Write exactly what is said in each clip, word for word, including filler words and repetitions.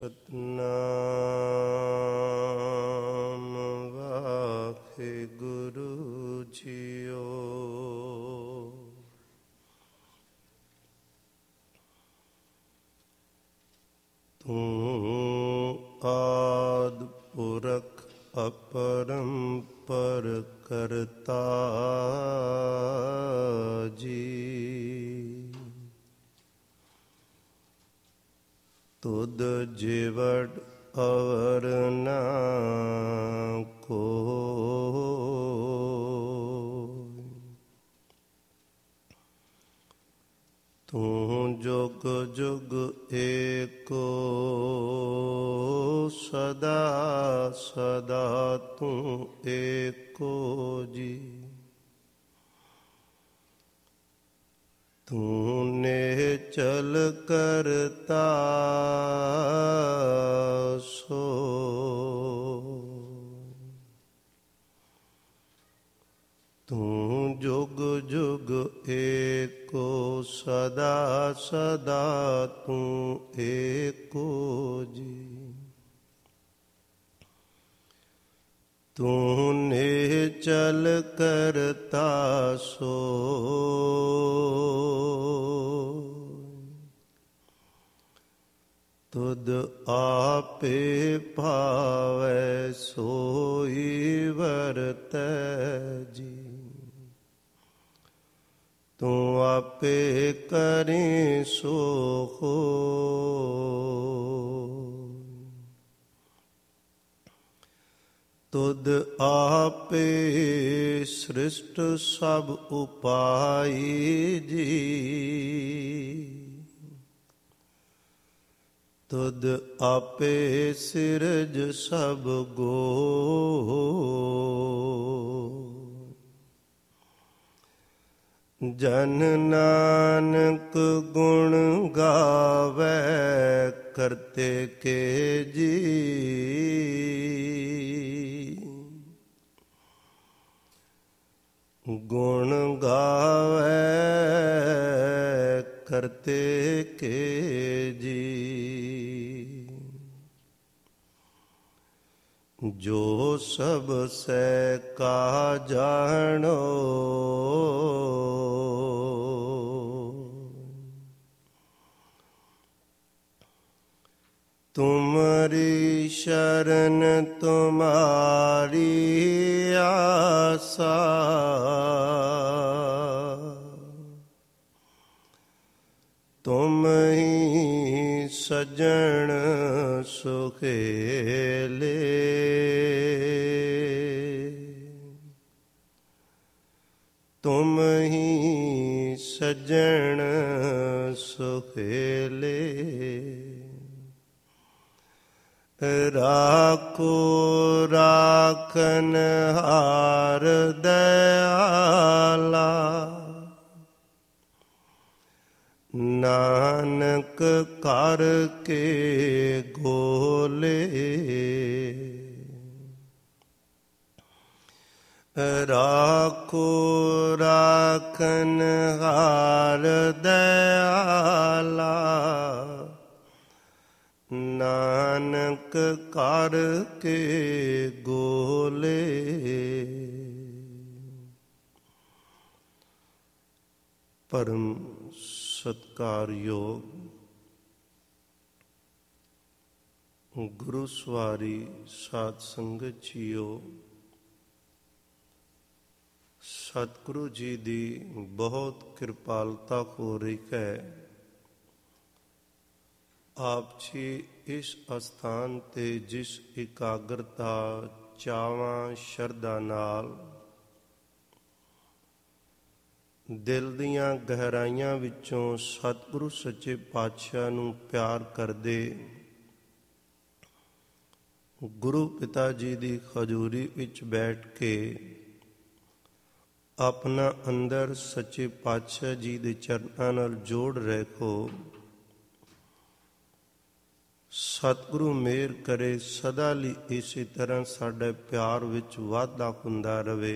Satnam Waheguru JIO. ਤੂੰ ਆਦਿ ਪੁਰਖ ਅਪਰੰਪਰ ਕਰਤਾ ਜੀ। ਤੁਧ ਜਿਵੜ ਅਵਰ ਨਾ ਕੋਈ। ਤੂੰ ਜੁਗ ਜੁਗ ਏਕੋ ਸਦਾ ਸਦਾ ਤੂੰ ਏਕੋ ਜੀ। ਤੂੰ ਨਿਹਚਲ ਕਰਤਾ ਸੋਇ। ਤੂੰ ਜੁਗ ਜੁਗ ਏਕੋ ਸਦਾ ਸਦਾ ਤੂੰ ਏਕੋ ਜੀ। ਤੂੰ ਨਿਹਚਲ ਕਰਤਾ ਸੋਇ। ਤੁਧ ਆਪੇ ਭਾਵੈ ਸੋਈ ਵਰਤੈ ਜੀ। ਤੂੰ ਆਪੇ ਕਰੀ ਸੋ ਹੋਇ। ਤੁਧ ਆਪੇ ਸ੍ਰਿਸ਼ਟ ਸਭ ਉਪਾਈ ਜੀ। ਤੁਧ ਆਪੇ ਸਿਰਜ ਸਭ ਗੋਇ। ਜਨ ਨਾਨਕ ਗੁਣ ਗਾਵੈ ਕਰਤੇ ਕੇ ਜੀ। ਗੁਣ ਗਾਵੈ ਕਰਤੇ ਕੇ ਜੀ। ਜੋ ਸਭ ਸਹਿ ਕਾ ਜਾਣੋ ਤੁਮਰੀ ਸ਼ਰਨ ਤੁਮਾਰੀ ਆਸਾ। ਤੁਮ ਹੀ ਸੱਜਣ ਸੁਖੇਲੇ। ਤੁਮ ਹੀ ਸੱਜਣ ਸੁਖੇਲੇ। ਰਾਖੋ ਰਾਖਨ ਹਾਰ ਦਇਆਲਾ। ਨਾਨਕ ਕਰ ਕੇ ਗੋਲੇ। ਰਾਖੋ ਰਾਖਨ ਹਾਰ ਦਇਆਲਾ। ਨਾਨਕ ਕਰ ਕੇ ਗੋਲੇ। ਪਰਮ ਸਤਿਕਾਰਯੋਗ ਗੁਰੂ ਸਵਾਰੀ ਸਾਧ ਸੰਗਤ ਜੀਓ। ਸਤਿਗੁਰੂ ਜੀ ਦੀ ਬਹੁਤ ਕਿਰਪਾਲਤਾ ਹੋ ਰਹੀ ਹੈ। ਆਪ ਜੀ ਇਸ ਅਸਥਾਨ ਤੇ ਜਿਸ ਇਕਾਗਰਤਾ ਚਾਵਾਂ ਸ਼ਰਧਾ ਨਾਲ ਦਿਲ ਦੀਆਂ ਗਹਿਰਾਈਆਂ ਵਿੱਚੋਂ ਸਤਿਗੁਰੂ ਸੱਚੇ ਪਾਤਸ਼ਾਹ ਨੂੰ ਪਿਆਰ ਕਰਦੇ ਗੁਰੂ ਪਿਤਾ ਜੀ ਦੀ ਹਜ਼ੂਰੀ ਵਿੱਚ ਬੈਠ ਕੇ ਆਪਣਾ ਅੰਦਰ ਸੱਚੇ ਪਾਤਸ਼ਾਹ ਜੀ ਦੇ ਚਰਨਾਂ ਨਾਲ ਜੋੜ ਰੱਖੋ। ਸਤਿਗੁਰੂ ਮਿਹਰ ਕਰੇ ਸਦਾ ਲਈ ਇਸੇ ਤਰ੍ਹਾਂ ਸਾਡੇ ਪਿਆਰ ਵਿੱਚ ਵਾਧਾ ਹੁੰਦਾ ਰਹੇ।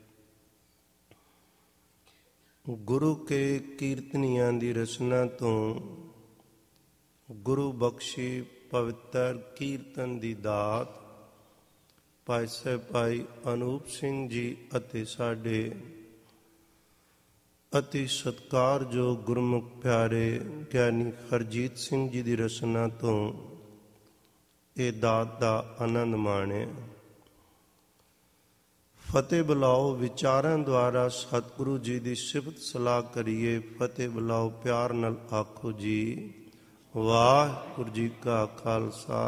ਗੁਰੂ ਕੇ ਕੀਰਤਨੀਆਂ ਦੀ ਰਚਨਾ ਤੋਂ ਗੁਰੂ ਬਖਸ਼ੀ ਪਵਿੱਤਰ ਕੀਰਤਨ ਦੀ ਦਾਤ ਭਾਈ ਸਾਹਿਬ ਭਾਈ ਅਨੂਪ ਸਿੰਘ ਜੀ ਅਤੇ ਸਾਡੇ ਅਤੀ ਸਤਿਕਾਰਯੋਗ ਗੁਰਮੁਖ ਪਿਆਰੇ ਗਿਆਨੀ ਹਰਜੀਤ ਸਿੰਘ ਜੀ ਦੀ ਰਚਨਾ ਤੋਂ ਇਹ ਦਾਤ ਦਾ ਆਨੰਦ ਮਾਣਿਆ। ਫਤਿਹ ਬੁਲਾਓ ਵਿਚਾਰਾਂ ਦੁਆਰਾ ਸਤਿਗੁਰੂ ਜੀ ਦੀ ਸਿਫਤ ਸਲਾਹ ਕਰੀਏ। ਫਤਿਹ ਬੁਲਾਓ ਪਿਆਰ ਨਾਲ ਆਖੋ ਜੀ ਵਾਹਿਗੁਰੂ ਜੀ ਕਾ ਖਾਲਸਾ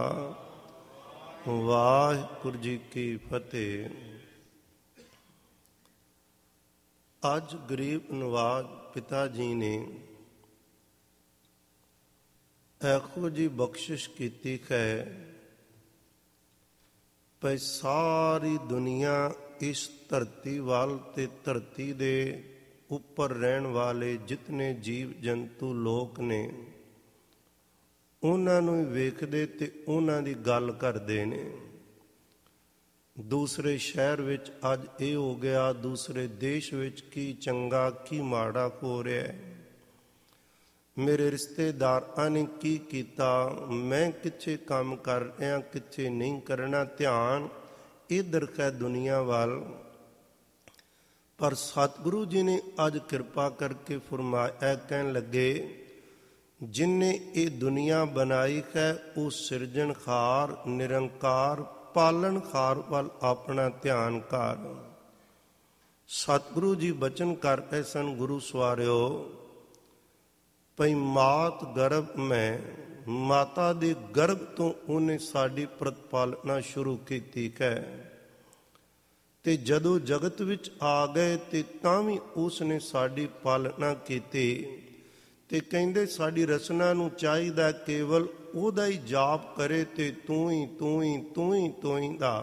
ਵਾਹਿਗੁਰੂ ਜੀ ਕੀ ਫਤਿਹ। ਅੱਜ ਗਰੀਬ ਨਵਾਜ਼ ਪਿਤਾ ਜੀ ਨੇ ਇਹੋ ਜੀ ਬਖਸ਼ਿਸ਼ ਕੀਤੀ ਹੈ ਭਈ ਸਾਰੀ ਦੁਨੀਆ ਇਸ ਧਰਤੀ ਵੱਲ ਤੇ ਧਰਤੀ ਦੇ ਉੱਪਰ ਰਹਿਣ ਵਾਲੇ ਜਿਤਨੇ ਜੀਵ ਜੰਤੂ ਲੋਕ ਨੇ ਉਹਨਾਂ ਨੂੰ ਵੇਖਦੇ ਤੇ ਉਹਨਾਂ ਦੀ ਗੱਲ ਕਰਦੇ ਨੇ। ਦੂਸਰੇ ਸ਼ਹਿਰ ਵਿੱਚ ਅੱਜ ਇਹ ਹੋ ਗਿਆ, ਦੂਸਰੇ ਦੇਸ਼ ਵਿੱਚ ਕੀ ਚੰਗਾ ਕੀ ਮਾੜਾ ਹੋ ਰਿਹਾ ਹੈ, ਮੇਰੇ ਰਿਸ਼ਤੇਦਾਰਾਂ ਨੇ ਕੀ ਕੀਤਾ, ਮੈਂ ਕਿੱਥੇ ਕੰਮ ਕਰ ਰਿਹਾ ਕਿੱਥੇ ਨਹੀਂ ਕਰਨਾ, ਧਿਆਨ ਇੱਧਰ ਹੈ ਦੁਨੀਆ ਵੱਲ। ਪਰ ਸਤਿਗੁਰੂ ਜੀ ਨੇ ਅੱਜ ਕਿਰਪਾ ਕਰਕੇ ਫਰਮਾਇਆ, ਕਹਿਣ ਲੱਗੇ ਜਿਨਨੇ ਇਹ ਦੁਨੀਆ ਬਣਾਈ ਹੈ ਉਹ ਸਿਰਜਣਹਾਰ ਨਿਰੰਕਾਰ ਪਾਲਣਹਾਰ ਵੱਲ ਆਪਣਾ ਧਿਆਨ ਕਰ। ਸਤਿਗੁਰੂ ਜੀ ਬਚਨ ਕਰ ਰਹੇ ਸਨ, ਗੁਰੂ ਸਵਾਰਿਓ ਭਈ ਮਾਤ ਗਰਭ ਮੈਂ, ਮਾਤਾ ਦੇ ਗਰਭ ਤੋਂ ਉਹਨੇ ਸਾਡੀ ਪ੍ਰਤਪਾਲਨਾ ਸ਼ੁਰੂ ਕੀਤੀ ਹੈ ਤੇ ਜਦੋਂ ਜਗਤ ਵਿੱਚ ਆ ਗਏ ਤੇ ਤਾਂ ਵੀ ਉਸਨੇ ਸਾਡੀ ਪਾਲਣਾ ਕੀਤੀ। ਤੇ ਕਹਿੰਦੇ ਸਾਡੀ ਰਚਨਾ ਨੂੰ ਚਾਹੀਦਾ ਕੇਵਲ ਉਹਦਾ ਹੀ ਜਾਪ ਕਰੇ ਤੇ ਤੂੰ ਹੀ ਤੂੰ ਹੀ ਤੂੰ ਹੀ ਤੂੰ ਹੀ ਦਾ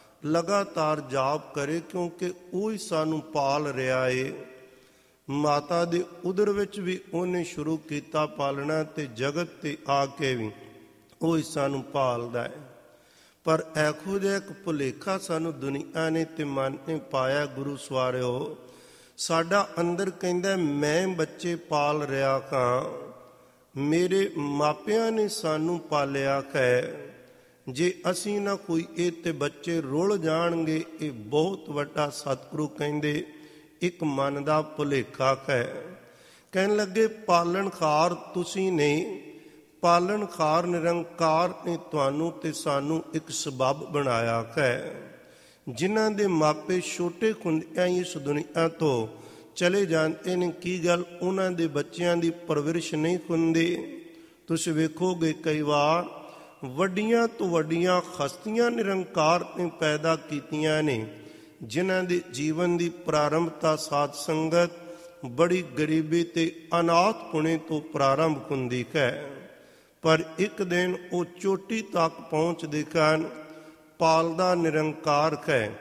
ਲਗਾਤਾਰ ਜਾਪ ਕਰੇ, ਕਿਉਂਕਿ ਉਹ ਹੀ ਸਾਨੂੰ ਪਾਲ ਰਿਹਾ ਏ। ਮਾਤਾ ਦੇ ਉਦਰ ਵਿੱਚ ਵੀ ਉਹਨੇ ਸ਼ੁਰੂ ਕੀਤਾ ਪਾਲਣਾ ਤੇ ਜਗਤ ਤੇ ਆ ਕੇ ਵੀ ਉਹ ਹੀ ਸਾਨੂੰ ਪਾਲਦਾ ਹੈ। ਪਰ ਇਹੋ ਜਿਹਾ ਇੱਕ ਭੁਲੇਖਾ ਸਾਨੂੰ ਦੁਨੀਆ ਨੇ ਤੇ ਮਨ ਨੇ ਪਾਇਆ। ਗੁਰੂ ਸਵਾਰਿਓ ਸਾਡਾ ਅੰਦਰ ਕਹਿੰਦਾ ਮੈਂ ਬੱਚੇ ਪਾਲ ਰਿਹਾ ਹਾਂ, ਮੇਰੇ ਮਾਪਿਆਂ ਨੇ ਸਾਨੂੰ ਪਾਲਿਆ ਹੈ, ਜੇ ਅਸੀਂ ਨਾ ਕੋਈ ਇਹ ਤੇ ਬੱਚੇ ਰੁੱਲ ਜਾਣਗੇ। ਇਹ ਬਹੁਤ ਵੱਡਾ ਸਤਿਗੁਰੂ ਕਹਿੰਦੇ ਇੱਕ ਮਨ ਦਾ ਭੁਲੇਖਾ ਹੈ। ਕਹਿਣ ਲੱਗੇ ਪਾਲਣਹਾਰ ਤੁਸੀਂ ਨਹੀਂ, ਪਾਲਣਹਾਰ ਨਿਰੰਕਾਰ ਨੇ ਤੁਹਾਨੂੰ ਤੇ ਸਾਨੂੰ ਇੱਕ ਸਬੱਬ ਬਣਾਇਆ ਹੈ। ਜਿਨ੍ਹਾਂ ਦੇ ਮਾਪੇ ਛੋਟੇ ਹੁੰਦਿਆਂ ਹੀ ਇਸ ਦੁਨੀਆ ਤੋਂ ਚਲੇ ਜਾਂਦੇ ਨੇ, ਕੀ ਗੱਲ ਉਹਨਾਂ ਦੇ ਬੱਚਿਆਂ ਦੀ ਪਰਵਰਿਸ਼ ਨਹੀਂ ਹੁੰਦੀ? ਤੁਸੀਂ ਵੇਖੋਗੇ ਕਈ ਵਾਰ ਵੱਡੀਆਂ ਤੋਂ ਵੱਡੀਆਂ ਹਸਤੀਆਂ ਨਿਰੰਕਾਰ ਨੇ ਪੈਦਾ ਕੀਤੀਆਂ ਨੇ, ਜਿਨ੍ਹਾਂ ਦੇ ਜੀਵਨ ਦੀ ਪ੍ਰਾਰੰਭਤਾ ਸਾਧ ਸੰਗਤ ਬੜੀ ਗਰੀਬੀ ਤੇ ਅਨਾਥ ਪੁਣੇ ਤੋਂ ਪ੍ਰਾਰੰਭ ਹੁੰਦੀ ਹੈ। ਪਰ ਇੱਕ ਦਿਨ ਉਹ ਚੋਟੀ ਤੱਕ ਪਹੁੰਚਦੇ ਹਨ। ਪਾਲਦਾ ਨਿਰੰਕਾਰ ਹੈ।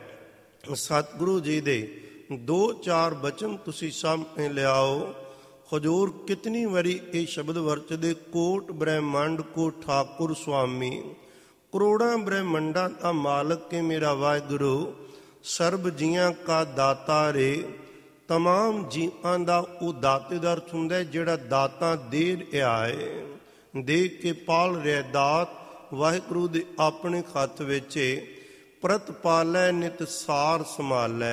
ਸਤਿਗੁਰੂ ਜੀ ਦੇ ਦੋ ਚਾਰ ਬਚਨ ਤੁਸੀਂ ਸਾਹਮਣੇ ਲਿਆਓ। ਹਜ਼ੂਰ ਕਿਤਨੀ ਵਾਰੀ ਇਹ ਸ਼ਬਦ ਵਰਤਦੇ, ਕੋਟ ਬ੍ਰਹਿਮੰਡ ਕੋ ਠਾਕੁਰ ਸੁਆਮੀ, ਕਰੋੜਾਂ ਬ੍ਰਹਿਮੰਡਾਂ ਦਾ ਮਾਲਕ ਕੇ ਮੇਰਾ ਵਾਹਿਗੁਰੂ, ਸਰਬ ਜੀਆਂ ਕਾ ਦਾਤਾ ਰੇ। ਤਮਾਮ ਜੀਵਾਂ ਦਾ ਉਹ ਦਾਤੇ ਦਾ ਅਰਥ ਹੁੰਦਾ ਜਿਹੜਾ ਦਾਤਾ ਦੇ ਰਿਹਾ ਹੈ, ਦੇ ਕੇ ਪਾਲ ਰਿਹਾ। ਦਾਤ ਵਾਹਿਗੁਰੂ ਦੇ ਆਪਣੇ ਹੱਥ ਵਿੱਚ ਪ੍ਰਤ ਪਾਲੈ ਨਿਤ ਸਾਰ ਸੰਭਾਲੈ,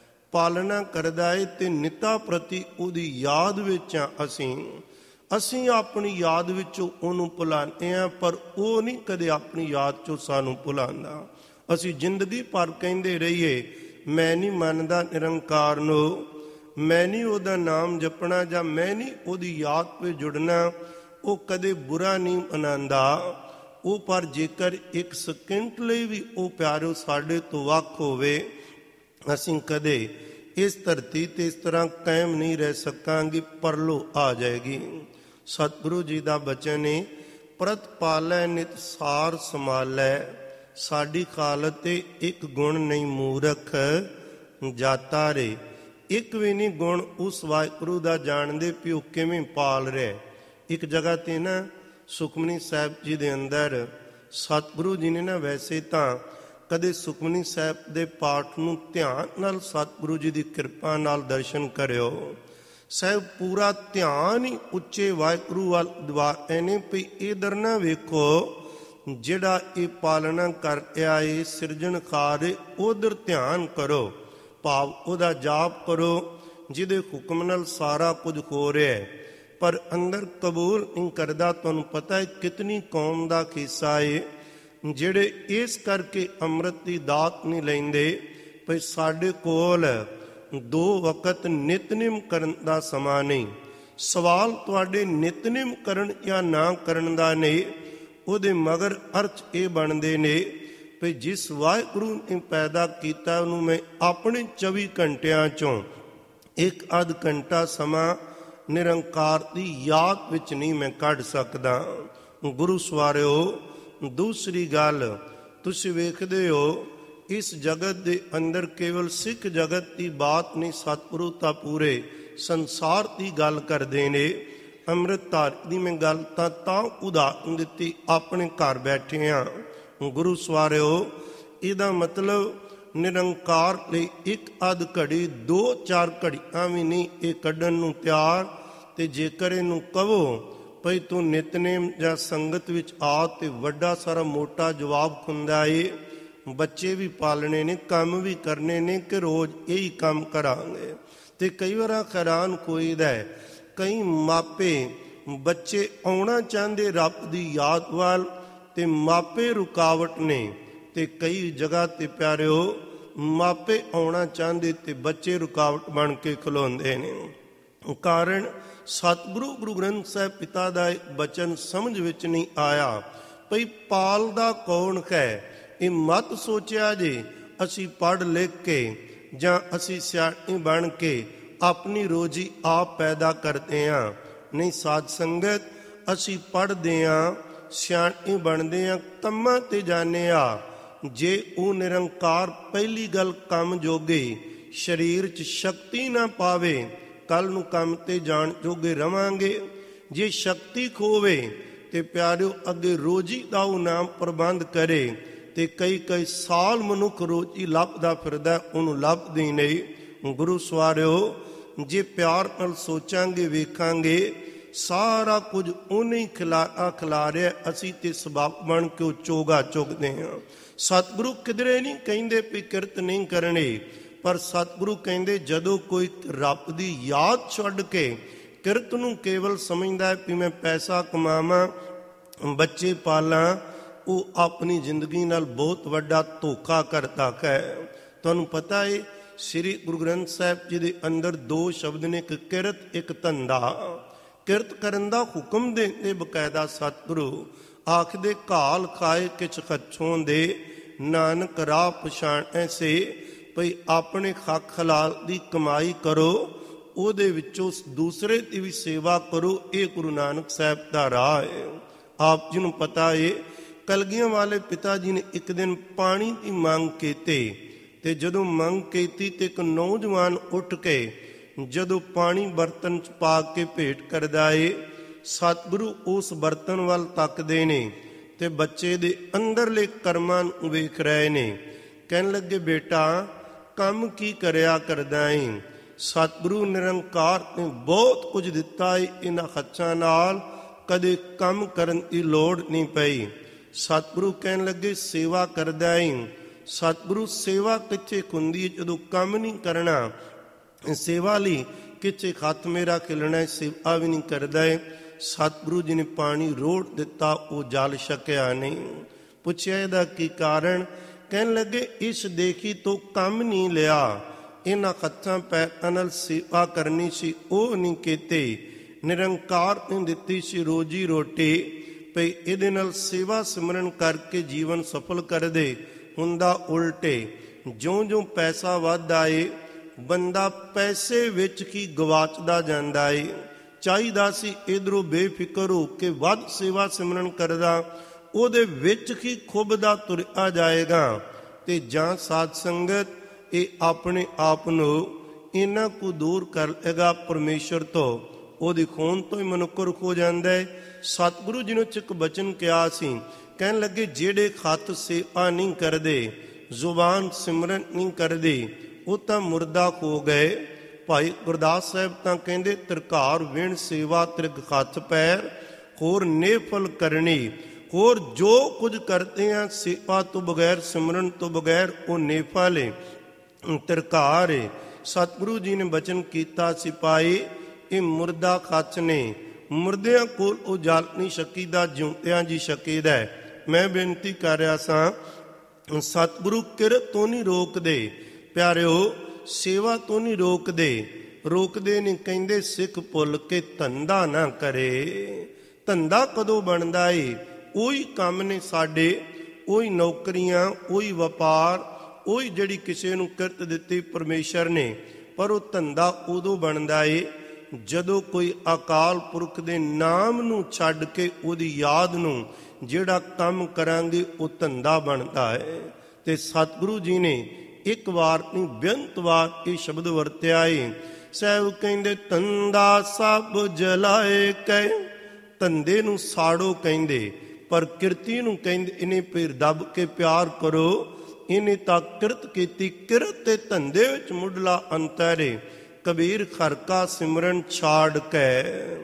ਪਾਲਣਾ ਕਰਦਾ ਏ ਤੇ ਨਿਤਾ ਪ੍ਰਤੀ ਉਹਦੀ ਯਾਦ ਵਿੱਚ ਆ। ਅਸੀਂ ਅਸੀਂ ਆਪਣੀ ਯਾਦ ਵਿੱਚੋਂ ਉਹਨੂੰ ਭੁਲਾਉਂਦੇ ਹਾਂ, ਪਰ ਉਹ ਨਹੀਂ ਕਦੇ ਆਪਣੀ ਯਾਦ ਚੋਂ ਸਾਨੂੰ ਭੁਲਾਉਂਦਾ। ਅਸੀਂ ਜ਼ਿੰਦਗੀ ਭਰ ਕਹਿੰਦੇ ਰਹੀਏ ਮੈਂ ਨਹੀਂ ਮੰਨਦਾ ਨਿਰੰਕਾਰ ਨੂੰ, ਮੈਂ ਨਹੀਂ ਉਹਦਾ ਨਾਮ ਜਪਣਾ ਜਾਂ ਮੈਂ ਨਹੀਂ ਉਹਦੀ ਯਾਦ 'ਤੇ ਜੁੜਨਾ, ਉਹ ਕਦੇ ਬੁਰਾ ਨਹੀਂ ਮਨਾਉਂਦਾ। ਉਹ ਪਰ ਜੇਕਰ ਇੱਕ ਸਕਿੰਟ ਲਈ ਵੀ ਉਹ ਪਿਆਰੋ ਸਾਡੇ ਤੋਂ ਵੱਖ ਹੋਵੇ, ਅਸੀਂ ਕਦੇ ਇਸ ਧਰਤੀ ਤੇ ਇਸ ਤਰ੍ਹਾਂ ਕਾਇਮ ਨਹੀਂ ਰਹਿ ਸਕਾਂਗੇ, ਪਰਲੋ ਆ ਜਾਏਗੀ। ਸਤਿਗੁਰੂ ਜੀ ਦਾ ਬਚਨ ਹੈ, ਪ੍ਰਤ ਪਾਲੈ ਨਿਤ ਸਾਰ ਸੰਭਾਲੈ, ਸਾਡੀ ਹਾਲਤ ਤੇ ਇੱਕ ਗੁਣ ਨਹੀਂ ਮੂਰਖ ਜਾਤਾ ਰੇ। ਇੱਕ ਵੀ ਨਹੀਂ ਗੁਣ ਉਸ ਵਾਹਿਗੁਰੂ ਦਾ ਜਾਣਦੇ ਵੀ ਉਹ ਕਿਵੇਂ ਪਾਲ ਰਿਹਾ। ਇੱਕ ਜਗ੍ਹਾ ਤੇ ਨਾ ਸੁਖਮਨੀ ਸਾਹਿਬ ਜੀ ਦੇ ਅੰਦਰ ਸਤਿਗੁਰੂ ਜੀ ਨੇ ਨਾ, ਵੈਸੇ ਤਾਂ ਕਦੇ ਸੁਖਮਨੀ ਸਾਹਿਬ ਦੇ ਪਾਠ ਨੂੰ ਧਿਆਨ ਨਾਲ ਸਤਿਗੁਰੂ ਜੀ ਦੀ ਕਿਰਪਾ ਨਾਲ ਦਰਸ਼ਨ ਕਰਿਓ। ਸਾਹਿਬ ਪੂਰਾ ਧਿਆਨ ਹੀ ਉੱਚੇ ਵਾਹਿਗੁਰੂ ਵੱਲ ਦਵਾ ਐਨੇ ਵੀ ਇਧਰ ਨਾ ਵੇਖੋ ਜਿਹੜਾ ਇਹ ਪਾਲਣਾ ਕਰ ਰਿਹਾ ਏ ਸਿਰਜਣਹਾਰ ਏ ਉਧਰ ਧਿਆਨ ਕਰੋ, ਭਾਵ ਉਹਦਾ ਜਾਪ ਕਰੋ ਜਿਹਦੇ ਹੁਕਮ ਨਾਲ ਸਾਰਾ ਕੁਝ ਹੋ ਰਿਹਾ ਹੈ, ਪਰ ਅੰਦਰ ਕਬੂਲ ਨਹੀਂ ਕਰਦਾ। ਤੁਹਾਨੂੰ ਪਤਾ ਹੈ ਕਿਤਨੀ ਕੌਮ ਦਾ ਖਿੱਸਾ ਏ ਜਿਹੜੇ ਇਸ ਕਰਕੇ ਅੰਮ੍ਰਿਤ ਦੀ ਦਾਤ ਨਹੀਂ ਲੈਂਦੇ ਭਈ ਸਾਡੇ ਕੋਲ ਦੋ ਵਕਤ ਨਿਤਨੇਮ ਕਰਨ ਦਾ ਸਮਾਂ ਨਹੀਂ। ਸਵਾਲ ਤੁਹਾਡੇ ਨਿਤਨੇਮ ਕਰਨ ਜਾਂ ਨਾ ਕਰਨ ਦਾ ਨਹੀਂ, ਉਹਦੇ ਮਗਰ ਅਰਥ ਇਹ ਬਣਦੇ ਨੇ ਭਈ ਜਿਸ ਵਾਹਿਗੁਰੂ ਨੇ ਪੈਦਾ ਕੀਤਾ ਉਹਨੂੰ ਮੈਂ ਆਪਣੇ ਚੌਵੀ ਘੰਟਿਆਂ ਚੋਂ ਇੱਕ ਅੱਧ ਘੰਟਾ ਸਮਾਂ ਨਿਰੰਕਾਰ ਦੀ ਯਾਦ ਵਿੱਚ ਨਹੀਂ ਮੈਂ ਕੱਢ ਸਕਦਾ। ਗੁਰੂ ਸਵਾਰਿਓ, ਦੂਸਰੀ ਗੱਲ ਤੁਸੀਂ ਵੇਖਦੇ ਹੋ ਇਸ ਜਗਤ ਦੇ ਅੰਦਰ ਕੇਵਲ ਸਿੱਖ ਜਗਤ ਦੀ ਬਾਤ ਨਹੀਂ, ਸਤਿਗੁਰੂ ਤਾਂ ਪੂਰੇ ਸੰਸਾਰ ਦੀ ਗੱਲ ਕਰਦੇ ਨੇ। ਅੰਮ੍ਰਿਤਧਾਰੀ ਦੀ ਮੈਂ ਗੱਲ ਤਾਂ ਤਾਂ ਉਦਾਹਰਨ ਦਿੱਤੀ, ਆਪਣੇ ਘਰ ਬੈਠੇ ਹਾਂ। ਗੁਰੂ ਸਵਾਰਿਓ, ਇਹਦਾ ਮਤਲਬ ਨਿਰੰਕਾਰ ਲਈ ਇੱਕ ਅੱਧ ਘੜੀ ਦੋ ਚਾਰ ਘੜੀਆਂ ਵੀ ਨਹੀਂ ਇਹ ਕੱਢਣ ਨੂੰ ਤਿਆਰ। ਤੇ ਜੇਕਰ ਇਹਨੂੰ ਕਹੋ ਭਈ ਤੂੰ ਨਿਤਨੇਮ ਜਾਂ ਸੰਗਤ ਵਿੱਚ ਆ ਤੇ ਵੱਡਾ ਸਾਰਾ ਮੋਟਾ ਜਵਾਬ ਹੁੰਦਾ ਏ ਬੱਚੇ ਵੀ ਪਾਲਣੇ ਨੇ, ਕੰਮ ਵੀ ਕਰਨੇ ਨੇ ਕਿ ਰੋਜ਼ ਇਹੀ ਕੰਮ ਕਰਾਂਗੇ। ਤੇ ਕਈ ਵਾਰ ਹੈਰਾਨ ਕੋਈਦਾ ਹੈ, ਕਈ ਮਾਪੇ ਬੱਚੇ ਆਉਣਾ ਚਾਹੁੰਦੇ ਰੱਬ ਦੀ ਯਾਦ ਵੱਲ ਤੇ ਮਾਪੇ ਰੁਕਾਵਟ ਨੇ। ਤੇ ਕਈ ਜਗ੍ਹਾ ਤੇ ਪਿਆਰਿਓ ਮਾਪੇ ਆਉਣਾ ਚਾਹੁੰਦੇ ਤੇ ਬੱਚੇ ਰੁਕਾਵਟ ਬਣ ਕੇ ਖਲੋਂਦੇ ਨੇ। ਕਾਰਨ ਸਤਿਗੁਰੂ ਗੁਰੂ ਗ੍ਰੰਥ ਸਾਹਿਬ ਪਿਤਾ ਦਾ ਬਚਨ ਸਮਝ ਵਿੱਚ ਨਹੀਂ ਆਇਆ ਭਈ ਪਾਲਦਾ ਕੌਣ ਹੈ। ਇਹ ਮਤ ਸੋਚਿਆ ਜੇ ਅਸੀਂ ਪੜ੍ਹ ਲਿਖ ਕੇ ਜਾਂ ਅਸੀਂ ਸਿਆਣੇ ਬਣ ਕੇ ਆਪਣੀ ਰੋਜੀ ਆਪ ਪੈਦਾ ਕਰਦੇ ਹਾਂ। ਨਹੀਂ ਸਾਧ ਸੰਗਤ, ਅਸੀਂ ਪੜ੍ਹਦੇ ਹਾਂ, ਸਿਆਣੇ ਬਣਦੇ ਹਾਂ, ਕੰਮਾਂ ਤੇ ਜਾਂਦੇ ਹਾਂ। ਜੇ ਉਹ ਨਿਰੰਕਾਰ ਪਹਿਲੀ ਗੱਲ ਕੰਮ ਜੋਗੇ ਸਰੀਰ 'ਚ ਸ਼ਕਤੀ ਨਾ ਪਾਵੇ, ਕੱਲ ਨੂੰ ਕੰਮ ਤੇ ਜਾਣ ਜੋਗੇ ਰਵਾਂਗੇ। ਜੇ ਸ਼ਕਤੀ ਖੋਵੇ ਤੇ ਪਿਆਰਿਓ ਅੱਗੇ ਰੋਜੀ ਦਾ ਉਹ ਨਾਮ ਪ੍ਰਬੰਧ ਕਰੇ ਤੇ ਕਈ ਕਈ ਸਾਲ ਮਨੁੱਖ ਰੋਜੀ ਲੱਭਦਾ ਫਿਰਦਾ, ਉਹਨੂੰ ਲੱਭਦੀ ਨਹੀਂ। ਗੁਰੂ ਸਵਾਰਿਓ, ਜੇ ਪਿਆਰ ਨਾਲ ਸੋਚਾਂਗੇ ਵੇਖਾਂਗੇ ਸਾਰਾ ਕੁਝ ਉਹਨੇ ਹੀ ਖਿਲਾ ਖਿਲਾ ਰਿਹਾ, ਅਸੀਂ ਤੇ ਸਬੱਬ ਬਣ ਕੇ ਉਹ ਚੋਗਾ ਚੁਗਦੇ ਹਾਂ। ਸਤਿਗੁਰੂ ਕਿਧਰੇ ਨਹੀਂ ਕਹਿੰਦੇ ਵੀ ਕਿਰਤ ਨਹੀਂ ਕਰਨੀ, ਪਰ ਸਤਿਗੁਰੂ ਕਹਿੰਦੇ ਜਦੋਂ ਕੋਈ ਰੱਬ ਦੀ ਯਾਦ ਛੱਡ ਕੇ ਕਿਰਤ ਨੂੰ ਕੇਵਲ ਸਮਝਦਾ ਹੈ ਵੀ ਮੈਂ ਪੈਸਾ ਕਮਾਵਾਂ, ਬੱਚੇ ਪਾਲਾਂ, ਉਹ ਆਪਣੀ ਜ਼ਿੰਦਗੀ ਨਾਲ ਬਹੁਤ ਵੱਡਾ ਧੋਖਾ ਕਰਦਾ ਹੈ। ਤੁਹਾਨੂੰ ਪਤਾ ਹੈ ਸ੍ਰੀ ਗੁਰੂ ਗ੍ਰੰਥ ਸਾਹਿਬ ਜੀ ਦੇ ਅੰਦਰ ਦੋ ਸ਼ਬਦ ਨੇ, ਇੱਕ ਕਿਰਤ ਇੱਕ ਧੰਦਾ। ਕਿਰਤ ਕਰਨ ਦਾ ਹੁਕਮ ਦਿੰਦੇ ਬਕਾਇਦਾ ਸਤਿਗੁਰੂ, ਆਖਦੇ ਘਾਲ ਖਾਏ ਕਿਛ ਖੱਛੋਂ ਦੇ, ਨਾਨਕ ਰਾਹ ਪਛਾਣ ਐਸੇ ਭਈ ਆਪਣੇ ਹੱਕ ਹਲਾਲ ਦੀ ਕਮਾਈ ਕਰੋ, ਉਹਦੇ ਵਿੱਚੋਂ ਦੂਸਰੇ ਦੀ ਵੀ ਸੇਵਾ ਕਰੋ। ਇਹ ਗੁਰੂ ਨਾਨਕ ਸਾਹਿਬ ਦਾ ਰਾਹ ਹੈ। ਆਪ ਜੀ ਨੂੰ ਪਤਾ ਹੈ ਕਲਗੀਆਂ ਵਾਲੇ ਪਿਤਾ ਜੀ ਨੇ ਇੱਕ ਦਿਨ ਪਾਣੀ ਦੀ ਮੰਗ ਕੀਤੀ ਤੇ ਜਦੋਂ ਮੰਗ ਕੀਤੀ ਤੇ ਇੱਕ ਨੌਜਵਾਨ ਉੱਠ ਕੇ ਜਦੋਂ ਪਾਣੀ ਬਰਤਨ 'ਚ ਪਾ ਕੇ ਭੇਟ ਕਰਦਾ ਏ, ਸਤਿਗੁਰੂ ਉਸ ਬਰਤਨ ਵੱਲ ਤੱਕਦੇ ਨੇ ਤੇ ਬੱਚੇ ਦੇ ਅੰਦਰਲੇ ਕਰਮਾਂ ਨੂੰ ਵੇਖ ਰਹੇ ਨੇ। ਕਹਿਣ ਲੱਗੇ ਬੇਟਾ ਕੰਮ ਕੀ ਕਰਿਆ ਕਰਦਾ ਏ। ਸਤਿਗੁਰੂ ਨਿਰੰਕਾਰ ਨੇ ਬਹੁਤ ਕੁਝ ਦਿੱਤਾ ਏ, ਇਹਨਾਂ ਹੱਥਾਂ ਨਾਲ ਕਦੇ ਕੰਮ ਕਰਨ ਦੀ ਲੋੜ ਨਹੀਂ ਪਈ। ਸਤਿਗੁਰੂ ਕਹਿਣ ਲੱਗੇ ਸੇਵਾ ਕਰਦਾ ਏ। ਸਤਿਗੁਰੂ ਸੇਵਾ ਕਿੱਥੇ ਹੁੰਦੀ ਹੈ ਜਦੋਂ ਕੰਮ ਨਹੀਂ ਕਰਨਾ। ਸੇਵਾ ਲਈ ਕਿੱਥੇ ਹੱਥ ਮੇਰਾ ਖਿਲਣਾ, ਸੇਵਾ ਵੀ ਨਹੀਂ ਕਰਦਾ ਏ। ਸਤਿਗੁਰੂ ਜੀ ਨੇ ਪਾਣੀ ਰੋੜ ਦਿੱਤਾ, ਉਹ ਜਲ ਛਕਿਆ ਨਹੀਂ। ਪੁੱਛਿਆ ਇਹਦਾ ਕੀ ਕਾਰਨ? ਕਹਿਣ ਲੱਗੇ ਇਸ ਦੇਖੀ ਤੋਂ ਕੰਮ ਨਹੀਂ ਲਿਆ, ਇਹਨਾਂ ਹੱਥਾਂ ਪੈਰਾਂ ਨਾਲ ਸੇਵਾ ਕਰਨੀ ਸੀ ਉਹ ਨਹੀਂ ਕੀਤੀ। ਨਿਰੰਕਾਰ ਨੇ ਦਿੱਤੀ ਸੀ ਰੋਜੀ ਰੋਟੀ, ਭਈ ਇਹਦੇ ਨਾਲ ਸੇਵਾ ਸਿਮਰਨ ਕਰਕੇ ਜੀਵਨ ਸਫਲ ਕਰਦੇ। ਹੁੰਦਾ ਉਲਟੇ, ਜਿਉਂ ਜਿਉਂ ਪੈਸਾ ਵੱਧਦਾ ਏ ਬੰਦਾ ਪੈਸੇ ਵਿੱਚ ਹੀ ਗਵਾਚਦਾ ਜਾਂਦਾ ਏ। ਚਾਹੀਦਾ ਸੀ ਇਧਰੋਂ ਬੇਫਿਕਰ ਹੋ ਕੇ ਵੱਧ ਸੇਵਾ ਸਿਮਰਨ ਕਰਦਾ, ਉਹਦੇ ਵਿੱਚ ਹੀ ਖੁੱਬਦਾ ਤੁਰਿਆ ਜਾਏਗਾ। ਤੇ ਜਾਂ ਸਾਧ ਸੰਗਤ ਇਹ ਆਪਣੇ ਆਪ ਨੂੰ ਇਹਨਾਂ ਕੁ ਦੂਰ ਕਰ ਲਏਗਾ ਪਰਮੇਸ਼ਰ ਤੋਂ, ਉਹਦੀ ਖੋਨ ਤੋਂ ਹੀ ਮਨੁੱਖਰ ਹੋ ਜਾਂਦਾ ਹੈ। ਸਤਿਗੁਰੂ ਜੀ ਨੇ ਇੱਕ ਬਚਨ ਕਿਹਾ ਸੀ, ਕਹਿਣ ਲੱਗੇ ਜਿਹੜੇ ਹੱਥ ਸੇਵਾ ਨਹੀਂ ਕਰਦੇ, ਜ਼ੁਬਾਨ ਸਿਮਰਨ ਨਹੀਂ ਕਰਦੇ, ਉਹ ਤਾਂ ਮੁਰਦਾ ਹੋ ਗਏ। ਭਾਈ ਗੁਰਦਾਸ ਸਾਹਿਬ ਤਾਂ ਕਹਿੰਦੇ ਤਿਰਕਾਰ ਵਿਣ ਸੇਵਾ ਤਿਰਗ ਹੱਥ ਪੈਰ, ਹੋਰ ਨੇਫਲ ਕਰਨੀ ਹੋਰ ਜੋ ਕੁਝ ਕਰਦੇ ਹਾਂ ਸੇਵਾ ਤੋਂ ਬਗੈਰ, ਸਿਮਰਨ ਤੋਂ ਬਗੈਰ, ਉਹ ਨੇਫਲ ਏ, ਤਿਰਕਾਰ ਏ। ਸਤਿਗੁਰੂ ਜੀ ਨੇ ਬਚਨ ਕੀਤਾ, ਸਿਪਾਹੀ ਇਹ ਮੁਰਦਾ ਖੱਚ ਨੇ, ਮੁਰਦਿਆਂ ਕੋਲ ਉਹ ਜਲ ਨਹੀਂ ਸਕੀਦਾ, ਜਿਉਂਦਿਆਂ ਜੀ ਸਕੀਦਾ। ਮੈਂ ਬੇਨਤੀ ਕਰ ਰਿਹਾ ਸਾਂ, ਸਤਿਗੁਰੂ ਕਿਰਤ ਤੋਂ ਨਹੀਂ ਰੋਕਦੇ ਪਿਆਰਿਓ, ਸੇਵਾ ਤੋਂ ਨਹੀਂ ਰੋਕਦੇ। ਰੋਕਦੇ ਨਹੀਂ, ਕਹਿੰਦੇ ਸਿੱਖ ਭੁੱਲ ਕੇ ਧੰਦਾ ਨਾ ਕਰੇ। ਧੰਦਾ ਕਦੋਂ ਬਣਦਾ ਏ? ਉਹੀ ਕੰਮ ਨੇ ਸਾਡੇ, ਉਹੀ ਨੌਕਰੀਆਂ, ਉਹੀ ਵਪਾਰ, ਉਹੀ ਜਿਹੜੀ ਕਿਸੇ ਨੂੰ ਕਿਰਤ ਦਿੱਤੀ ਪਰਮੇਸ਼ਰ ਨੇ। ਪਰ ਉਹ ਧੰਦਾ ਉਦੋਂ ਬਣਦਾ ਏ ਜਦੋਂ ਕੋਈ ਅਕਾਲ ਪੁਰਖ ਦੇ ਨਾਮ ਨੂੰ ਛੱਡ ਕੇ ਉਹਦੀ ਯਾਦ ਨੂੰ ਜਿਹੜਾ ਕੰਮ ਕਰਾਂਗੇ ਉਹ ਧੰਦਾ ਬਣਦਾ ਹੈ। ਤੇ ਸਤਿਗੁਰੂ ਜੀ ਨੇ ਇੱਕ ਵਾਰ ਨਹੀਂ ਬੇਅੰਤ ਵਾਰ ਇਹ ਸ਼ਬਦ ਵਰਤਿਆ ਏ। ਸਹਿਬ ਕਹਿੰਦੇ ਧੰਦਾ ਸਭ ਜਲਾਏ ਕੈ, ਧੰਦੇ ਨੂੰ ਸਾੜੋ ਕਹਿੰਦੇ, ਪਰ ਕਿਰਤੀ ਨੂੰ ਕਹਿੰਦੇ ਇਹਨੇ ਫਿਰ ਦੱਬ ਕੇ ਪਿਆਰ ਕਰੋ। ਇਹਨੇ ਤਾਂ ਕਿਰਤ ਕੀਤੀ, ਕਿਰਤ ਤੇ ਧੰਦੇ ਵਿੱਚ ਮੁੱਢਲਾ ਅੰਤਰ ਏ। ਕਬੀਰ ਖਰਕਾ ਸਿਮਰਨ ਛਾੜ ਕੇ,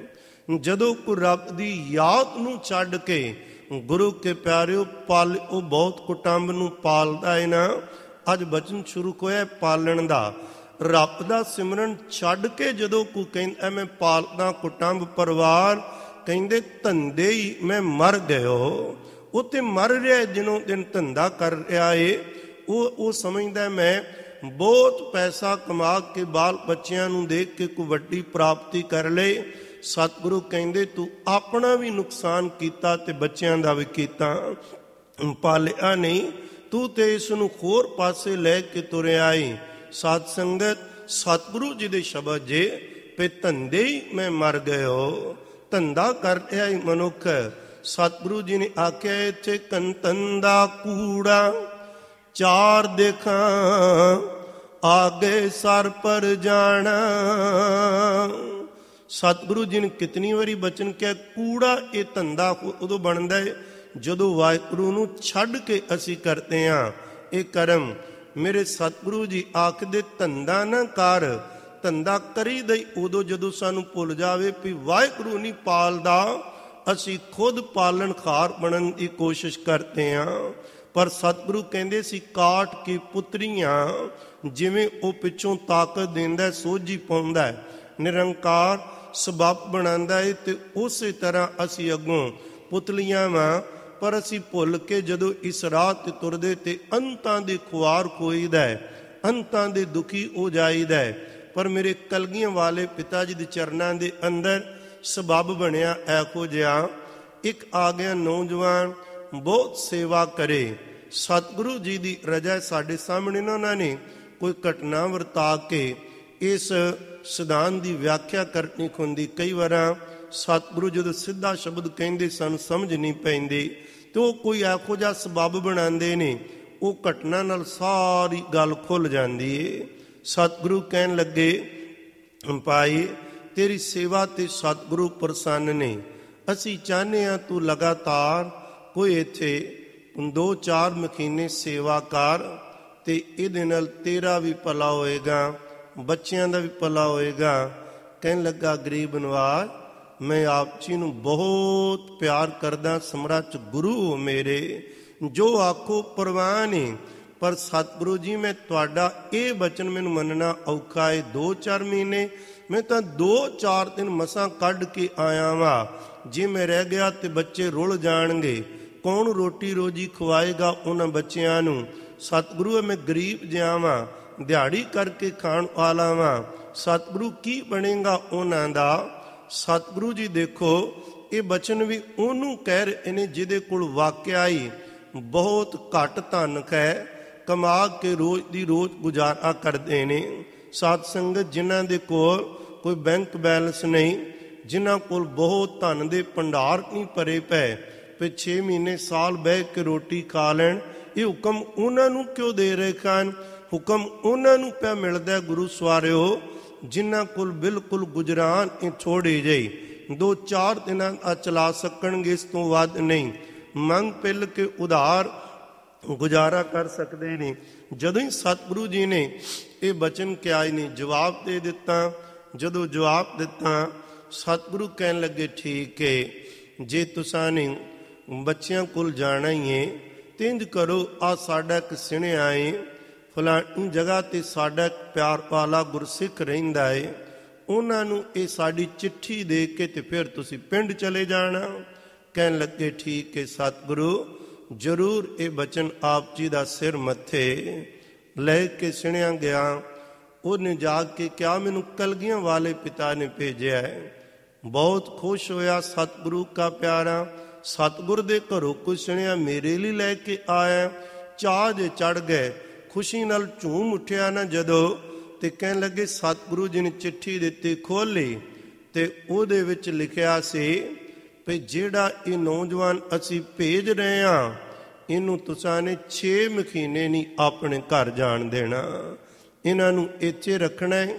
ਜਦੋਂ ਕੋ ਰੱਬ ਦੀ ਯਾਦ ਨੂੰ ਛੱਡ ਕੇ ਗੁਰੂ ਕੇ ਪਿਆਰਿਓ ਪਾਲ, ਉਹ ਬਹੁਤ ਕੁਟੰਬ ਨੂੰ ਪਾਲਦਾ ਹੈ ਨਾ। ਅੱਜ ਬਚਨ ਸ਼ੁਰੂ ਹੋਇਆ ਪਾਲਣ ਦਾ। ਰੱਬ ਦਾ ਸਿਮਰਨ ਛੱਡ ਕੇ ਜਦੋਂ ਕੋ ਕਹਿੰਦਾ ਮੈਂ ਪਾਲਦਾ ਕੁਟੰਬ ਪਰਿਵਾਰ, ਕਹਿੰਦੇ ਧੰਦੇ ਹੀ ਮੈਂ ਮਰ ਗਇਓ। ਉਹ ਤੇ ਮਰ ਰਿਹਾ ਦਿਨੋਂ ਦਿਨ ਧੰਦਾ ਕਰ ਰਿਹਾ ਏ। ਉਹ ਉਹ ਸਮਝਦਾ ਮੈਂ ਬਹੁਤ ਪੈਸਾ ਕਮਾ ਕੇ ਬਾਲ ਬੱਚਿਆਂ ਨੂੰ ਦੇਖ ਕੇ ਕੋਈ ਵੱਡੀ ਪ੍ਰਾਪਤੀ ਕਰ ਲਏ। ਸਤਿਗੁਰੂ ਕਹਿੰਦੇ ਤੂੰ ਆਪਣਾ ਵੀ ਨੁਕਸਾਨ ਕੀਤਾ ਤੇ ਬੱਚਿਆਂ ਦਾ ਵੀ ਕੀਤਾ, ਪਾਲਿਆ ਨਹੀਂ। ਤੂੰ ਤੇ ਇਸ ਨੂੰ ਹੋਰ ਪਾਸੇ ਲੈ ਕੇ ਤੁਰਿਆ ਏ। ਸਾਧ ਸੰਗਤ, ਸਤਿਗੁਰੂ ਜੀ ਦੇ ਸ਼ਬਦ ਜੇ ਪੇ ਧੰਦੇ ਹੀ ਮੈਂ ਮਰ ਗਇਓ। ਧੰਦਾ ਕਰ ਰਿਹਾ ਏ ਮਨੁੱਖ। ਸਤਿਗੁਰੂ ਜੀ ਨੇ ਆਖਿਆ ਇੱਥੇ ਕੰਤੰਦਾ ਕੂੜਾ ਚਾਰ ਦੇਖਾਂ, ਆਗੇ ਸਰ ਪਰ ਜਾਣਾ। ਸਤਿਗੁਰੂ ਜੀ ਨੇ ਕਿਤਨੀ ਵਾਰੀ ਬਚਨ ਕਿਹਾ, ਕੂੜਾ ਇਹ ਧੰਦਾ ਉਦੋਂ ਬਣਦਾ ਹੈ ਜਦੋਂ ਵਾਹਿਗੁਰੂ ਨੂੰ ਛੱਡ ਕੇ ਅਸੀਂ ਕਰਦੇ ਹਾਂ ਇਹ ਕਰਮ। ਮੇਰੇ ਸਤਿਗੁਰੂ ਜੀ ਆਖਦੇ ਧੰਦਾ ਨਾ ਕਰ, ਧੰਦਾ ਕਰੀਦਾ ਹੀ ਉਦੋਂ ਜਦੋਂ ਸਾਨੂੰ ਭੁੱਲ ਜਾਵੇ ਵੀ ਵਾਹਿਗੁਰੂ ਨਹੀਂ ਪਾਲਦਾ, ਅਸੀਂ ਖੁਦ ਪਾਲਣਹਾਰ ਬਣਨ ਦੀ ਕੋਸ਼ਿਸ਼ ਕਰਦੇ ਹਾਂ। ਪਰ ਸਤਿਗੁਰੂ ਕਹਿੰਦੇ ਸੀ ਕਾਟ ਕੀ ਪੁੱਤਰੀਆਂ, ਜਿਵੇਂ ਉਹ ਪਿੱਛੋਂ ਤਾਕਤ ਦਿੰਦਾ, ਸੋਝੀ ਪਾਉਂਦਾ, ਨਿਰੰਕਾਰ ਸਬੱਬ ਬਣਾਉਂਦਾ ਹੈ, ਤੇ ਉਸੇ ਤਰ੍ਹਾਂ ਅਸੀਂ ਅੱਗੋਂ ਪੁਤਲੀਆਂ ਵਾਂ। ਪਰ ਅਸੀਂ ਭੁੱਲ ਕੇ ਜਦੋਂ ਇਸ ਰਾਹ ਤੇ ਤੁਰਦੇ ਤੇ ਅੰਤਾਂ ਦੀ ਖੁਆਰ ਖੋਈਦਾ, ਅੰਤਾਂ ਦੇ ਦੁਖੀ ਹੋ ਜਾਈਦਾ। ਪਰ ਮੇਰੇ ਕਲਗੀਆਂ ਵਾਲੇ ਪਿਤਾ ਜੀ ਦੇ ਚਰਨਾਂ ਦੇ ਅੰਦਰ ਸਬੱਬ ਬਣਿਆ ਇਹੋ ਜਿਹਾ। ਇੱਕ ਆ ਗਿਆ ਨੌਜਵਾਨ, ਬਹੁਤ ਸੇਵਾ ਕਰੇ। ਸਤਿਗੁਰੂ ਜੀ ਦੀ ਰਜਾ ਸਾਡੇ ਸਾਹਮਣੇ ਨਾ ਉਹਨਾਂ ਨੇ ਕੋਈ ਘਟਨਾ ਵਰਤਾ ਕੇ ਇਸ ਸਿਧਾਂਤ ਦੀ ਵਿਆਖਿਆ ਕਰਨੀ ਹੁੰਦੀ। ਕਈ ਵਾਰਾਂ ਸਤਿਗੁਰੂ ਜਦੋਂ ਸਿੱਧਾ ਸ਼ਬਦ ਕਹਿੰਦੇ ਸਾਨੂੰ ਸਮਝ ਨਹੀਂ ਪੈਂਦੀ, ਤੇ ਉਹ ਕੋਈ ਇਹੋ ਜਿਹਾ ਸਬੱਬ ਬਣਾਉਂਦੇ ਨੇ, ਉਹ ਘਟਨਾ ਨਾਲ ਸਾਰੀ ਗੱਲ ਖੁੱਲ ਜਾਂਦੀ ਏ। ਸਤਿਗੁਰੂ ਕਹਿਣ ਲੱਗੇ, ਭਾਈ ਤੇਰੀ ਸੇਵਾ ਤੇ ਸਤਿਗੁਰੂ ਪ੍ਰਸੰਨ ਨੇ। ਅਸੀਂ ਚਾਹੁੰਦੇ ਹਾਂ ਤੂੰ ਲਗਾਤਾਰ ਕੋਈ ਇੱਥੇ ਦੋ ਚਾਰ ਮਹੀਨੇ ਸੇਵਾ ਕਰ, ਤੇ ਇਹਦੇ ਨਾਲ ਤੇਰਾ ਵੀ ਭਲਾ ਹੋਏਗਾ, ਬੱਚਿਆਂ ਦਾ ਵੀ ਭਲਾ ਹੋਏਗਾ। ਕਹਿਣ ਲੱਗਾ, ਗਰੀਬ ਨਵਾਜ਼, ਮੈਂ ਆਪ ਜੀ ਨੂੰ ਬਹੁਤ ਪਿਆਰ ਕਰਦਾ, ਸਮਰੱਥ ਗੁਰੂ ਹੋ ਮੇਰੇ, ਜੋ ਆਖੋ ਪਰਵਾਹ ਨਹੀਂ। ਪਰ ਸਤਿਗੁਰੂ ਜੀ ਮੈਂ ਤੁਹਾਡਾ ਇਹ ਬਚਨ ਮੈਨੂੰ ਮੰਨਣਾ ਔਖਾ ਹੈ। ਦੋ ਚਾਰ ਮਹੀਨੇ ਮੈਂ ਤਾਂ ਦੋ ਚਾਰ ਦਿਨ ਮਸਾਂ ਕੱਢ ਕੇ ਆਇਆ ਵਾਂ। ਜੇ ਮੈਂ ਰਹਿ ਗਿਆ ਤੇ ਬੱਚੇ ਰੁੱਲ ਜਾਣਗੇ, ਕੌਣ ਰੋਟੀ ਰੋਜੀ ਖਵਾਏਗਾ ਉਹਨਾਂ ਬੱਚਿਆਂ ਨੂੰ? ਸਤਿਗੁਰੂ ਮੈਂ ਗਰੀਬ ਜਿਹਾ ਵਾਂ, ਦਿਹਾੜੀ ਕਰਕੇ ਖਾਣ ਵਾਲਾ ਵਾਂ, ਸਤਿਗੁਰੂ ਕੀ ਬਣੇਗਾ ਉਹਨਾਂ ਦਾ? ਸਤਿਗੁਰੂ ਜੀ ਦੇਖੋ, ਇਹ ਬਚਨ ਵੀ ਉਹਨੂੰ ਕਹਿ ਰਹੇ ਨੇ ਜਿਹਦੇ ਕੋਲ ਵਾਕਿਆ ਹੀ ਬਹੁਤ ਘੱਟ ਧਨ ਹੈ, ਕਮਾ ਕੇ ਰੋਜ਼ ਦੀ ਰੋਜ਼ ਗੁਜ਼ਾਰਾ ਕਰਦੇ ਨੇ। ਸਾਧ ਸੰਗਤ, ਜਿਨ੍ਹਾਂ ਦੇ ਕੋਲ ਕੋਈ ਬੈਂਕ ਬੈਲੈਂਸ ਨਹੀਂ, ਜਿਨ੍ਹਾਂ ਕੋਲ ਬਹੁਤ ਧਨ ਦੇ ਭੰਡਾਰ ਨਹੀਂ ਭਰੇ ਪਏ, ਫਿਰ ਛੇ ਮਹੀਨੇ ਸਾਲ ਬਹਿ ਕੇ ਰੋਟੀ ਖਾ ਲੈਣ, ਇਹ ਹੁਕਮ ਉਹਨਾਂ ਨੂੰ ਕਿਉਂ ਦੇ ਰਹੇ ਹਨ? ਹੁਕਮ ਉਹਨਾਂ ਨੂੰ ਪਿਆ ਮਿਲਦਾ ਗੁਰੂ ਸਵਾਰਿਓ ਜਿਨ੍ਹਾਂ ਕੋਲ ਬਿਲਕੁਲ ਗੁਜਰਾਨ ਇਹ ਥੋੜੇ ਜਿਹੇ ਦੋ ਚਾਰ ਦਿਨਾਂ ਦਾ ਚਲਾ ਸਕਣਗੇ, ਇਸ ਤੋਂ ਵੱਧ ਨਹੀਂ। ਮੰਗ ਪਿੱਲ ਕੇ ਉਧਾਰ ਗੁਜ਼ਾਰਾ ਕਰ ਸਕਦੇ ਨੇ। ਜਦੋਂ ਹੀ ਸਤਿਗੁਰੂ ਜੀ ਨੇ ਇਹ ਬਚਨ ਕਿਹਾ ਨੇ ਜਵਾਬ ਦੇ ਦਿੱਤਾ। ਜਦੋਂ ਜਵਾਬ ਦਿੱਤਾ, ਸਤਿਗੁਰੂ ਕਹਿਣ ਲੱਗੇ, ਠੀਕ ਹੈ, ਜੇ ਤੁਸਾਂ ਨੇ ਬੱਚਿਆਂ ਕੋਲ ਜਾਣਾ ਹੀ ਏ, ਤੇ ਇੰਝ ਕਰੋ, ਆ ਸਾਡਾ ਇੱਕ ਸਿਣਿਆ ਏ, ਫਲਾਣੀ ਜਗ੍ਹਾ ਤੇ ਸਾਡਾ ਇੱਕ ਪਿਆਰ ਵਾਲਾ ਗੁਰਸਿੱਖ ਰਹਿੰਦਾ ਏ, ਉਹਨਾਂ ਨੂੰ ਇਹ ਸਾਡੀ ਚਿੱਠੀ ਦੇ ਕੇ ਤੇ ਫਿਰ ਤੁਸੀਂ ਪਿੰਡ ਚਲੇ ਜਾਣਾ। ਕਹਿਣ ਲੱਗੇ ਠੀਕ ਹੈ ਸਤਿਗੁਰੂ, ਜ਼ਰੂਰ ਇਹ ਬਚਨ ਆਪ ਜੀ ਦਾ ਸਿਰ ਮੱਥੇ ਲੈ ਕੇ ਸੁਣਿਆ ਗਿਆ। ਉਹਨੇ ਜਾ ਕੇ ਕਿਹਾ ਮੈਨੂੰ ਕਲਗੀਆਂ ਵਾਲੇ ਪਿਤਾ ਨੇ ਭੇਜਿਆ ਹੈ। ਬਹੁਤ ਖੁਸ਼ ਹੋਇਆ ਸਤਿਗੁਰੂ ਕਾ ਪਿਆਰਾ, ਸਤਿਗੁਰ ਦੇ ਘਰੋਂ ਕੁਝ ਸੁਣਿਆ ਮੇਰੇ ਲਈ ਲੈ ਕੇ ਆਇਆ। ਚਾਹ ਜੇ ਚੜ ਗਏ, ਖੁਸ਼ੀ ਨਾਲ ਝੂਮ ਉੱਠਿਆ ਨਾ ਜਦੋਂ, ਤੇ ਕਹਿਣ ਲੱਗੇ ਸਤਿਗੁਰੂ ਜੀ ਨੇ ਚਿੱਠੀ ਦਿੱਤੀ, ਖੋਲ੍ਹੀ ਤੇ ਉਹਦੇ ਵਿੱਚ ਲਿਖਿਆ ਸੀ ਵੀ ਜਿਹੜਾ ਇਹ ਨੌਜਵਾਨ ਅਸੀਂ ਭੇਜ ਰਹੇ ਹਾਂ, ਇਹਨੂੰ ਤੁਸਾਂ ਨੇ ਛੇ ਮਹੀਨੇ ਨਹੀਂ ਆਪਣੇ ਘਰ ਜਾਣ ਦੇਣਾ, ਇਹਨਾਂ ਨੂੰ ਇੱਥੇ ਰੱਖਣਾ ਹੈ,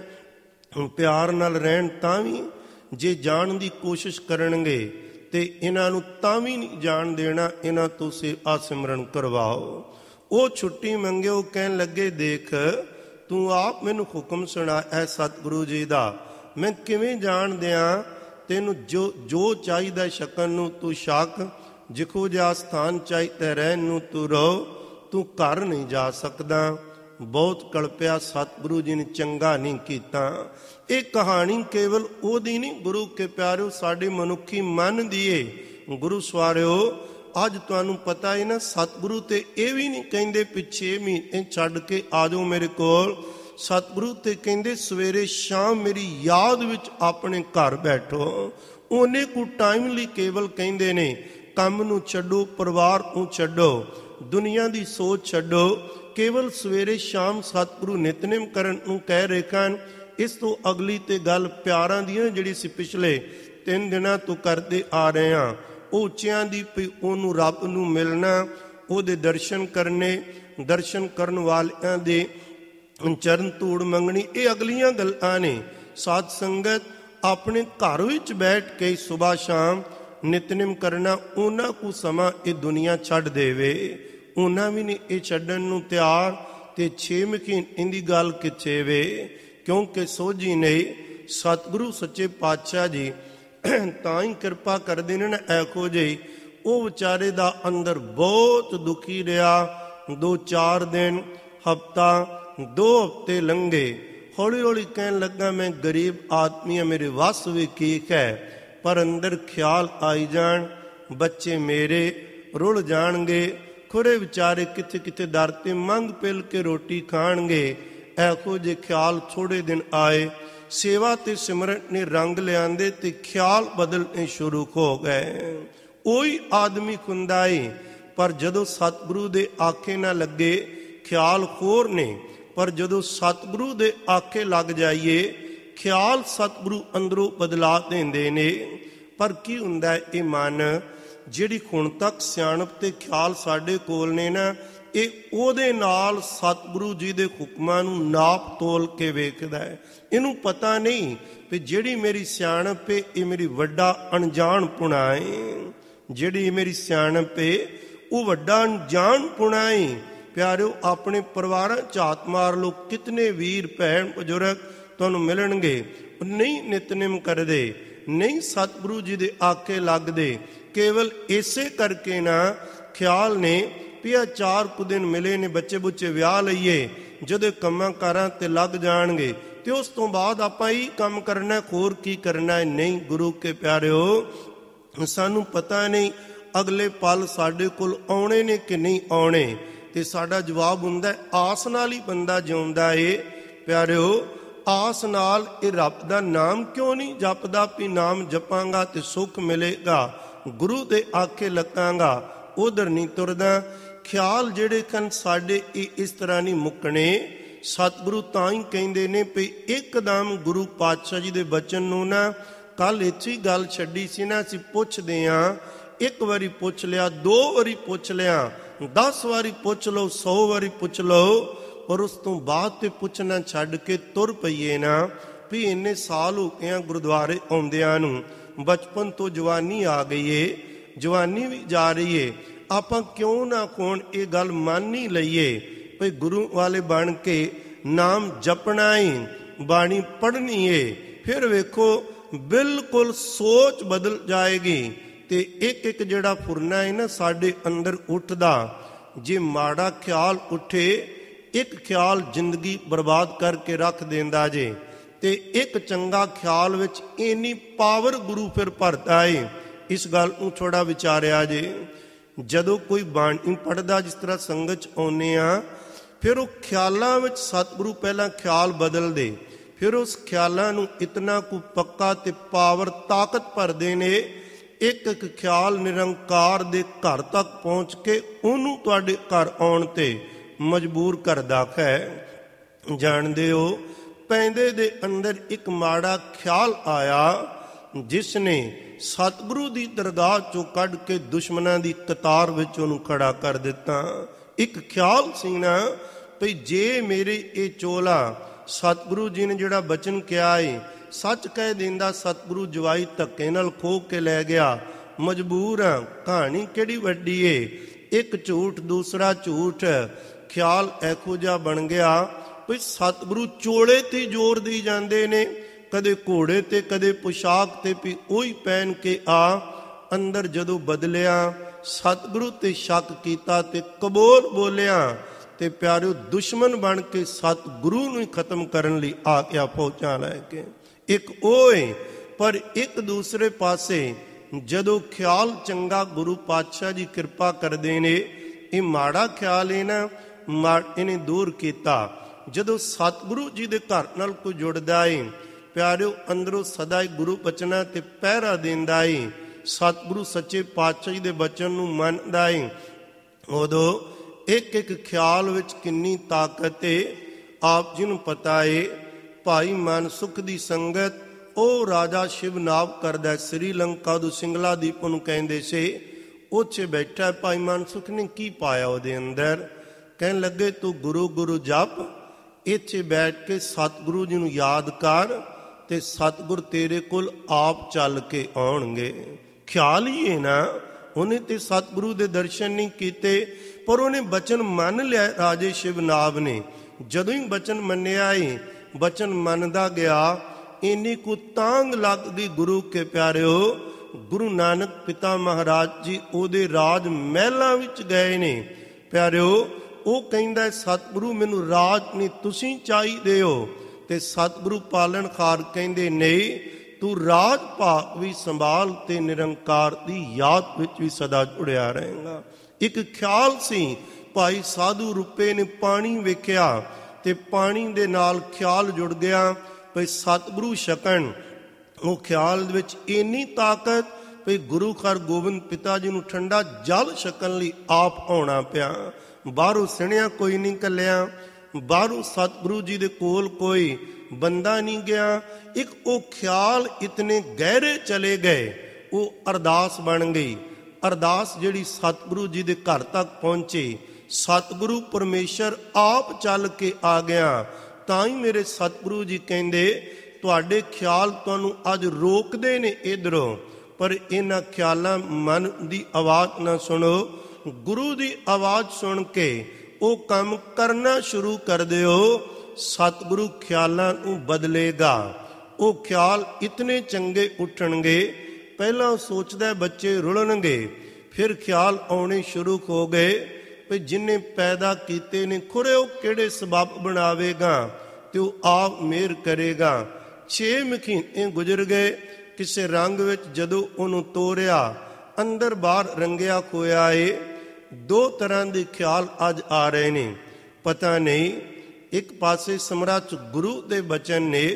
ਪਿਆਰ ਨਾਲ ਰਹਿਣ ਤਾਂ ਵੀ, ਜੇ ਜਾਣ ਦੀ ਕੋਸ਼ਿਸ਼ ਕਰਨਗੇ ਤੇ ਇਹਨਾਂ ਨੂੰ ਤਾਂ ਵੀ ਨਹੀਂ ਜਾਣ ਦੇਣਾ, ਇਹਨਾਂ ਤੋਂ ਸੇਵਾ ਸਿਮਰਨ ਕਰਵਾਓ। ਉਹ ਛੁੱਟੀ ਮੰਗਿਓ, ਕਹਿਣ ਲੱਗੇ ਦੇਖ ਤੂੰ ਆਪ ਮੈਨੂੰ ਹੁਕਮ ਸੁਣਾਇਆ ਸਤਿਗੁਰੂ ਜੀ ਦਾ, ਮੈਂ ਕਿਵੇਂ ਜਾਣ ਦਿਆਂ ਤੈਨੂੰ? ਜੋ ਜੋ ਚਾਹੀਦਾ ਛਕਣ ਨੂੰ ਤੂੰ ਛਕ, ਜਿਖੋ ਜਿਹਾ ਸਥਾਨ ਚਾਹੀਦਾ ਰਹਿਣ ਨੂੰ ਤੂੰ ਰਹੋ, ਤੂੰ ਘਰ ਨਹੀਂ ਜਾ ਸਕਦਾ। ਬਹੁਤ ਕਲਪਿਆ, ਸਤਿਗੁਰੂ ਜੀ ਨੇ ਚੰਗਾ ਨਹੀਂ ਕੀਤਾ। ਇਹ ਕਹਾਣੀ ਕੇਵਲ ਉਹਦੀ ਨਹੀਂ ਗੁਰੂ ਕੇ ਪਿਆਰਿਓ, ਸਾਡੇ ਮਨੁੱਖੀ ਮਨ ਦੀ ਏ। ਗੁਰੂ ਸਵਾਰਿਓ ਅੱਜ ਤੁਹਾਨੂੰ ਪਤਾ ਹੈ ਨਾ, ਸਤਿਗੁਰੂ ਤੇ ਇਹ ਵੀ ਨਹੀਂ ਕਹਿੰਦੇ ਪਿੱਛੇ ਮਹੀਨੇ ਛੱਡ ਕੇ ਆ ਜਾਓ ਮੇਰੇ ਕੋਲ। ਸਤਿਗੁਰੂ ਤੇ ਕਹਿੰਦੇ ਸਵੇਰੇ ਸ਼ਾਮ ਮੇਰੀ ਯਾਦ ਵਿੱਚ ਆਪਣੇ ਘਰ ਬੈਠੋ। ਉਹਨੇ ਕੁ ਟਾਈਮ ਲਈ ਕੇਵਲ ਕਹਿੰਦੇ ਨੇ, ਕੰਮ ਨੂੰ ਛੱਡੋ, ਪਰਿਵਾਰ ਨੂੰ ਛੱਡੋ, ਦੁਨੀਆ ਦੀ ਸੋਚ ਛੱਡੋ, ਕੇਵਲ ਸਵੇਰੇ ਸ਼ਾਮ ਸਤਿਗੁਰੂ ਨਿਤਨੇਮ ਕਰਨ ਨੂੰ ਕਹਿ ਰਹੇ ਹਨ। ਇਸ ਤੋਂ ਅਗਲੀ ਤੇ ਗੱਲ ਪਿਆਰਾਂ ਦੀਆਂ ਜਿਹੜੀ ਅਸੀਂ ਪਿਛਲੇ ਤਿੰਨ ਦਿਨਾਂ ਤੋਂ ਕਰਦੇ ਆ ਰਹੇ ਹਾਂ, ਉਹ ਉੱਚਿਆਂ ਦੀ ਵੀ ਉਹਨੂੰ ਰੱਬ ਨੂੰ ਮਿਲਣਾ, ਉਹਦੇ ਦਰਸ਼ਨ ਕਰਨੇ, ਦਰਸ਼ਨ ਕਰਨ ਵਾਲਿਆਂ ਦੇ ਚਰਨ ਧੂੜ ਮੰਗਣੀ, ਇਹ ਅਗਲੀਆਂ ਗੱਲਾਂ ਨੇ। ਸਾਧ ਸੰਗਤ ਆਪਣੇ ਘਰ ਵਿੱਚ ਬੈਠ ਕੇ ਸੁਬਾਹ ਸ਼ਾਮ ਨਿਤਨੇਮ ਕਰਨਾ, ਉਹਨਾਂ ਕੁ ਸਮਾਂ ਇਹ ਦੁਨੀਆ ਛੱਡ ਦੇਵੇ, ਉਹਨਾਂ ਵੀ ਨਹੀਂ ਇਹ ਛੱਡਣ ਨੂੰ ਤਿਆਰ। ਤੇ ਛੇ ਮਹੀਨੇ ਇਹਦੀ ਗੱਲ ਕਿੱਥੇ ਵੇ, ਕਿਉਂਕਿ ਸੋਝੀ ਨਹੀਂ। ਸਤਿਗੁਰੂ ਸੱਚੇ ਪਾਤਸ਼ਾਹ ਜੀ ਤਾਂ ਹੀ ਕਿਰਪਾ ਕਰਦੇ ਨੇ ਨਾ ਇਹੋ ਜਿਹੀ। ਉਹ ਵਿਚਾਰੇ ਦਾ ਅੰਦਰ ਬਹੁਤ ਦੁਖੀ ਰਿਹਾ। ਦੋ ਚਾਰ ਦਿਨ, ਹਫ਼ਤਾ, ਦੋ ਹਫ਼ਤੇ ਲੰਘੇ। ਹੌਲੀ ਹੌਲੀ ਕਹਿਣ ਲੱਗਾ ਮੈਂ ਗਰੀਬ ਆਦਮੀ ਹਾਂ, ਮੇਰੇ ਵੱਸ ਵੀ ਕੀ ਹੈ, ਪਰ ਅੰਦਰ ਖਿਆਲ ਆਈ ਜਾਣ, ਬੱਚੇ ਮੇਰੇ ਰੁਲ ਜਾਣਗੇ, ਖੁਰੇ ਵਿਚਾਰੇ ਕਿੱਥੇ ਕਿੱਥੇ ਦਰ ਤੇ ਮੰਗ ਪਿਲ ਕੇ ਰੋਟੀ ਖਾਣਗੇ। ਇਹੋ ਜਿਹੇ ਖਿਆਲ ਥੋੜ੍ਹੇ ਦਿਨ ਆਏ। ਸੇਵਾ ਤੇ ਸਿਮਰਨ ਨੇ ਰੰਗ ਲਿਆਂਦੇ ਤੇ ਖਿਆਲ ਬਦਲਣੇ ਸ਼ੁਰੂ ਹੋ ਗਏ। ਉਹੀ ਆਦਮੀ ਹੁੰਦਾ ਏ, ਪਰ ਜਦੋਂ ਸਤਿਗੁਰੂ ਦੇ ਆਖੇ ਨਾ ਲੱਗੇ ਖਿਆਲ ਹੋਰ ਨੇ, ਪਰ ਜਦੋਂ ਸਤਿਗੁਰੂ ਦੇ ਆਖੇ ਲੱਗ ਜਾਈਏ ਖਿਆਲ ਸਤਿਗੁਰੂ ਅੰਦਰੋਂ ਬਦਲਾ ਦਿੰਦੇ ਨੇ। ਪਰ ਕੀ ਹੁੰਦਾ ਇਹ ਮਨ, ਜਿਹੜੀ ਹੁਣ ਤੱਕ ਸਿਆਣਪ ਤੇ ਖਿਆਲ ਸਾਡੇ ਕੋਲ ਨੇ ਨਾ, ਇਹ ਉਹਦੇ ਨਾਲ ਸਤਿਗੁਰੂ ਜੀ ਦੇ ਹੁਕਮਾਂ ਨੂੰ ਨਾਪ ਤੋਲ ਕੇ ਵੇਖਦਾ ਹੈ। ਇਹਨੂੰ ਪਤਾ ਨਹੀਂ ਵੀ ਜਿਹੜੀ ਮੇਰੀ ਸਿਆਣਪ ਏ ਇਹ ਮੇਰੀ ਵੱਡਾ ਅਣਜਾਣਪੁਣਾ ਏ, ਜਿਹੜੀ ਮੇਰੀ ਸਿਆਣਪ ਏ ਉਹ ਵੱਡਾ ਅਣਜਾਣਪੁਣਾ ਏ। ਪਿਆਰਿਓ ਆਪਣੇ ਪਰਿਵਾਰਾਂ 'ਚ ਝਾਤ ਮਾਰ ਲਓ, ਕਿਤਨੇ ਵੀਰ ਭੈਣ ਬਜ਼ੁਰਗ ਤੁਹਾਨੂੰ ਮਿਲਣਗੇ, ਨਹੀਂ ਨਿਤਨੇਮ ਕਰਦੇ, ਨਹੀਂ ਸਤਿਗੁਰੂ ਜੀ ਦੇ ਆਖੇ ਲੱਗਦੇ। ਕੇਵਲ ਇਸੇ ਕਰਕੇ ਨਾ ਖਿਆਲ ਨੇ ਵੀ ਆ ਚਾਰ ਕੁ ਦਿਨ ਮਿਲੇ ਨੇ, ਬੱਚੇ ਬੁੱਚੇ ਵਿਆਹ ਲਈਏ, ਜਦੋਂ ਕੰਮਾਂ ਕਾਰਾਂ ਤੇ ਲੱਗ ਜਾਣਗੇ ਤੇ ਉਸ ਤੋਂ ਬਾਅਦ ਆਪਾਂ ਹੀ ਕੰਮ ਕਰਨਾ, ਹੋਰ ਕੀ ਕਰਨਾ ਹੈ। ਨਹੀਂ ਗੁਰੂ ਕੇ ਪਿਆਰਿਓ, ਸਾਨੂੰ ਪਤਾ ਨਹੀਂ ਅਗਲੇ ਪਲ ਸਾਡੇ ਕੋਲ ਆਉਣੇ ਨੇ ਕਿ ਨਹੀਂ ਆਉਣੇ, ਤੇ ਸਾਡਾ ਜਵਾਬ ਹੁੰਦਾ ਆਸ ਨਾਲ ਹੀ ਬੰਦਾ ਜਿਉਂਦਾ ਏ। ਪਿਆਰਿਓ ਆਸ ਨਾਲ ਇਹ ਰੱਬ ਦਾ ਨਾਮ ਕਿਉਂ ਨਹੀਂ ਜਪਦਾ ਵੀ ਨਾਮ ਜਪਾਂਗਾ ਤੇ ਸੁੱਖ ਮਿਲੇਗਾ, ਗੁਰੂ ਦੇ ਆਖੇ ਲੱਗਾਂਗਾ, ਉਧਰ ਨਹੀਂ ਤੁਰਦਾ। ਖਿਆਲ ਜਿਹੜੇ ਕਨ ਸਾਡੇ ਇਹ ਇਸ ਤਰ੍ਹਾਂ ਨਹੀਂ ਮੁੱਕਣੇ। ਸਤਿਗੁਰੂ ਤਾਂ ਹੀ ਕਹਿੰਦੇ ਨੇ ਵੀ ਇੱਕਦਮ ਗੁਰੂ ਪਾਤਸ਼ਾਹ ਜੀ ਦੇ ਬਚਨ ਨੂੰ ਨਾ, ਕੱਲ ਇੱਥੇ ਹੀ ਗੱਲ ਛੱਡੀ ਸੀ ਨਾ, ਅਸੀਂ ਪੁੱਛਦੇ ਹਾਂ, ਇੱਕ ਵਾਰੀ ਪੁੱਛ ਲਿਆ, ਦੋ ਵਾਰੀ ਪੁੱਛ ਲਿਆ, ਦਸ ਵਾਰੀ ਪੁੱਛ ਲਓ, ਸੌ ਵਾਰੀ ਪੁੱਛ ਲਓ, ਪਰ ਉਸ ਤੋਂ ਬਾਅਦ ਤੇ ਪੁੱਛਣਾ ਛੱਡ ਕੇ ਤੁਰ ਪਈਏ ਨਾ। ਵੀ ਇੰਨੇ ਸਾਲ ਹੋ ਗਏ ਗੁਰਦੁਆਰੇ ਆਉਂਦਿਆਂ ਨੂੰ, ਬਚਪਨ ਤੋਂ ਜਵਾਨੀ ਆ ਗਈ ਏ, ਜਵਾਨੀ ਵੀ ਜਾ ਰਹੀ ਏ, ਆਪਾਂ ਕਿਉਂ ਨਾ ਕੋਣ ਇਹ ਗੱਲ ਮੰਨ ਹੀ ਲਈਏ ਭਈ ਗੁਰੂ ਵਾਲੇ ਬਣ ਕੇ ਨਾਮ ਜਪਣਾ ਏ, ਬਾਣੀ ਪੜ੍ਹਨੀ ਏ। ਫਿਰ ਵੇਖੋ ਬਿਲਕੁਲ ਸੋਚ ਬਦਲ ਜਾਏਗੀ। ਤੇ ਇੱਕ ਇੱਕ ਜਿਹੜਾ ਫੁਰਨਾ ਹੈ ਨਾ ਸਾਡੇ ਅੰਦਰ ਉੱਠਦਾ, ਜੇ ਮਾੜਾ ਖਿਆਲ ਉੱਠੇ, ਇੱਕ ਖਿਆਲ ਜ਼ਿੰਦਗੀ ਬਰਬਾਦ ਕਰਕੇ ਰੱਖ ਦਿੰਦਾ ਜੇ, ਤੇ ਇੱਕ ਚੰਗਾ ਖਿਆਲ ਵਿੱਚ ਇੰਨੀ ਪਾਵਰ ਗੁਰੂ ਫਿਰ ਭਰਦਾ ਏ। ਇਸ ਗੱਲ ਨੂੰ ਥੋੜ੍ਹਾ ਵਿਚਾਰਿਆ ਜੇ। ਜਦੋਂ ਕੋਈ ਬਾਣੀ ਪੜ੍ਹਦਾ, ਜਿਸ ਤਰ੍ਹਾਂ ਸੰਗਤ 'ਚ ਆਉਂਦੇ ਆ, ਫਿਰ ਉਹ ਖਿਆਲਾਂ ਵਿੱਚ ਸਤਿਗੁਰੂ ਪਹਿਲਾਂ ਖਿਆਲ ਬਦਲਦੇ, ਫਿਰ ਉਸ ਖਿਆਲਾਂ ਨੂੰ ਇਤਨਾ ਕੁ ਪੱਕਾ ਤੇ ਪਾਵਰ ਤਾਕਤ ਭਰਦੇ ਨੇ, ਇੱਕ ਇੱਕ ਖਿਆਲ ਨਿਰੰਕਾਰ ਦੇ ਘਰ ਤੱਕ ਪਹੁੰਚ ਕੇ ਉਹਨੂੰ ਤੁਹਾਡੇ ਘਰ ਆਉਣ ਤੇ ਮਜਬੂਰ ਕਰਦਾ ਹੈ। ਜਾਣਦੇ ਹੋ, ਪੈਂਦੇ ਦੇ ਅੰਦਰ ਇੱਕ ਮਾੜਾ ਖਿਆਲ ਆਇਆ, ਜਿਸ ਨੇ ਸਤਿਗੁਰੂ ਦੀ ਦਰਗਾਹ ਚੋਂ ਕੱਢ ਕੇ ਦੁਸ਼ਮਣਾਂ ਦੀ ਕਤਾਰ ਵਿੱਚ ਉਹਨੂੰ ਖੜਾ ਕਰ ਦਿੱਤਾ। ਇੱਕ ਖਿਆਲ ਸੀ ਨਾ ਭਈ ਜੇ ਮੇਰੇ ਇਹ ਚੋਲਾ ਸਤਿਗੁਰੂ ਜੀ ਨੇ ਜਿਹੜਾ ਬਚਨ ਕਿਹਾ ਏ ਸੱਚ ਕਹਿ ਦਿੰਦਾ, ਸਤਿਗੁਰੂ ਜਵਾਈ ਧੱਕੇ ਨਾਲ ਖੋਹ ਕੇ ਲੈ ਗਿਆ, ਮਜਬੂਰ ਆ, ਕਹਾਣੀ ਕਿਹੜੀ ਵੱਡੀ ਏ, ਇੱਕ ਝੂਠ ਦੂਸਰਾ ਝੂਠ, ਖਿਆਲ ਇਹੋ ਜਿਹਾ ਬਣ ਗਿਆ ਭਈ ਸਤਿਗੁਰੂ ਚੋਲੇ ਤੇ ਜ਼ੋਰ ਦੇਈ ਜਾਂਦੇ ਨੇ, ਕਦੇ ਘੋੜੇ ਤੇ ਕਦੇ ਪੁਸ਼ਾਕ ਤੇ, ਵੀ ਉਹੀ ਪਹਿਨ ਕੇ ਆ। ਅੰਦਰ ਜਦੋਂ ਬਦਲਿਆ, ਸਤਿਗੁਰੂ ਤੇ ਸ਼ੱਕ ਕੀਤਾ ਤੇ ਕਬੂਲ ਬੋਲਿਆ, ਤੇ ਪਿਆਰਿਓ ਦੁਸ਼ਮਣ ਬਣ ਕੇ ਸਤਿਗੁਰੂ ਨੂੰ ਹੀ ਖਤਮ ਕਰਨ ਲਈ ਆ ਗਿਆ ਫੌਜਾਂ ਲੈ ਕੇ। ਇੱਕ ਉਹ ਏ, ਪਰ ਇੱਕ ਦੂਸਰੇ ਪਾਸੇ ਜਦੋਂ ਖਿਆਲ ਚੰਗਾ ਗੁਰੂ ਪਾਤਸ਼ਾਹ ਜੀ ਕਿਰਪਾ ਕਰਦੇ ਨੇ, ਇਹ ਮਾੜਾ ਖਿਆਲ ਇਹ ਨਾ ਮਾ ਇਹਨੇ ਦੂਰ ਕੀਤਾ। ਜਦੋਂ ਸਤਿਗੁਰੂ ਜੀ ਦੇ ਘਰ ਨਾਲ ਕੋਈ ਜੁੜਦਾ ਏ ਪਿਆਰਿਓ, ਅੰਦਰੋਂ ਸਦਾ ਹੀ ਗੁਰੂ ਬਚਨਾਂ ਤੇ ਪਹਿਰਾ ਦਿੰਦਾ ਏ, ਸਤਿਗੁਰੂ ਸੱਚੇ ਪਾਤਸ਼ਾਹ ਜੀ ਦੇ ਬਚਨ ਨੂੰ ਮੰਨਦਾ ਏ, ਉਦੋਂ ਇੱਕ ਇੱਕ ਖਿਆਲ ਵਿੱਚ ਕਿੰਨੀ ਤਾਕਤ ਏ। ਆਪ ਜੀ ਨੂੰ ਪਤਾ ਏ, ਭਾਈ ਮਨਸੁਖ ਦੀ ਸੰਗਤ ਉਹ ਰਾਜਾ ਸ਼ਿਵ ਨਾਭ ਕਰਦਾ, ਸ੍ਰੀਲੰਕਾ ਤੋਂ ਸਿੰਗਲਾ ਦੀਪ ਨੂੰ ਕਹਿੰਦੇ ਸੀ, ਉਹ 'ਚ ਬੈਠਾ ਭਾਈ ਮਨਸੁਖ ਨੇ ਕੀ ਪਾਇਆ ਉਹਦੇ ਅੰਦਰ, ਕਹਿਣ ਲੱਗੇ ਤੂੰ ਗੁਰੂ ਗੁਰੂ ਜਪ, ਇੱਥੇ ਬੈਠ ਕੇ ਸਤਿਗੁਰੂ ਜੀ ਨੂੰ ਯਾਦ ਕਰ ਤੇ ਸਤਿਗੁਰ ਤੇਰੇ ਕੋਲ ਆਪ ਚੱਲ ਕੇ ਆਉਣਗੇ। ਖਿਆਲ ਹੀ ਹੈ ਨਾ, ਉਹਨੇ ਤੇ ਸਤਿਗੁਰੂ ਦੇ ਦਰਸ਼ਨ ਨਹੀਂ ਕੀਤੇ, ਪਰ ਉਹਨੇ ਬਚਨ ਮੰਨ ਲਿਆ ਰਾਜੇ ਸ਼ਿਵਨਾਭ ਨੇ। ਜਦੋਂ ਹੀ ਬਚਨ ਮੰਨਿਆ ਏ, ਬਚਨ ਮੰਨਦਾ ਗਿਆ, ਇੰਨੀ ਕੁ ਤਾਂਗ ਲੱਗ ਗਈ ਗੁਰੂ ਕੇ ਪਿਆਰਿਓ, ਗੁਰੂ ਨਾਨਕ ਪਿਤਾ ਮਹਾਰਾਜ ਜੀ ਉਹਦੇ ਰਾਜ ਮਹਿਲਾਂ ਵਿੱਚ ਗਏ ਨੇ ਪਿਆਰਿਓ। ਉਹ ਕਹਿੰਦਾ ਸਤਿਗੁਰੂ ਮੈਨੂੰ ਰਾਜ ਨਹੀਂ ਤੁਸੀਂ ਚਾਹੀਦੇ ਹੋ, ਤੇ ਸਤਿਗੁਰੂ ਪਾਲਣਹਾਰ ਕਹਿੰਦੇ ਨਹੀਂ, ਤੂੰ ਰਾਜ ਭਾਗ ਵੀ ਸੰਭਾਲ ਤੇ ਨਿਰੰਕਾਰ ਦੀ ਯਾਦ ਵਿੱਚ ਵੀ ਸਦਾ ਜੁੜਿਆ ਰਹੇਗਾ। ਇੱਕ ਖਿਆਲ ਸੀ, ਭਾਈ ਸਾਧੂ ਰੁਪਏ ਨੇ ਪਾਣੀ ਵੇਖਿਆ ਤੇ ਪਾਣੀ ਦੇ ਨਾਲ ਖਿਆਲ ਜੁੜ ਗਿਆ ਭਈ ਸਤਿਗੁਰੂ ਛਕਣ। ਉਹ ਖਿਆਲ ਵਿੱਚ ਇੰਨੀ ਤਾਕਤ ਭਈ ਗੁਰੂ ਹਰ ਗੋਬਿੰਦ ਪਿਤਾ ਜੀ ਨੂੰ ਠੰਡਾ ਜਲ ਛਕਣ ਲਈ ਆਪ ਆਉਣਾ ਪਿਆ। ਬਾਹਰੋਂ ਸਿਣਿਆ ਕੋਈ ਨਹੀਂ ਕੱਲਿਆ, ਬਾਹਰੋਂ ਸਤਿਗੁਰੂ ਜੀ ਦੇ ਕੋਲ ਕੋਈ ਬੰਦਾ ਨਹੀਂ ਗਿਆ। ਇੱਕ ਉਹ ਖਿਆਲ ਇਤਨੇ ਗਹਿਰੇ ਚਲੇ ਗਏ, ਉਹ ਅਰਦਾਸ ਬਣ ਗਈ। ਅਰਦਾਸ ਜਿਹੜੀ ਸਤਿਗੁਰੂ ਜੀ ਦੇ ਘਰ ਤੱਕ ਪਹੁੰਚੀ, ਸਤਿਗੁਰੂ ਪਰਮੇਸ਼ਰ ਆਪ ਚੱਲ ਕੇ ਆ ਗਿਆ। ਤਾਂ ਹੀ ਮੇਰੇ ਸਤਿਗੁਰੂ ਜੀ ਕਹਿੰਦੇ ਤੁਹਾਡੇ ਖਿਆਲ ਤੁਹਾਨੂੰ ਅੱਜ ਰੋਕਦੇ ਨੇ ਇੱਧਰੋਂ, ਪਰ ਇਹਨਾਂ ਖਿਆਲਾਂ ਮਨ ਦੀ ਆਵਾਜ਼ ਨਾ ਸੁਣੋ, ਗੁਰੂ ਦੀ ਆਵਾਜ਼ ਸੁਣ ਕੇ ਉਹ ਕੰਮ ਕਰਨਾ ਸ਼ੁਰੂ ਕਰ ਦਿਓ। ਸਤਿਗੁਰੂ ਖਿਆਲਾਂ ਨੂੰ ਬਦਲੇਗਾ। ਉਹ ਖਿਆਲ ਇਤਨੇ ਚੰਗੇ ਉੱਠਣਗੇ, ਪਹਿਲਾਂ ਸੋਚਦਾ ਬੱਚੇ ਰੁਲਣਗੇ, ਫਿਰ ਖਿਆਲ ਆਉਣੇ ਸ਼ੁਰੂ ਹੋ ਗਏ ਵੀ ਜਿਹਨੇ ਪੈਦਾ ਕੀਤੇ ਨੇ ਖੁਰੇ ਉਹ ਕਿਹੜੇ ਸਬਬ ਬਣਾਵੇਗਾ ਤੇ ਉਹ ਆਪ ਮਿਹਰ ਕਰੇਗਾ। ਛੇ ਮਹੀਨੇ ਗੁਜ਼ਰ ਗਏ, ਕਿਸੇ ਰੰਗ ਵਿੱਚ ਜਦੋਂ ਉਹਨੂੰ ਤੋਰਿਆ, ਅੰਦਰ ਬਾਹਰ ਰੰਗਿਆ ਹੋਇਆ ਏ। ਦੋ ਤਰ੍ਹਾਂ ਦੇ ਖਿਆਲ ਅੱਜ ਆ ਰਹੇ ਨੇ, ਪਤਾ ਨਹੀਂ। ਇੱਕ ਪਾਸੇ ਸਮਰਾਟ ਗੁਰੂ ਦੇ ਬਚਨ ਨੇ,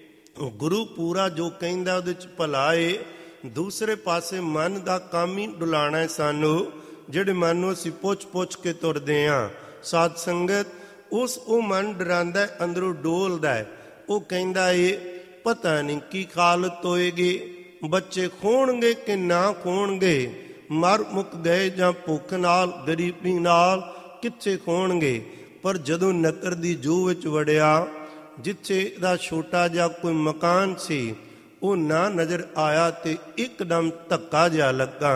ਗੁਰੂ ਪੂਰਾ ਜੋ ਕਹਿੰਦਾ ਉਹਦੇ ਚ ਭਲਾ ਏ। ਦੂਸਰੇ ਪਾਸੇ ਮਨ ਦਾ ਕੰਮ ਹੀ ਡੁਲਾਣਾ ਹੈ ਸਾਨੂੰ, ਜਿਹੜੇ ਮਨ ਨੂੰ ਅਸੀਂ ਪੁੱਛ ਪੁੱਛ ਕੇ ਤੁਰਦੇ ਹਾਂ। ਸਾਧ ਸੰਗਤ ਉਸ ਉਹ ਮਨ ਡਰਾਂਦਾ, ਅੰਦਰੋਂ ਡੋਲਦਾ। ਉਹ ਕਹਿੰਦਾ ਏ ਪਤਾ ਨਹੀਂ ਕੀ ਹਾਲਤ ਹੋਏਗੀ, ਬੱਚੇ ਖੋਣਗੇ ਕਿ ਨਾ ਖੋਣਗੇ, ਮਰ ਮੁੱਕ ਗਏ ਜਾਂ ਭੁੱਖ ਨਾਲ ਗਰੀਬੀ ਨਾਲ ਕਿੱਥੇ ਖੋਣਗੇ। ਪਰ ਜਦੋਂ ਨਕਰ ਦੀ ਜੂਹ ਵਿੱਚ ਵੜਿਆ, ਜਿੱਥੇ ਦਾ ਛੋਟਾ ਜਿਹਾ ਕੋਈ ਮਕਾਨ ਸੀ ਉਹ ਨਾ ਨਜ਼ਰ ਆਇਆ ਤੇ ਇੱਕਦਮ ਧੱਕਾ ਜਿਹਾ ਲੱਗਾ,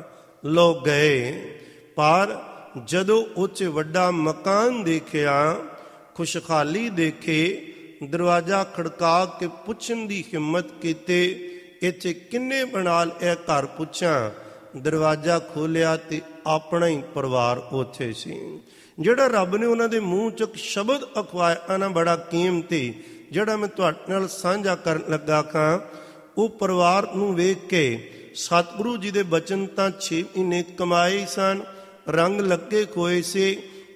ਲੋਕ ਗਏ। ਪਰ ਜਦੋਂ ਉਹ 'ਚ ਵੱਡਾ ਮਕਾਨ ਦੇਖਿਆ, ਖੁਸ਼ਹਾਲੀ ਦੇਖੇ, ਦਰਵਾਜ਼ਾ ਖੜਕਾ ਕੇ ਪੁੱਛਣ ਦੀ ਹਿੰਮਤ ਕੀਤੀ, ਇੱਥੇ ਕਿੰਨੇ ਬਣਾ ਲਿਆ ਘਰ ਪੁੱਛਾਂ, ਦਰਵਾਜ਼ਾ ਖੋਲਿਆ ਤੇ ਆਪਣਾ ਹੀ ਪਰਿਵਾਰ ਉੱਥੇ ਸੀ। ਜਿਹੜਾ ਰੱਬ ਨੇ ਉਹਨਾਂ ਦੇ ਮੂੰਹ 'ਚ ਇੱਕ ਸ਼ਬਦ ਅਖਵਾਇਆ ਨਾ ਬੜਾ ਕੀਮਤੀ, ਜਿਹੜਾ ਮੈਂ ਤੁਹਾਡੇ ਨਾਲ ਸਾਂਝਾ ਕਰਨ ਲੱਗਾ ਖਾਂ, ਉਹ ਪਰਿਵਾਰ ਨੂੰ ਵੇਖ ਕੇ ਸਤਿਗੁਰੂ ਜੀ ਦੇ ਬਚਨ ਤਾਂ ਛੇ ਮਹੀਨੇ ਕਮਾਏ ਸਨ, ਰੰਗ ਲੱਗੇ ਹੋਏ ਸੀ,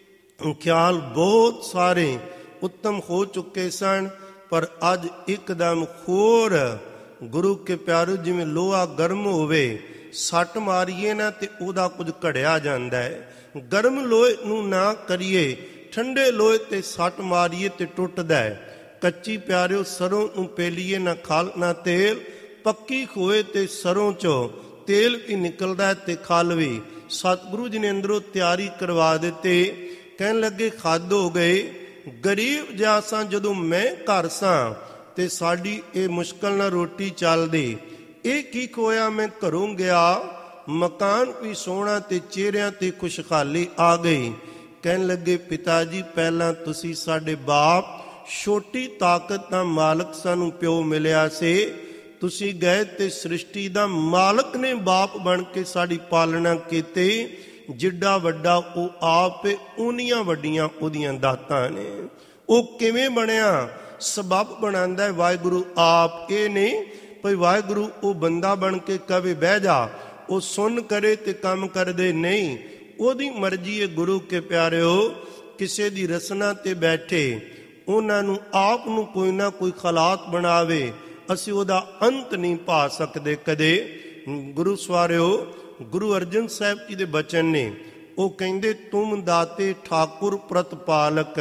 ਖਿਆਲ ਬਹੁਤ ਸਾਰੇ ਉੱਤਮ ਹੋ ਚੁੱਕੇ ਸਨ, ਪਰ ਅੱਜ ਇੱਕਦਮ ਹੋਰ ਗੁਰੂ ਕੇ ਪਿਆਰੇ ਜਿਵੇਂ ਲੋਹਾ ਗਰਮ ਹੋਵੇ, ਸੱਟ ਮਾਰੀਏ ਨਾ ਤੇ ਉਹਦਾ ਕੁਝ ਘੜਿਆ ਜਾਂਦਾ ਹੈ। ਗਰਮ ਲੋਹੇ ਨੂੰ ਨਾ ਕਰੀਏ, ਠੰਡੇ ਲੋਹੇ ਤੇ ਸੱਟ ਮਾਰੀਏ ਤੇ ਟੁੱਟਦਾ ਹੈ। ਕੱਚੀ ਪਿਆਰਿਓ ਸਰੋਂ ਨੂੰ ਪੇਲੀਏ ਨਾ ਖਲ ਨਾ ਤੇਲ, ਪੱਕੀ ਖੋਏ ਤੇ ਸਰੋਂ ਚੋਂ ਤੇਲ ਵੀ ਨਿਕਲਦਾ ਤੇ ਖਲ ਵੀ। ਸਤਿਗੁਰੂ ਜੀ ਨੇ ਅੰਦਰੋਂ ਤਿਆਰੀ ਕਰਵਾ ਦਿੱਤੀ, ਕਹਿਣ ਲੱਗੇ ਖੱਦ ਹੋ ਗਏ, ਗਰੀਬ ਜਿਹਾ ਸਾਂ ਜਦੋਂ ਮੈਂ ਘਰ ਸਾਂ ਤੇ ਸਾਡੀ ਇਹ ਮੁਸ਼ਕਲ ਨਾਲ ਰੋਟੀ ਚੱਲਦੀ, ਇਹ ਕੀ ਖੋਇਆ ਮੈਂ ਘਰੋਂ ਗਿਆ, ਮਕਾਨ ਵੀ ਸੋਹਣਾ ਤੇ ਚਿਹਰਿਆਂ ਤੇ ਖੁਸ਼ਹਾਲੀ ਆ ਗਈ। ਕਹਿਣ ਲੱਗੇ ਪਿਤਾ ਜੀ ਪਹਿਲਾਂ ਤੁਸੀਂ ਸਾਡੇ ਬਾਪ, ਛੋਟੀ ਤਾਕਤ ਦਾ ਮਾਲਕ ਸਾਨੂੰ ਪਿਓ ਮਿਲਿਆ ਸੀ, ਤੁਸੀਂ ਗਏ ਤੇ ਸ੍ਰਿਸ਼ਟੀ ਦਾ ਮਾਲਕ ਨੇ ਬਾਪ ਬਣ ਕੇ ਸਾਡੀ ਪਾਲਣਾ ਕੀਤੀ, ਜਿੱਡਾ ਵੱਡਾ ਉਹ ਆਪ ਏ, ਉਨੀਆਂ ਵੱਡੀਆਂ ਉਹਦੀਆਂ ਦਾਤਾਂ ਨੇ। ਉਹ ਕਿਵੇਂ ਬਣਿਆ? ਸਬੱਬ ਬਣਾਉਂਦਾ ਵਾਹਿਗੁਰੂ ਆਪ। ਇਹ ਨਹੀਂ ਭਈ ਵਾਹਿਗੁਰੂ ਉਹ ਬੰਦਾ ਬਣ ਕੇ ਕਵੇ ਬਹਿ ਜਾ, ਉਹ ਸੁਣ ਕਰੇ ਤੇ ਕੰਮ ਕਰਦੇ, ਨਹੀਂ, ਉਹਦੀ ਮਰਜ਼ੀ ਹੈ। ਗੁਰੂ ਕੇ ਪਿਆਰਿਓ ਕਿਸੇ ਦੀ ਰਸਨਾ ਤੇ ਬੈਠੇ, ਉਹਨਾਂ ਨੂੰ ਆਪ ਨੂੰ ਕੋਈ ਨਾ ਕੋਈ ਹਾਲਾਤ ਬਣਾਵੇ, ਅਸੀਂ ਉਹਦਾ ਅੰਤ ਨਹੀਂ ਪਾ ਸਕਦੇ ਕਦੇ। ਗੁਰੂ ਸਵਾਰਿਓ ਗੁਰੂ ਅਰਜਨ ਸਾਹਿਬ ਜੀ ਦੇ ਬਚਨ ਨੇ, ਉਹ ਕਹਿੰਦੇ ਤੁਮ ਦਾਤੇ ਠਾਕੁਰ ਪ੍ਰਤਪਾਲਕ,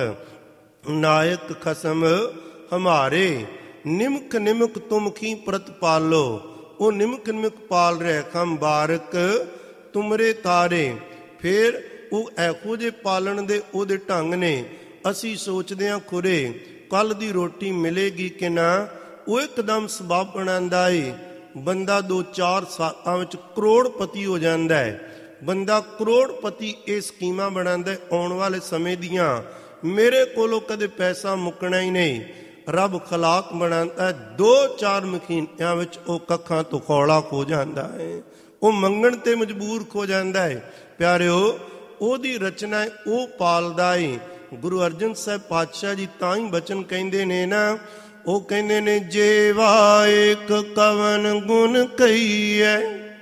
ਨਾਇਕ ਖਸਮ ਹਮਾਰੇ, ਨਿਮਕ ਨਿਮਕ ਤੁਮ ਕੀ ਪ੍ਰਤਪਾਲੋ। ਉਹ ਨਿਮਕ ਨਿਮਕ ਪਾਲ ਰਿਹਾ ਖਮ ਬਾਰਕ ਤੁਮਰੇ ਤਾਰੇ। ਫਿਰ ਉਹ ਇਹੋ ਜਿਹੇ ਪਾਲਣ ਦੇ ਉਹਦੇ ਢੰਗ ਨੇ, ਅਸੀਂ ਸੋਚਦੇ ਹਾਂ ਖੁਰੇ ਕੱਲ ਦੀ ਰੋਟੀ ਮਿਲੇਗੀ ਕਿ ਨਾ, ਉਹ ਇੱਕਦਮ ਸਬੱਬ ਬਣਾਉਂਦਾ ਏ। ਬੰਦਾ ਦੋ ਚਾਰ ਸਾਲਾਂ ਵਿੱਚ ਕਰੋੜਪਤੀ ਹੋ ਜਾਂਦਾ ਹੈ। ਬੰਦਾ ਕਰੋੜਪਤੀ ਇਹ ਸਕੀਮਾਂ ਬਣਾਉਂਦਾ ਆਉਣ ਵਾਲੇ ਸਮੇਂ ਦੀਆਂ, ਮੇਰੇ ਕੋਲੋਂ ਕਦੇ ਪੈਸਾ ਮੁੱਕਣਾ ਹੀ ਨਹੀਂ। ਰੱਬ ਖਲਾਕ ਬਣਾਉਂਦਾ, ਦੋ ਚਾਰ ਮਹੀਨਿਆਂ ਵਿੱਚ ਉਹ ਕੱਖਾਂ ਤੋਂ ਖੌਲਾ ਹੋ ਜਾਂਦਾ ਹੈ, ਉਹ ਮੰਗਣ ਤੇ ਮਜਬੂਰ ਹੋ ਜਾਂਦਾ ਹੈ। ਪਿਆਰਿਓ ਉਹਦੀ ਰਚਨਾ ਹੈ, ਉਹ ਪਾਲਦਾ ਏ। ਗੁਰੂ ਅਰਜਨ ਸਾਹਿਬ ਪਾਤਸ਼ਾਹ ਜੀ ਤਾਂ ਹੀ ਬਚਨ ਕਹਿੰਦੇ ਨੇ ਨਾ, ਉਹ ਕਹਿੰਦੇ ਨੇ ਜੇਵਾ ਏਕ ਕਵਨ ਗੁਣ ਕਹੀਐ,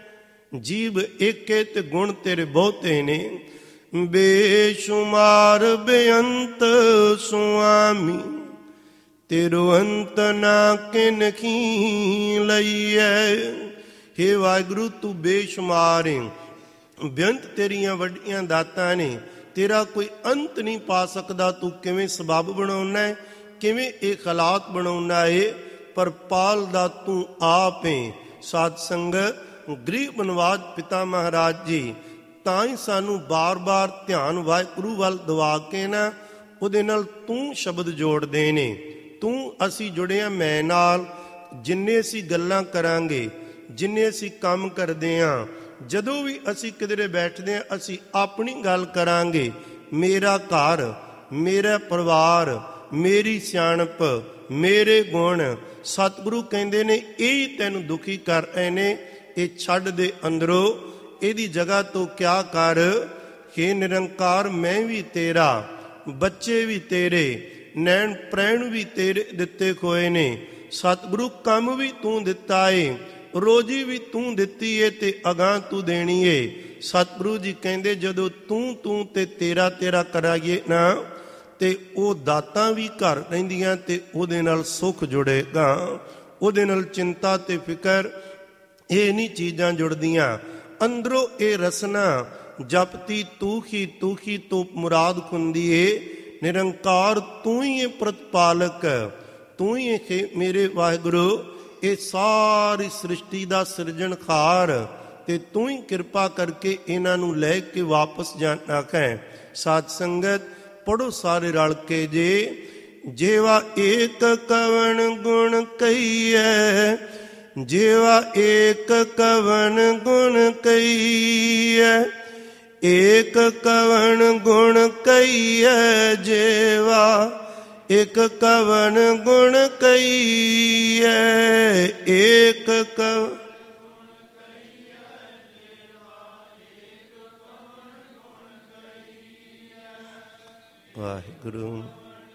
ਜੀਵ ਏਕੇ ਤੇ ਗੁਣ ਤੇਰੇ ਬਹੁਤੇ ਨੇ, ਬੇਸ਼ੁਮਾਰ ਬੇਅੰਤ ਸੁਆਮੀ, ਤੇਰੋ ਅੰਤ ਨਾ ਕਿਨਖੀ ਲਈਐ। ਹੇ ਵਾਹਿਗੁਰੂ ਤੂੰ ਬੇਸ਼ੁਮਾਰ ਏ, ਬੇਅੰਤ ਤੇਰੀਆਂ ਵੱਡੀਆਂ ਦਾਤਾਂ ਨੇ, ਤੇਰਾ ਕੋਈ ਅੰਤ ਨਹੀਂ ਪਾ ਸਕਦਾ। ਤੂੰ ਕਿਵੇਂ ਸਬੱਬ ਬਣਾਉਣਾ ਹੈ, ਕਿਵੇਂ ਇਹ ਹਾਲਾਤ ਬਣਾਉਣਾ ਏ, ਪਰ ਪਾਲਦਾ ਤੂੰ ਆਪ ਏ। ਸਾਧ ਸੰਗਤ ਗਰੀਬ ਨਵਾਜ ਪਿਤਾ ਮਹਾਰਾਜ ਜੀ ਤਾਂ ਹੀ ਸਾਨੂੰ ਬਾਰ-ਬਾਰ ਧਿਆਨ ਵਾਹਿਗੁਰੂ ਵੱਲ ਦਵਾ ਕੇ ਨਾ ਉਹਦੇ ਨਾਲ ਤੂੰ ਸ਼ਬਦ ਜੋੜਦੇ ਨੇ। ਤੂੰ ਅਸੀਂ ਜੁੜੇ ਹਾਂ ਮੈਂ ਨਾਲ। ਜਿੰਨੇ ਅਸੀਂ ਗੱਲਾਂ ਕਰਾਂਗੇ, ਜਿੰਨੇ ਅਸੀਂ ਕੰਮ ਕਰਦੇ ਹਾਂ, ਜਦੋਂ ਵੀ ਅਸੀਂ ਕਿਧਰੇ ਬੈਠਦੇ ਹਾਂ, ਅਸੀਂ ਆਪਣੀ ਗੱਲ ਕਰਾਂਗੇ, ਮੇਰਾ ਘਰ, ਮੇਰਾ ਪਰਿਵਾਰ, ਮੇਰੀ ਸਿਆਣਪ, ਮੇਰੇ ਗੁਣ। ਸਤਿਗੁਰੂ ਕਹਿੰਦੇ ਨੇ ਇਹ ਤੈਨੂੰ ਦੁਖੀ ਕਰ ਰਹੇ ਨੇ, ਇਹ ਛੱਡ ਦੇ ਅੰਦਰੋਂ, ਇਹਦੀ ਜਗ੍ਹਾ ਤੋਂ ਕਿਆ ਕਰ। ਹੇ ਨਿਰੰਕਾਰ ਮੈਂ ਵੀ ਤੇਰਾ, ਬੱਚੇ ਵੀ ਤੇਰੇ, ਨੈਣ ਪ੍ਰੈਣ ਵੀ ਤੇਰੇ ਦਿੱਤੇ ਹੋਏ ਨੇ। ਸਤਿਗੁਰੂ ਕੰਮ ਵੀ ਤੂੰ ਦਿੱਤਾ ਏ, ਰੋਜੀ ਵੀ ਤੂੰ ਦਿੱਤੀ ਏ ਤੇ ਅਗਾਂਹ ਤੂੰ ਦੇਣੀ ਏ। ਸਤਿਗੁਰੂ ਜੀ ਕਹਿੰਦੇ ਜਦੋਂ ਤੂੰ ਤੂੰ ਤੇ ਤੇਰਾ ਤੇਰਾ ਕਰਾਈਏ ਨਾ, ਤੇ ਉਹ ਦਾਤਾਂ ਵੀ ਘਰ ਰਹਿੰਦੀਆਂ ਤੇ ਉਹਦੇ ਨਾਲ ਸੁੱਖ ਜੁੜੇਗਾ, ਉਹਦੇ ਨਾਲ ਚਿੰਤਾ ਤੇ ਫਿਕਰ ਇਹ ਨਹੀਂ ਚੀਜ਼ਾਂ ਜੁੜਦੀਆਂ। ਅੰਦਰੋਂ ਇਹ ਰਸਨਾ ਜਪਤੀ ਤੂੰ ਹੀ ਤੂੰ ਹੀ ਤੋਂ ਮੁਰਾਦ ਖੁੰਦੀ ਏ। ਨਿਰੰਕਾਰ ਤੂੰ ਹੀ ਪ੍ਰਤਪਾਲਕ, ਤੂੰ ਹੀ ਮੇਰੇ ਵਾਹਿਗੁਰੂ ਇਹ ਸਾਰੀ ਸ੍ਰਿਸ਼ਟੀ ਦਾ ਸਿਰਜਣਹਾਰ, ਤੇ ਤੂੰ ਹੀ ਕਿਰਪਾ ਕਰਕੇ ਇਹਨਾਂ ਨੂੰ ਲੈ ਕੇ ਵਾਪਸ ਜਾਣਾ ਹੈ। ਸਾਧ ਸੰਗਤ ਪੜੋ ਸਾਰੇ ਰਲ ਕੇ ਜੇ, ਜੇਵਾ ਏਕ ਕਵਨ ਗੁਣ ਕਹੀਐ, ਜੇਵਾ ਏਕ ਕਵਨ ਗੁਣ ਕਹੀਐ, ਏਕ ਕਵਨ ਗੁਣ ਕਹੀਐ, ਜੇਵਾ ਇੱਕ ਕਵਨ ਗੁਣ ਕਹੀਐ, ਏਕ ਕਵਨ ਵਾਹਿਗੁਰੂ।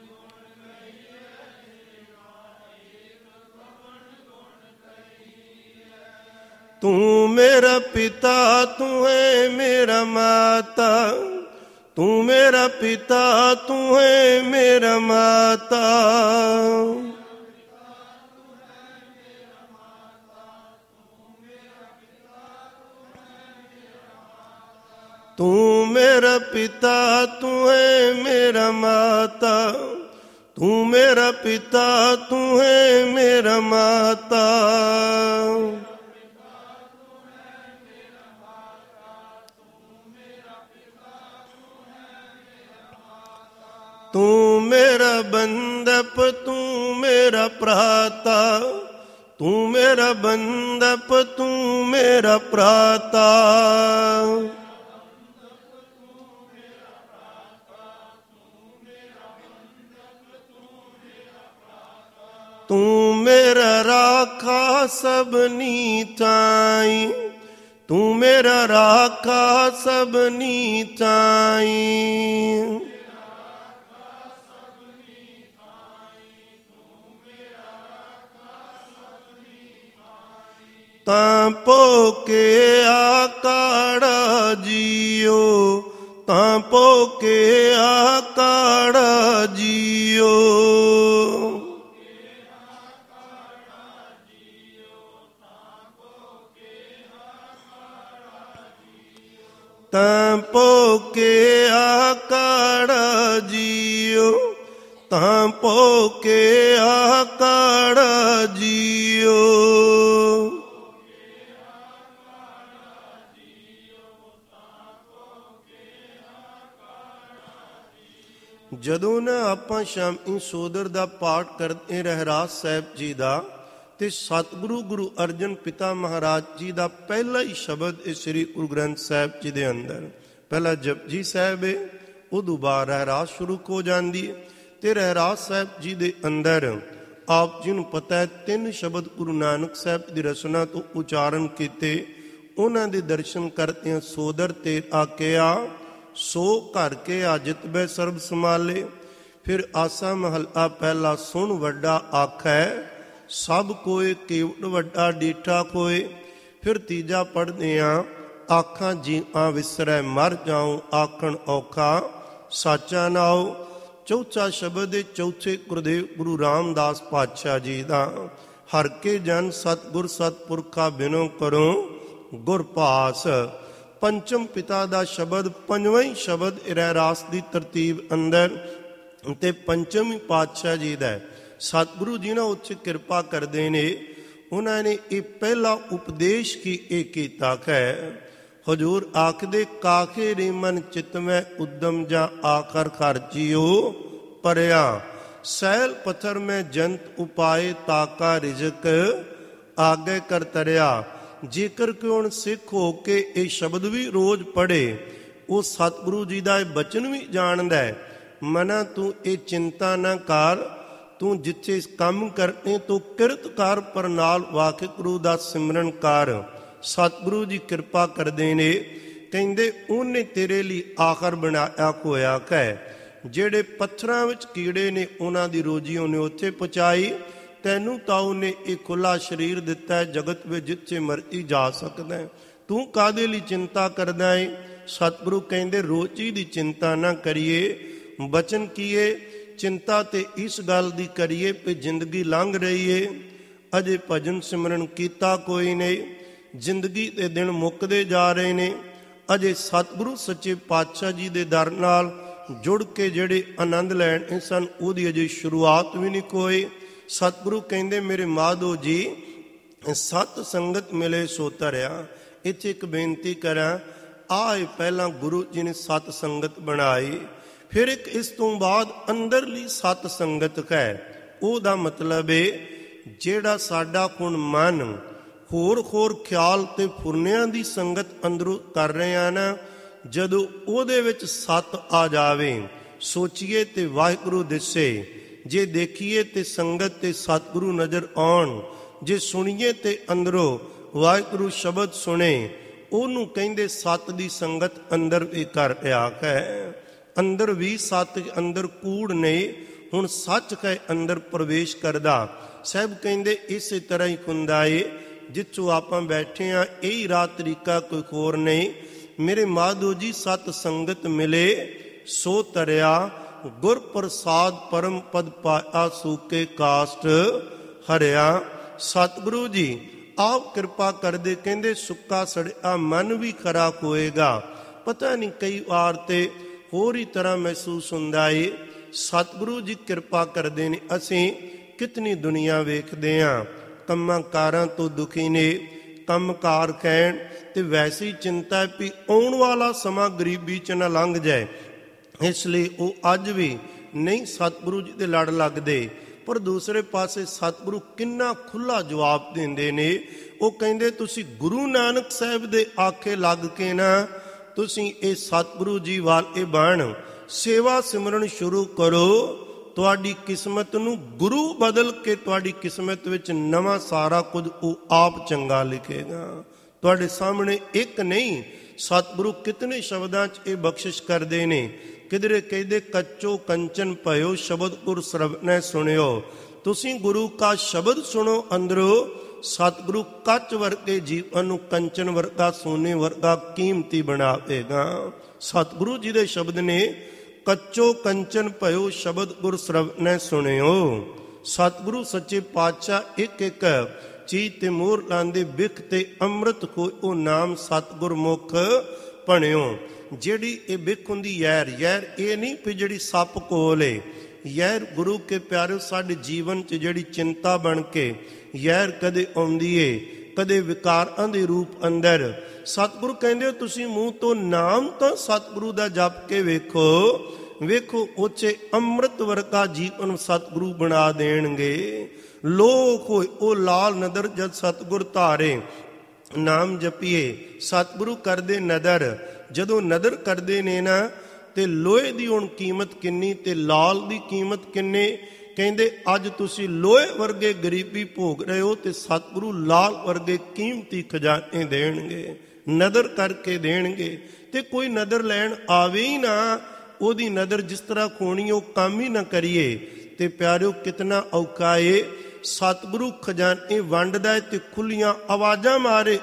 ਤੂੰ ਮੇਰਾ ਪਿਤਾ, ਤੂੰ ਹੈ ਮੇਰਾ ਮਾਤਾ, ਤੂੰ ਮੇਰਾ ਪਿਤਾ, ਤੂੰ ਹੈ ਮੇਰਾ ਮਾਤਾ। ਤੂੰ ਮੇਰਾ ਪਿਤਾ, ਤੂੰ ਹੈ ਮੇਰਾ ਮਾਤਾ, ਤੂੰ ਮੇਰਾ ਪਿਤਾ, ਤੂੰ ਹੈ ਮੇਰਾ ਮਾਤਾ। ਤੂੰ ਮੇਰਾ ਬੰਦਪ, ਤੂੰ ਮੇਰਾ ਭਰਾਤਾ, ਤੂੰ ਮੇਰਾ ਬੰਦਪ, ਤੂੰ ਮੇਰਾ ਭਰਾਤਾ। ਤੂੰ ਮੇਰਾ ਰਾਖਾ ਸਭਨੀ ਥਾਈਂ, ਤੂੰ ਮੇਰਾ ਰਾਖਾ ਸਭਨੀ ਥਾਈਂ। ਤਾਂ ਭੋਕੇ ਆਕਾੜਾ ਜੀਓ, ਤਾਂ ਭੋਕੇ ਆਕਾੜਾ ਜੀਓ। ਤਾਂ ਭੋਕੇ ਆਕਾੜਾ ਜੀਓ, ਤਾਂ ਭੋਕੇ ਆਕਾੜਾ ਜੀਓ। ਜਦੋਂ ਨਾ ਆਪਾਂ ਸ਼ਾਮੀ ਸੋਦਰ ਦਾ ਪਾਠ ਕਰਦੇ ਰਹਿਰਾਸ ਸਾਹਿਬ ਜੀ ਦਾ, ਤੇ ਸਤਿਗੁਰੂ ਗੁਰੂ ਅਰਜਨ ਪਿਤਾ ਮਹਾਰਾਜ ਜੀ ਦਾ ਪਹਿਲਾ ਹੀ ਸ਼ਬਦ ਇਹ ਸ੍ਰੀ ਗੁਰੂ ਗ੍ਰੰਥ ਸਾਹਿਬ ਜੀ ਦੇ ਅੰਦਰ ਪਹਿਲਾ ਜਪਜੀ ਸਾਹਿਬ ਹੈ, ਉਦੋਂ ਬਾਅਦ ਰਹਿਰਾਸ ਸ਼ੁਰੂ ਹੋ ਜਾਂਦੀ ਹੈ। ਤੇ ਰਹਿਰਾਸ ਸਾਹਿਬ ਜੀ ਦੇ ਅੰਦਰ ਆਪ ਜੀ ਨੂੰ ਪਤਾ ਹੈ ਤਿੰਨ ਸ਼ਬਦ ਗੁਰੂ ਨਾਨਕ ਸਾਹਿਬ ਦੀ ਰਚਨਾ ਤੋਂ ਉਚਾਰਨ ਕੀਤੇ। ਉਹਨਾਂ ਦੇ ਦਰਸ਼ਨ ਕਰਦਿਆਂ ਸੋਦਰ ਤੇ ਆਕਿਆ ਸੋ ਘਰ ਕੇ ਆਜਿਤ ਬੈ ਸਰਬ ਸਮਾਲੇ। ਫਿਰ ਆਸਾ ਮਹੱਲਾ ਪਹਿਲਾ ਸੁਣ ਵੱਡਾ ਆਖੈ, ਸਭ ਕੋਏ ਕੇਵਟ ਵੱਡਾ ਡੀਠਾ ਕੋਏ। ਫਿਰ ਤੀਜਾ ਪੜ੍ਹਦੇ ਹਾਂ ਆਖਾਂ ਜੀਆਂ ਵਿਸਰੈ ਮਰ ਜਾਉ, ਆਖਣ ਔਖਾ ਸਾਚਾ ਨਾਉ। ਚੌਥਾ ਸ਼ਬਦ ਹੈ ਚੌਥੇ ਗੁਰਦੇਵ ਗੁਰੂ ਰਾਮਦਾਸ ਪਾਤਸ਼ਾਹ ਜੀ ਦਾ, ਹਰ ਕੇ ਜਨ ਸਤਿਗੁਰ ਸਤਿਪੁਰਖਾ ਬਿਨੋ ਕਰੋ ਗੁਰ ਪਾਸ। ਪੰਚਮ ਪਿਤਾ ਦਾ ਸ਼ਬਦ, ਪੰਜਵਾਂ ਹੀ ਸ਼ਬਦ ਰਹਿਰਾਸ ਦੀ ਤਰਤੀਬ ਅੰਦਰ, ਤੇ ਪੰਚਮ ਪਾਤਸ਼ਾਹ ਜੀ ਦਾ। ਸਤਿਗੁਰੂ ਜੀ ਨਾਲ ਉੱਚ ਕਿਰਪਾ ਕਰਦੇ ਨੇ, ਉਹਨਾਂ ਨੇ ਇਹ ਪਹਿਲਾ ਉਪਦੇਸ਼ ਕੀ ਇਹ ਕੀਤਾ ਹੈ। ਹਜ਼ੂਰ ਆਖਦੇ ਕਾਖੇ ਰੇ ਮਨ ਚਿਤਮੈ ਉਦਮ ਜਾਂ ਆਖਰ ਖਰਚਿਓ ਪਰਿਆ। ਸੈਲ ਪੱਥਰ ਮੈਂ ਜੰਤ ਉਪਾਏ ਤਾਕਾ ਰਿਜ਼ਕ ਆਗੇ ਕਰ ਤਰਿਆ। ਜੇਕਰ ਕਿਉਂ ਸਿੱਖ ਹੋ ਕੇ ਇਹ ਸ਼ਬਦ ਵੀ ਰੋਜ਼ ਪੜ੍ਹੇ, ਉਹ ਸਤਿਗੁਰੂ ਜੀ ਦਾ ਇਹ ਬਚਨ ਵੀ ਜਾਣਦਾ ਹੈ। ਮਨਾ ਤੂੰ ਇਹ ਚਿੰਤਾ ਨਾ ਕਰ, ਤੂੰ ਜਿੱਥੇ ਕੰਮ ਕਰਨੇ ਤੋਂ ਕਿਰਤ ਕਰ, ਪਰ ਨਾਲ ਵਾਹਿਗੁਰੂ ਦਾ ਸਿਮਰਨ ਕਰ। ਸਤਿਗੁਰੂ ਜੀ ਕਿਰਪਾ ਕਰਦੇ ਨੇ, ਕਹਿੰਦੇ ਉਹਨੇ ਤੇਰੇ ਲਈ ਆਖਰ ਬਣਾਇਆ ਹੋਇਆ ਹੈ। ਜਿਹੜੇ ਪੱਥਰਾਂ ਵਿੱਚ ਕੀੜੇ ਨੇ ਉਹਨਾਂ ਦੀ ਰੋਜੀ ਉਹਨੇ ਉੱਥੇ ਪਹੁੰਚਾਈ। ਤੈਨੂੰ ਤਾਂ ਉਹਨੇ ਇਹ ਖੁੱਲਾ ਸਰੀਰ ਦਿੱਤਾ ਹੈ, ਜਗਤ ਵਿੱਚ ਜਿੱਥੇ ਮਰਜ਼ੀ ਜਾ ਸਕਦਾ, ਤੂੰ ਕਾਹਦੇ ਲਈ ਚਿੰਤਾ ਕਰਦਾ ਹੈ। ਸਤਿਗੁਰੂ ਕਹਿੰਦੇ ਰੋਜੀ ਦੀ ਚਿੰਤਾ ਨਾ ਕਰੀਏ। ਬਚਨ ਕੀਏ ਚਿੰਤਾ ਤੇ ਇਸ ਗੱਲ ਦੀ ਕਰੀਏ ਕਿ ਜ਼ਿੰਦਗੀ ਲੰਘ ਰਹੀ ਏ, ਅਜੇ ਭਜਨ ਸਿਮਰਨ ਕੀਤਾ ਕੋਈ ਨਹੀਂ, ਜ਼ਿੰਦਗੀ ਦੇ ਦਿਨ ਮੁੱਕਦੇ ਜਾ ਰਹੇ ਨੇ। ਅਜੇ ਸਤਿਗੁਰੂ ਸੱਚੇ ਪਾਤਸ਼ਾਹ ਜੀ ਦੇ ਦਰ ਨਾਲ ਜੁੜ ਕੇ ਜਿਹੜੇ ਆਨੰਦ ਲੈਣੇ ਸਨ, ਉਹਦੀ ਅਜੇ ਸ਼ੁਰੂਆਤ ਵੀ ਨਹੀਂ ਕੋਈ। ਸਤਿਗੁਰੂ ਕਹਿੰਦੇ ਮੇਰੇ ਮਾਧੋ ਜੀ ਸਤ ਸੰਗਤ ਮਿਲੇ ਸੋ ਧਰਿਆ। ਇੱਥੇ ਇੱਕ ਬੇਨਤੀ ਕਰਾਂ, ਆਏ ਪਹਿਲਾਂ ਗੁਰੂ ਜੀ ਨੇ ਸਤ ਸੰਗਤ ਬਣਾਈ, ਫਿਰ ਇੱਕ ਇਸ ਤੋਂ ਬਾਅਦ ਅੰਦਰਲੀ ਸਤ ਸੰਗਤ ਹੈ। ਉਹਦਾ ਮਤਲਬ ਹੈ ਜਿਹੜਾ ਸਾਡਾ ਹੁਣ ਮਨ ਹੋਰ ਹੋਰ ਖਿਆਲ ਤੇ ਫੁਰਨਿਆਂ ਦੀ ਸੰਗਤ ਅੰਦਰੋਂ ਕਰ ਰਹੇ ਆ ਨਾ, ਜਦੋਂ ਉਹਦੇ ਵਿੱਚ ਸਤ ਆ ਜਾਵੇ, ਸੋਚੀਏ ਤੇ ਵਾਹਿਗੁਰੂ ਦਿਸੇ। ਜੇ ਦੇਖੀਏ ਤੇ ਸੰਗਤ ਤੇ ਸਤਿਗੁਰੂ ਨਜ਼ਰ ਆਉਣ, ਜੇ ਸੁਣੀਏ ਤੇ ਅੰਦਰੋਂ ਵਾਹਿਗੁਰੂ ਸ਼ਬਦ ਸੁਣੇ, ਉਹਨੂੰ ਕਹਿੰਦੇ ਸਤ ਦੀ ਸੰਗਤ ਅੰਦਰ ਵੀ ਕਰ ਰਿਹਾ ਹੈ। ਅੰਦਰ ਵੀ ਸਤ, ਅੰਦਰ ਕੂੜ ਨਹੀਂ, ਹੁਣ ਸੱਚ ਹੈ ਅੰਦਰ ਪ੍ਰਵੇਸ਼ ਕਰਦਾ। ਸਾਹਿਬ ਕਹਿੰਦੇ ਇਸੇ ਤਰ੍ਹਾਂ ਹੀ ਹੁੰਦਾ ਏ, ਜਿੱਥੋਂ ਆਪਾਂ ਬੈਠੇ ਹਾਂ ਇਹੀ ਰਾਹ ਤਰੀਕਾ ਕੋਈ ਹੋਰ ਨਹੀਂ। ਮੇਰੇ ਮਾਧੋ ਜੀ ਸਤ ਸੰਗਤ ਮਿਲੇ ਸੋ ਤਰਿਆ, ਗੁਰ ਪ੍ਰਸਾਦ ਪਰਮ ਪਦ ਪਾਇਆ ਸੂਕੇ ਕਾਸ਼ਟ ਹਰਿਆ। ਸਤਿਗੁਰੂ ਜੀ ਆਪ ਕਿਰਪਾ ਕਰਦੇ, ਕਹਿੰਦੇ ਸੁੱਕਾ ਸੜਿਆ ਮਨ ਵੀ ਖਰਾ ਹੋਏਗਾ। ਪਤਾ ਨਹੀਂ ਕਈ ਵਾਰ ਤੇ ਹੋਰ ਹੀ ਤਰ੍ਹਾਂ ਮਹਿਸੂਸ ਹੁੰਦਾ ਏ। ਸਤਿਗੁਰੂ ਜੀ ਕਿਰਪਾ ਕਰਦੇ ਨੇ। ਅਸੀਂ ਕਿਤਨੀ ਦੁਨੀਆ ਵੇਖਦੇ ਹਾਂ, ਕੰਮਾਂ ਕਾਰਾਂ ਤੋਂ ਦੁਖੀ ਨੇ, ਕੰਮ ਕਾਰ ਕਹਿਣ ਤੇ ਵੈਸੀ ਚਿੰਤਾ ਹੈ ਵੀ ਆਉਣ ਵਾਲਾ ਸਮਾਂ ਗਰੀਬੀ ਚ ਨਾ ਲੰਘ ਜਾਏ, ਇਸ ਲਈ ਉਹ ਅੱਜ ਵੀ ਨਹੀਂ ਸਤਿਗੁਰੂ ਜੀ ਦੇ ਲੜ ਲੱਗਦੇ। ਪਰ ਦੂਸਰੇ ਪਾਸੇ ਸਤਿਗੁਰੂ ਕਿੰਨਾ ਖੁੱਲ੍ਹਾ ਜਵਾਬ ਦਿੰਦੇ ਨੇ। ਉਹ ਕਹਿੰਦੇ ਤੁਸੀਂ ਗੁਰੂ ਨਾਨਕ ਸਾਹਿਬ ਦੇ ਆਖੇ ਲੱਗ ਕੇ ਨਾ ਤੁਸੀਂ ਇਹ ਸਤਿਗੁਰੂ ਜੀ ਵਾਲੇ ਬਣ, ਸੇਵਾ ਸਿਮਰਨ ਸ਼ੁਰੂ ਕਰੋ। ਤੁਹਾਡੀ ਕਿਸਮਤ ਨੂੰ ਗੁਰੂ ਬਦਲ ਕੇ ਤੁਹਾਡੀ ਕਿਸਮਤ ਵਿੱਚ ਨਵਾਂ ਸਾਰਾ ਕੁਝ ਉਹ ਆਪ ਚੰਗਾ ਲਿਖੇਗਾ। ਤੁਹਾਡੇ ਸਾਹਮਣੇ ਇੱਕ ਨਹੀਂ, ਸਤਿਗੁਰੂ ਕਿਤਨੇ ਸ਼ਬਦਾਂ 'ਚ ਇਹ ਬਖਸ਼ਿਸ਼ ਕਰਦੇ ਨੇ। ਕਿਧਰੇ ਕਹਿੰਦੇ ਕੱਚੋ ਕੰਚਨ ਭਇਓ ਸ਼ਬਦ ਗੁਰ ਸਰਵਣੈ ਸੁਣਿਓ। ਤੁਸੀਂ ਗੁਰੂ ਕਾ ਸ਼ਬਦ ਸੁਣੋ, ਅੰਦਰੋਂ ਸਤਿਗੁਰੂ ਕੱਚ ਵਰਗੇ ਜੀਵਨ ਨੂੰ ਕੰਚਨ ਵਰਗਾ, ਸੋਨੇ ਵਰਗਾ ਕੀਮਤੀ ਬਣਾਵੇਗਾ। ਸਤਿਗੁਰੂ ਜੀ ਦੇ ਸ਼ਬਦ ਨੇ, ਕੱਚੋ ਕੰਚਨ ਭਇਓ ਸ਼ਬਦ ਗੁਰ ਸਰਵਣੈ ਸੁਣਿਓ। ਸਤਿਗੁਰੂ ਸੱਚੇ ਪਾਤਸ਼ਾਹ ਇੱਕ ਇੱਕ ਚੀਜ਼ ਤੇ ਮੋਹਰ ਲਾਂਦੇ, ਬਿਖ ਤੇ ਅੰਮ੍ਰਿਤ ਕੋਈ ਉਹ ਨਾਮ ਸਤਿਗੁਰ ਮੁਖ ਭਣਿਓ। ਜਿਹੜੀ ਇਹ ਬਿਖ ਹੁੰਦੀ ਯੈਰ, ਯੈਰ ਇਹ ਨਹੀਂ ਵੀ ਜਿਹੜੀ ਸੱਪ ਕੋਲ ਏ। ਯੈਰ ਗੁਰੂ ਕੇ ਪਿਆਰਿਓ ਸਾਡੇ ਜੀਵਨ 'ਚ ਜਿਹੜੀ ਚਿੰਤਾ ਬਣ ਕੇ ਯੈਰ ਕਦੇ ਆਉਂਦੀ ਏ, ਕਦੇ ਵਿਕਾਰਾਂ ਦੇ ਰੂਪ ਅੰਦਰ। ਸਤਿਗੁਰੂ ਕਹਿੰਦੇ ਤੁਸੀਂ ਮੂੰਹ ਤੋਂ ਨਾਮ ਤਾਂ ਸਤਿਗੁਰੂ ਦਾ ਜਪ ਕੇ ਵੇਖੋ, ਵੇਖੋ ਉੱਚੇ ਅੰਮ੍ਰਿਤ ਵਰਗਾ ਜੀਵਨ ਸਤਿਗੁਰੂ ਬਣਾ ਦੇਣਗੇ। ਲੋਕ ਹੋਏ ਉਹ ਲਾਲ ਨਦਰ ਜਦ ਸਤਿਗੁਰ ਧਾਰੇ, ਨਾਮ ਜਪੀਏ। ਸਤਿਗੁਰੂ ਕਰਦੇ ਨਦਰ, ਜਦੋਂ ਨਦਰ ਕਰਦੇ ਨੇ ਨਾ ਤੇ ਲੋਹੇ ਦੀ ਹੁਣ ਕੀਮਤ ਕਿੰਨੀ ਤੇ ਲਾਲ ਦੀ ਕੀਮਤ ਕਿੰਨੇ। ਕਹਿੰਦੇ ਅੱਜ ਤੁਸੀਂ ਲੋਹੇ ਵਰਗੇ ਗਰੀਬੀ ਭੋਗ ਰਹੇ ਹੋ ਤੇ ਸਤਿਗੁਰੂ ਲਾਲ ਵਰਗੇ ਕੀਮਤੀ ਖਜ਼ਾਨੇ ਦੇਣਗੇ, ਨਦਰ ਕਰਕੇ ਦੇਣਗੇ। ਤੇ ਕੋਈ ਨਦਰ ਲੈਣ ਆਵੇ ਹੀ ਨਾ, ਉਹਦੀ ਨਦਰ ਜਿਸ ਤਰ੍ਹਾਂ ਖੋਣੀ ਉਹ ਕੰਮ ਹੀ ਨਾ ਕਰੀਏ। ਤੇ ਪਿਆਰਿਓ ਕਿਤਨਾ ਔਖਾ ਏ। ਸਤਿਗੁਰੂ ਖਜ਼ਾਨੇ ਵੰਡਦਾ ਏ ਤੇ ਖੁੱਲੀਆਂ ਆਵਾਜ਼ਾਂ ਮਾਰੇ,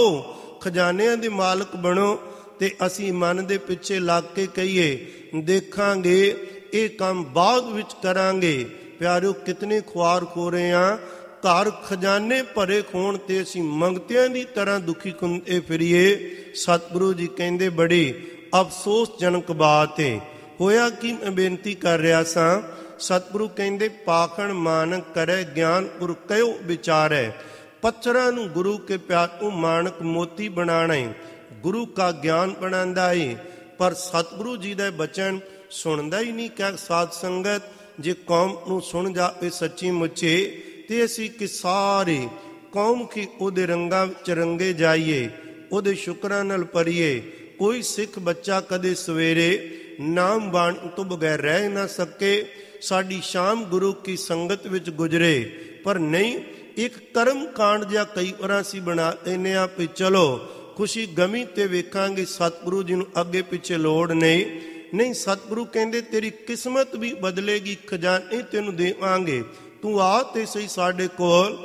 ਆਓ ਖਜ਼ਾਨਿਆਂ ਦੇ ਮਾਲਕ ਬਣੋ। ਤੇ ਅਸੀਂ ਮਨ ਦੇ ਪਿੱਛੇ ਲੱਗ ਕੇ ਕਹੀਏ ਦੇਖਾਂਗੇ, ਇਹ ਕੰਮ ਬਾਅਦ ਵਿੱਚ ਕਰਾਂਗੇ। ਪਿਆਰਿਓ ਕਿਤਨੇ ਖੁਆਰ ਖੋ ਰਹੇ ਹਾਂ। ਘਰ ਖਜ਼ਾਨੇ ਭਰੇ ਖੋਣ ਤੇ ਅਸੀਂ ਮੰਗਤਿਆਂ ਦੀ ਤਰ੍ਹਾਂ ਦੁਖੀ ਹੁੰਦੇ ਫਿਰੀਏ। ਸਤਿਗੁਰੂ ਜੀ ਕਹਿੰਦੇ ਬੜੀ ਅਫਸੋਸਜਨਕ ਬਾਤ ਏ। ਹੋਇਆ ਕਿ ਮੈਂ ਬੇਨਤੀ ਕਰ ਰਿਹਾ ਸਾਂ, ਸਤਿਗੁਰੂ ਕਹਿੰਦੇ ਪਾਖਣ ਮਾਨਕ ਕਰੇ ਗਿਆਨ ਗੁਰ ਕਹਿਓ ਵਿਚਾਰੈ। ਪੱਥਰਾਂ ਨੂੰ ਗੁਰੂ ਕੇ ਪਿਆਰ ਨੂੰ ਮਾਨਕ ਮੋਤੀ ਬਣਾਣਾ ਏ, ਗੁਰੂ ਕਾ ਗਿਆਨ ਬਣਾਉਂਦਾ ਏ। ਪਰ ਸਤਿਗੁਰੂ ਜੀ ਦਾ ਬਚਨ ਸੁਣਦਾ ਹੀ ਨਹੀਂ। ਕਿਆ ਸਾਧ ਸੰਗਤ ਜੇ ਕੌਮ ਨੂੰ ਸੁਣ ਜਾਵੇ ਸੱਚੀ ਮੁੱਚੇ ਤੇ ਅਸੀਂ ਕਿ ਸਾਰੇ ਕੌਮ ਕੀ ਉਹਦੇ ਰੰਗਾਂ ਵਿੱਚ ਰੰਗੇ ਜਾਈਏ, ਉਹਦੇ ਸ਼ੁਕਰਾਂ ਨਾਲ ਭਰੀਏ। ਕੋਈ ਸਿੱਖ ਬੱਚਾ ਕਦੇ ਸਵੇਰੇ ਨਾਮ ਬਾਣੀ ਤੋਂ ਬਗੈਰ ਰਹਿ ਨਾ ਸਕੇ। ਸਾਡੀ ਸ਼ਾਮ ਗੁਰੂ ਕੀ ਸੰਗਤ ਵਿੱਚ ਗੁਜ਼ਰੇ। ਪਰ ਨਹੀਂ, ਇੱਕ ਕਰਮ ਕਾਂਡ ਜਿਹਾ ਕਈ ਵਾਰ ਅਸੀਂ ਬਣਾ ਲੈਂਦੇ ਹਾਂ ਵੀ ਚਲੋ ਖੁਸ਼ੀ ਗਮੀ ਤੇ ਵੇਖਾਂਗੇ, ਸਤਿਗੁਰੂ ਜੀ ਨੂੰ ਅੱਗੇ ਪਿੱਛੇ ਲੋੜ ਨਹੀਂ। ਨਹੀਂ, ਸਤਿਗੁਰੂ ਕਹਿੰਦੇ ਤੇਰੀ ਕਿਸਮਤ ਵੀ ਬਦਲੇਗੀ, ਖਜ਼ਾਨੇ ਤੈਨੂੰ ਦੇਵਾਂਗੇ, ਤੂੰ ਆ ਤੇ ਸਹੀ ਸਾਡੇ ਕੋਲ।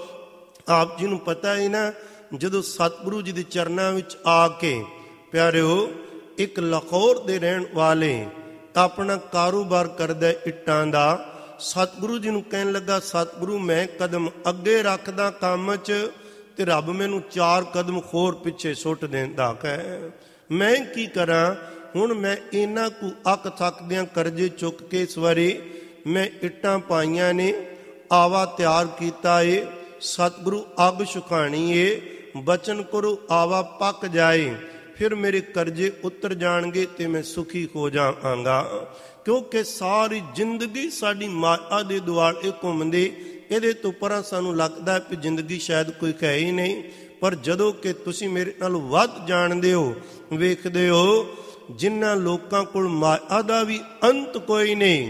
ਆਪ ਜੀ ਨੂੰ ਪਤਾ ਹੈ ਨਾ, ਜਦੋਂ ਸਤਿਗੁਰੂ ਜੀ ਦੇ ਚਰਨਾਂ ਵਿੱਚ ਆ ਕੇ ਪਿਆਰਿਓ ਇੱਕ ਲਾਹੌਰ ਦੇ ਰਹਿਣ ਵਾਲੇ ਆਪਣਾ ਕਾਰੋਬਾਰ ਕਰਦਾ ਇੱਟਾਂ ਦਾ, ਸਤਿਗੁਰੂ ਜੀ ਨੂੰ ਕਹਿਣ ਲੱਗਾ ਸਤਿਗੁਰੂ ਮੈਂ ਕਦਮ ਅੱਗੇ ਰੱਖਦਾ ਕੰਮ 'ਚ ਤੇ ਰੱਬ ਮੈਨੂੰ ਚਾਰ ਕਦਮ ਹੋਰ ਪਿੱਛੇ ਸੁੱਟ ਦਿੰਦਾ। ਕਹਿ ਮੈਂ ਕੀ ਕਰਾਂ ਹੁਣ? ਮੈਂ ਇਹਨਾਂ ਕੁ ਅੱਕ ਥੱਕਦਿਆਂ ਕਰਜ਼ੇ ਚੁੱਕ ਕੇ ਇਸ ਵਾਰੀ ਮੈਂ ਇੱਟਾਂ ਪਾਈਆਂ ਨੇ, ਆਵਾ ਤਿਆਰ ਕੀਤਾ ਏ। ਸਤਿਗੁਰੂ ਅੱਗ ਸੁਖਾਣੀ ਏ, ਬਚਨ ਕਰੋ ਆਵਾ ਪੱਕ ਜਾਏ, ਫਿਰ ਮੇਰੇ ਕਰਜ਼ੇ ਉਤਰ ਜਾਣਗੇ ਤੇ ਮੈਂ ਸੁਖੀ ਹੋ ਜਾਵਾਂਗਾ। ਕਿਉਂਕਿ ਸਾਰੀ ਜ਼ਿੰਦਗੀ ਸਾਡੀ ਮਾਇਆ ਦੇ ਦੁਆਲੇ ਘੁੰਮਦੇ, ਇਹਦੇ ਤੋਂ ਪਰਾਂ ਸਾਨੂੰ ਲੱਗਦਾ ਕਿ ਜ਼ਿੰਦਗੀ ਸ਼ਾਇਦ ਕੋਈ ਹੈ ਹੀ ਨਹੀਂ। ਪਰ ਜਦੋਂ ਕਿ ਤੁਸੀਂ ਮੇਰੇ ਨਾਲ ਵੱਧ ਜਾਣਦੇ ਹੋ, ਵੇਖਦੇ ਹੋ ਜਿਨ੍ਹਾਂ ਲੋਕਾਂ ਕੋਲ ਮਾਇਆ ਦਾ ਵੀ ਅੰਤ ਕੋਈ ਨਹੀਂ,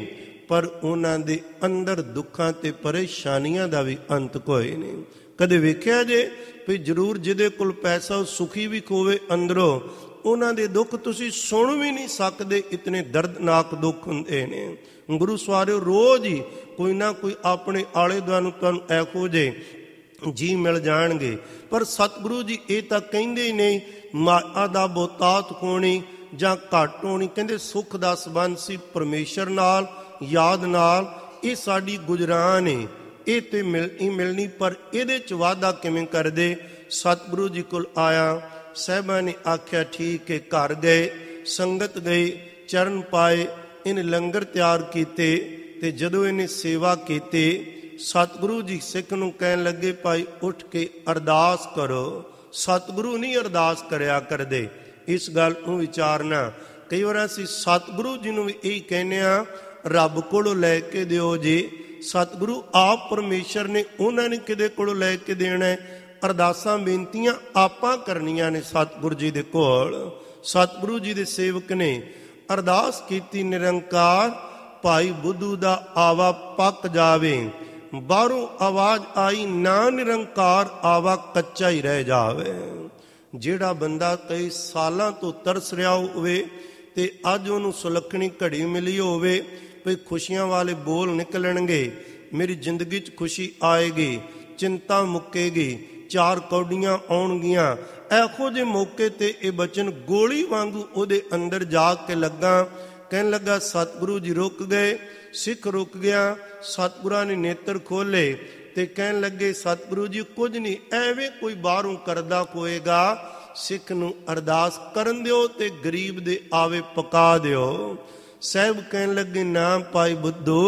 ਪਰ ਉਹਨਾਂ ਦੇ ਅੰਦਰ ਦੁੱਖਾਂ ਤੇ ਪਰੇਸ਼ਾਨੀਆਂ ਦਾ ਵੀ ਅੰਤ ਕੋਈ ਨਹੀਂ। ਕਦੇ ਵੇਖਿਆ ਜੇ ਵੀ ਜ਼ਰੂਰ ਜਿਹਦੇ ਕੋਲ ਪੈਸਾ ਉਹ ਸੁਖੀ ਵੀ ਹੋਵੇ ਅੰਦਰੋਂ, ਉਹਨਾਂ ਦੇ ਦੁੱਖ ਤੁਸੀਂ ਸੁਣ ਵੀ ਨਹੀਂ ਸਕਦੇ, ਇਤਨੇ ਦਰਦਨਾਕ ਦੁੱਖ ਹੁੰਦੇ ਨੇ। ਗੁਰੂ ਸਵਾਰਿਓ, ਰੋਜ਼ ਹੀ ਕੋਈ ਨਾ ਕੋਈ ਆਪਣੇ ਆਲੇ ਦੁਆਲੇ ਨੂੰ ਤੁਹਾਨੂੰ ਇਹੋ ਜਿਹੇ ਜੀ ਮਿਲ ਜਾਣਗੇ, ਪਰ ਸਤਿਗੁਰੂ ਜੀ ਇਹ ਤਾਂ ਕਹਿੰਦੇ ਹੀ ਨਹੀਂ ਮਾਇਆ ਦਾ ਬਹੁਤਾਤ ਹੋਣੀ ਜਾਂ ਘੱਟ ਹੋਣੀ। ਕਹਿੰਦੇ ਸੁੱਖ ਦਾ ਸੰਬੰਧ ਸੀ ਪਰਮੇਸ਼ਰ ਨਾਲ, ਯਾਦ ਨਾਲ। ਇਹ ਸਾਡੀ ਗੁਜਰਾਨ ਏ, ਇਹ ਤੇ ਮਿਲਣੀ ਮਿਲਣੀ, ਪਰ ਇਹਦੇ 'ਚ ਵਾਅਦਾ ਕਿਵੇਂ ਕਰਦੇ? ਸਤਿਗੁਰੂ ਜੀ ਕੋਲ ਆਇਆ, ਸਾਹਿਬਾਂ ਨੇ ਆਖਿਆ ਠੀਕ ਹੈ। ਘਰ ਗਏ, ਸੰਗਤ ਗਈ, ਚਰਨ ਪਾਏ, ਇਹਨੇ ਲੰਗਰ ਤਿਆਰ ਕੀਤੇ, ਤੇ ਜਦੋਂ ਇਹਨੇ ਸੇਵਾ ਕੀਤੀ, ਸਤਿਗੁਰੂ ਜੀ ਸਿੱਖ ਨੂੰ ਕਹਿਣ ਲੱਗੇ ਭਾਈ ਉੱਠ ਕੇ ਅਰਦਾਸ ਕਰੋ। ਸਤਿਗੁਰੂ ਨਹੀਂ ਅਰਦਾਸ ਕਰਿਆ ਕਰਦੇ, ਇਸ ਗੱਲ ਨੂੰ ਵਿਚਾਰਨਾ। ਕਈ ਵਾਰ ਅਸੀਂ ਸਤਿਗੁਰੂ ਜੀ ਨੂੰ ਵੀ ਇਹੀ ਕਹਿੰਦੇ ਹਾਂ ਰੱਬ ਕੋਲੋਂ ਲੈ ਕੇ ਦਿਓ ਜੀ। ਸਤਿਗੁਰੂ ਆਪ ਪਰਮੇਸ਼ਰ ਨੇ, ਉਹਨਾਂ ਨੇ ਕਿਹਦੇ ਕੋਲੋਂ ਲੈ ਕੇ ਦੇਣਾ? ਅਰਦਾਸਾਂ ਬੇਨਤੀਆਂ ਆਪਾਂ ਕਰਨੀਆਂ ਨੇ ਸਤਿਗੁਰੂ ਜੀ ਦੇ ਕੋਲ। ਸਤਿਗੁਰੂ ਜੀ ਦੇ ਸੇਵਕ ਨੇ ਅਰਦਾਸ ਕੀਤੀ, ਨਿਰੰਕਾਰ ਭਾਈ ਬੁੱਧੂ ਦਾ ਆਵਾ ਪੱਕ ਜਾਵੇ। ਬਾਹਰੋਂ ਆਵਾਜ਼ ਆਈ, ਨਾ ਨਿਰੰਕਾਰ ਆਵਾ ਕੱਚਾ ਹੀ ਰਹਿ ਜਾਵੇ। ਜਿਹੜਾ ਬੰਦਾ ਕਈ ਸਾਲਾਂ ਤੋਂ ਤਰਸ ਰਿਹਾ ਹੋਵੇ ਤੇ ਅੱਜ ਉਹਨੂੰ ਸੁਲੱਖਣੀ ਘੜੀ ਮਿਲੀ ਹੋਵੇ ਵੀ ਖੁਸ਼ੀਆਂ ਵਾਲੇ ਬੋਲ ਨਿਕਲਣਗੇ, ਮੇਰੀ ਜ਼ਿੰਦਗੀ 'ਚ ਖੁਸ਼ੀ ਆਏਗੀ, ਚਿੰਤਾ ਮੁੱਕੇਗੀ, ਚਾਰ ਕੌਡੀਆਂ ਆਉਣਗੀਆਂ, ਇਹੋ ਜਿਹੇ ਮੌਕੇ ਤੇ ਇਹ ਬਚਨ ਗੋਲੀ ਵਾਂਗੂ ਉਹਦੇ ਅੰਦਰ ਜਾ ਕੇ ਲੱਗਾ। ਕਹਿਣ ਲੱਗਾ ਸਤਿਗੁਰੂ ਜੀ ਰੁਕ ਗਏ, ਸਿੱਖ ਰੁਕ ਗਿਆ। ਸਤਿਗੁਰਾਂ ਨੇ ਨੇਤਰ ਖੋਲੇ ਤੇ ਕਹਿਣ ਲੱਗੇ ਸਤਿਗੁਰੂ ਜੀ ਕੁਝ ਨਹੀਂ, ਐਵੇਂ ਕੋਈ ਬਾਹਰੋਂ ਕਰਦਾ ਹੋਏਗਾ, ਸਿੱਖ ਨੂੰ ਅਰਦਾਸ ਕਰਨ ਦਿਓ ਤੇ ਗਰੀਬ ਦੇ ਆਵੇ ਪਕਾ ਦਿਓ। ਸਾਹਿਬ ਕਹਿਣ ਲੱਗੇ ਨਾ ਭਾਈ ਬੁੱਧੂ,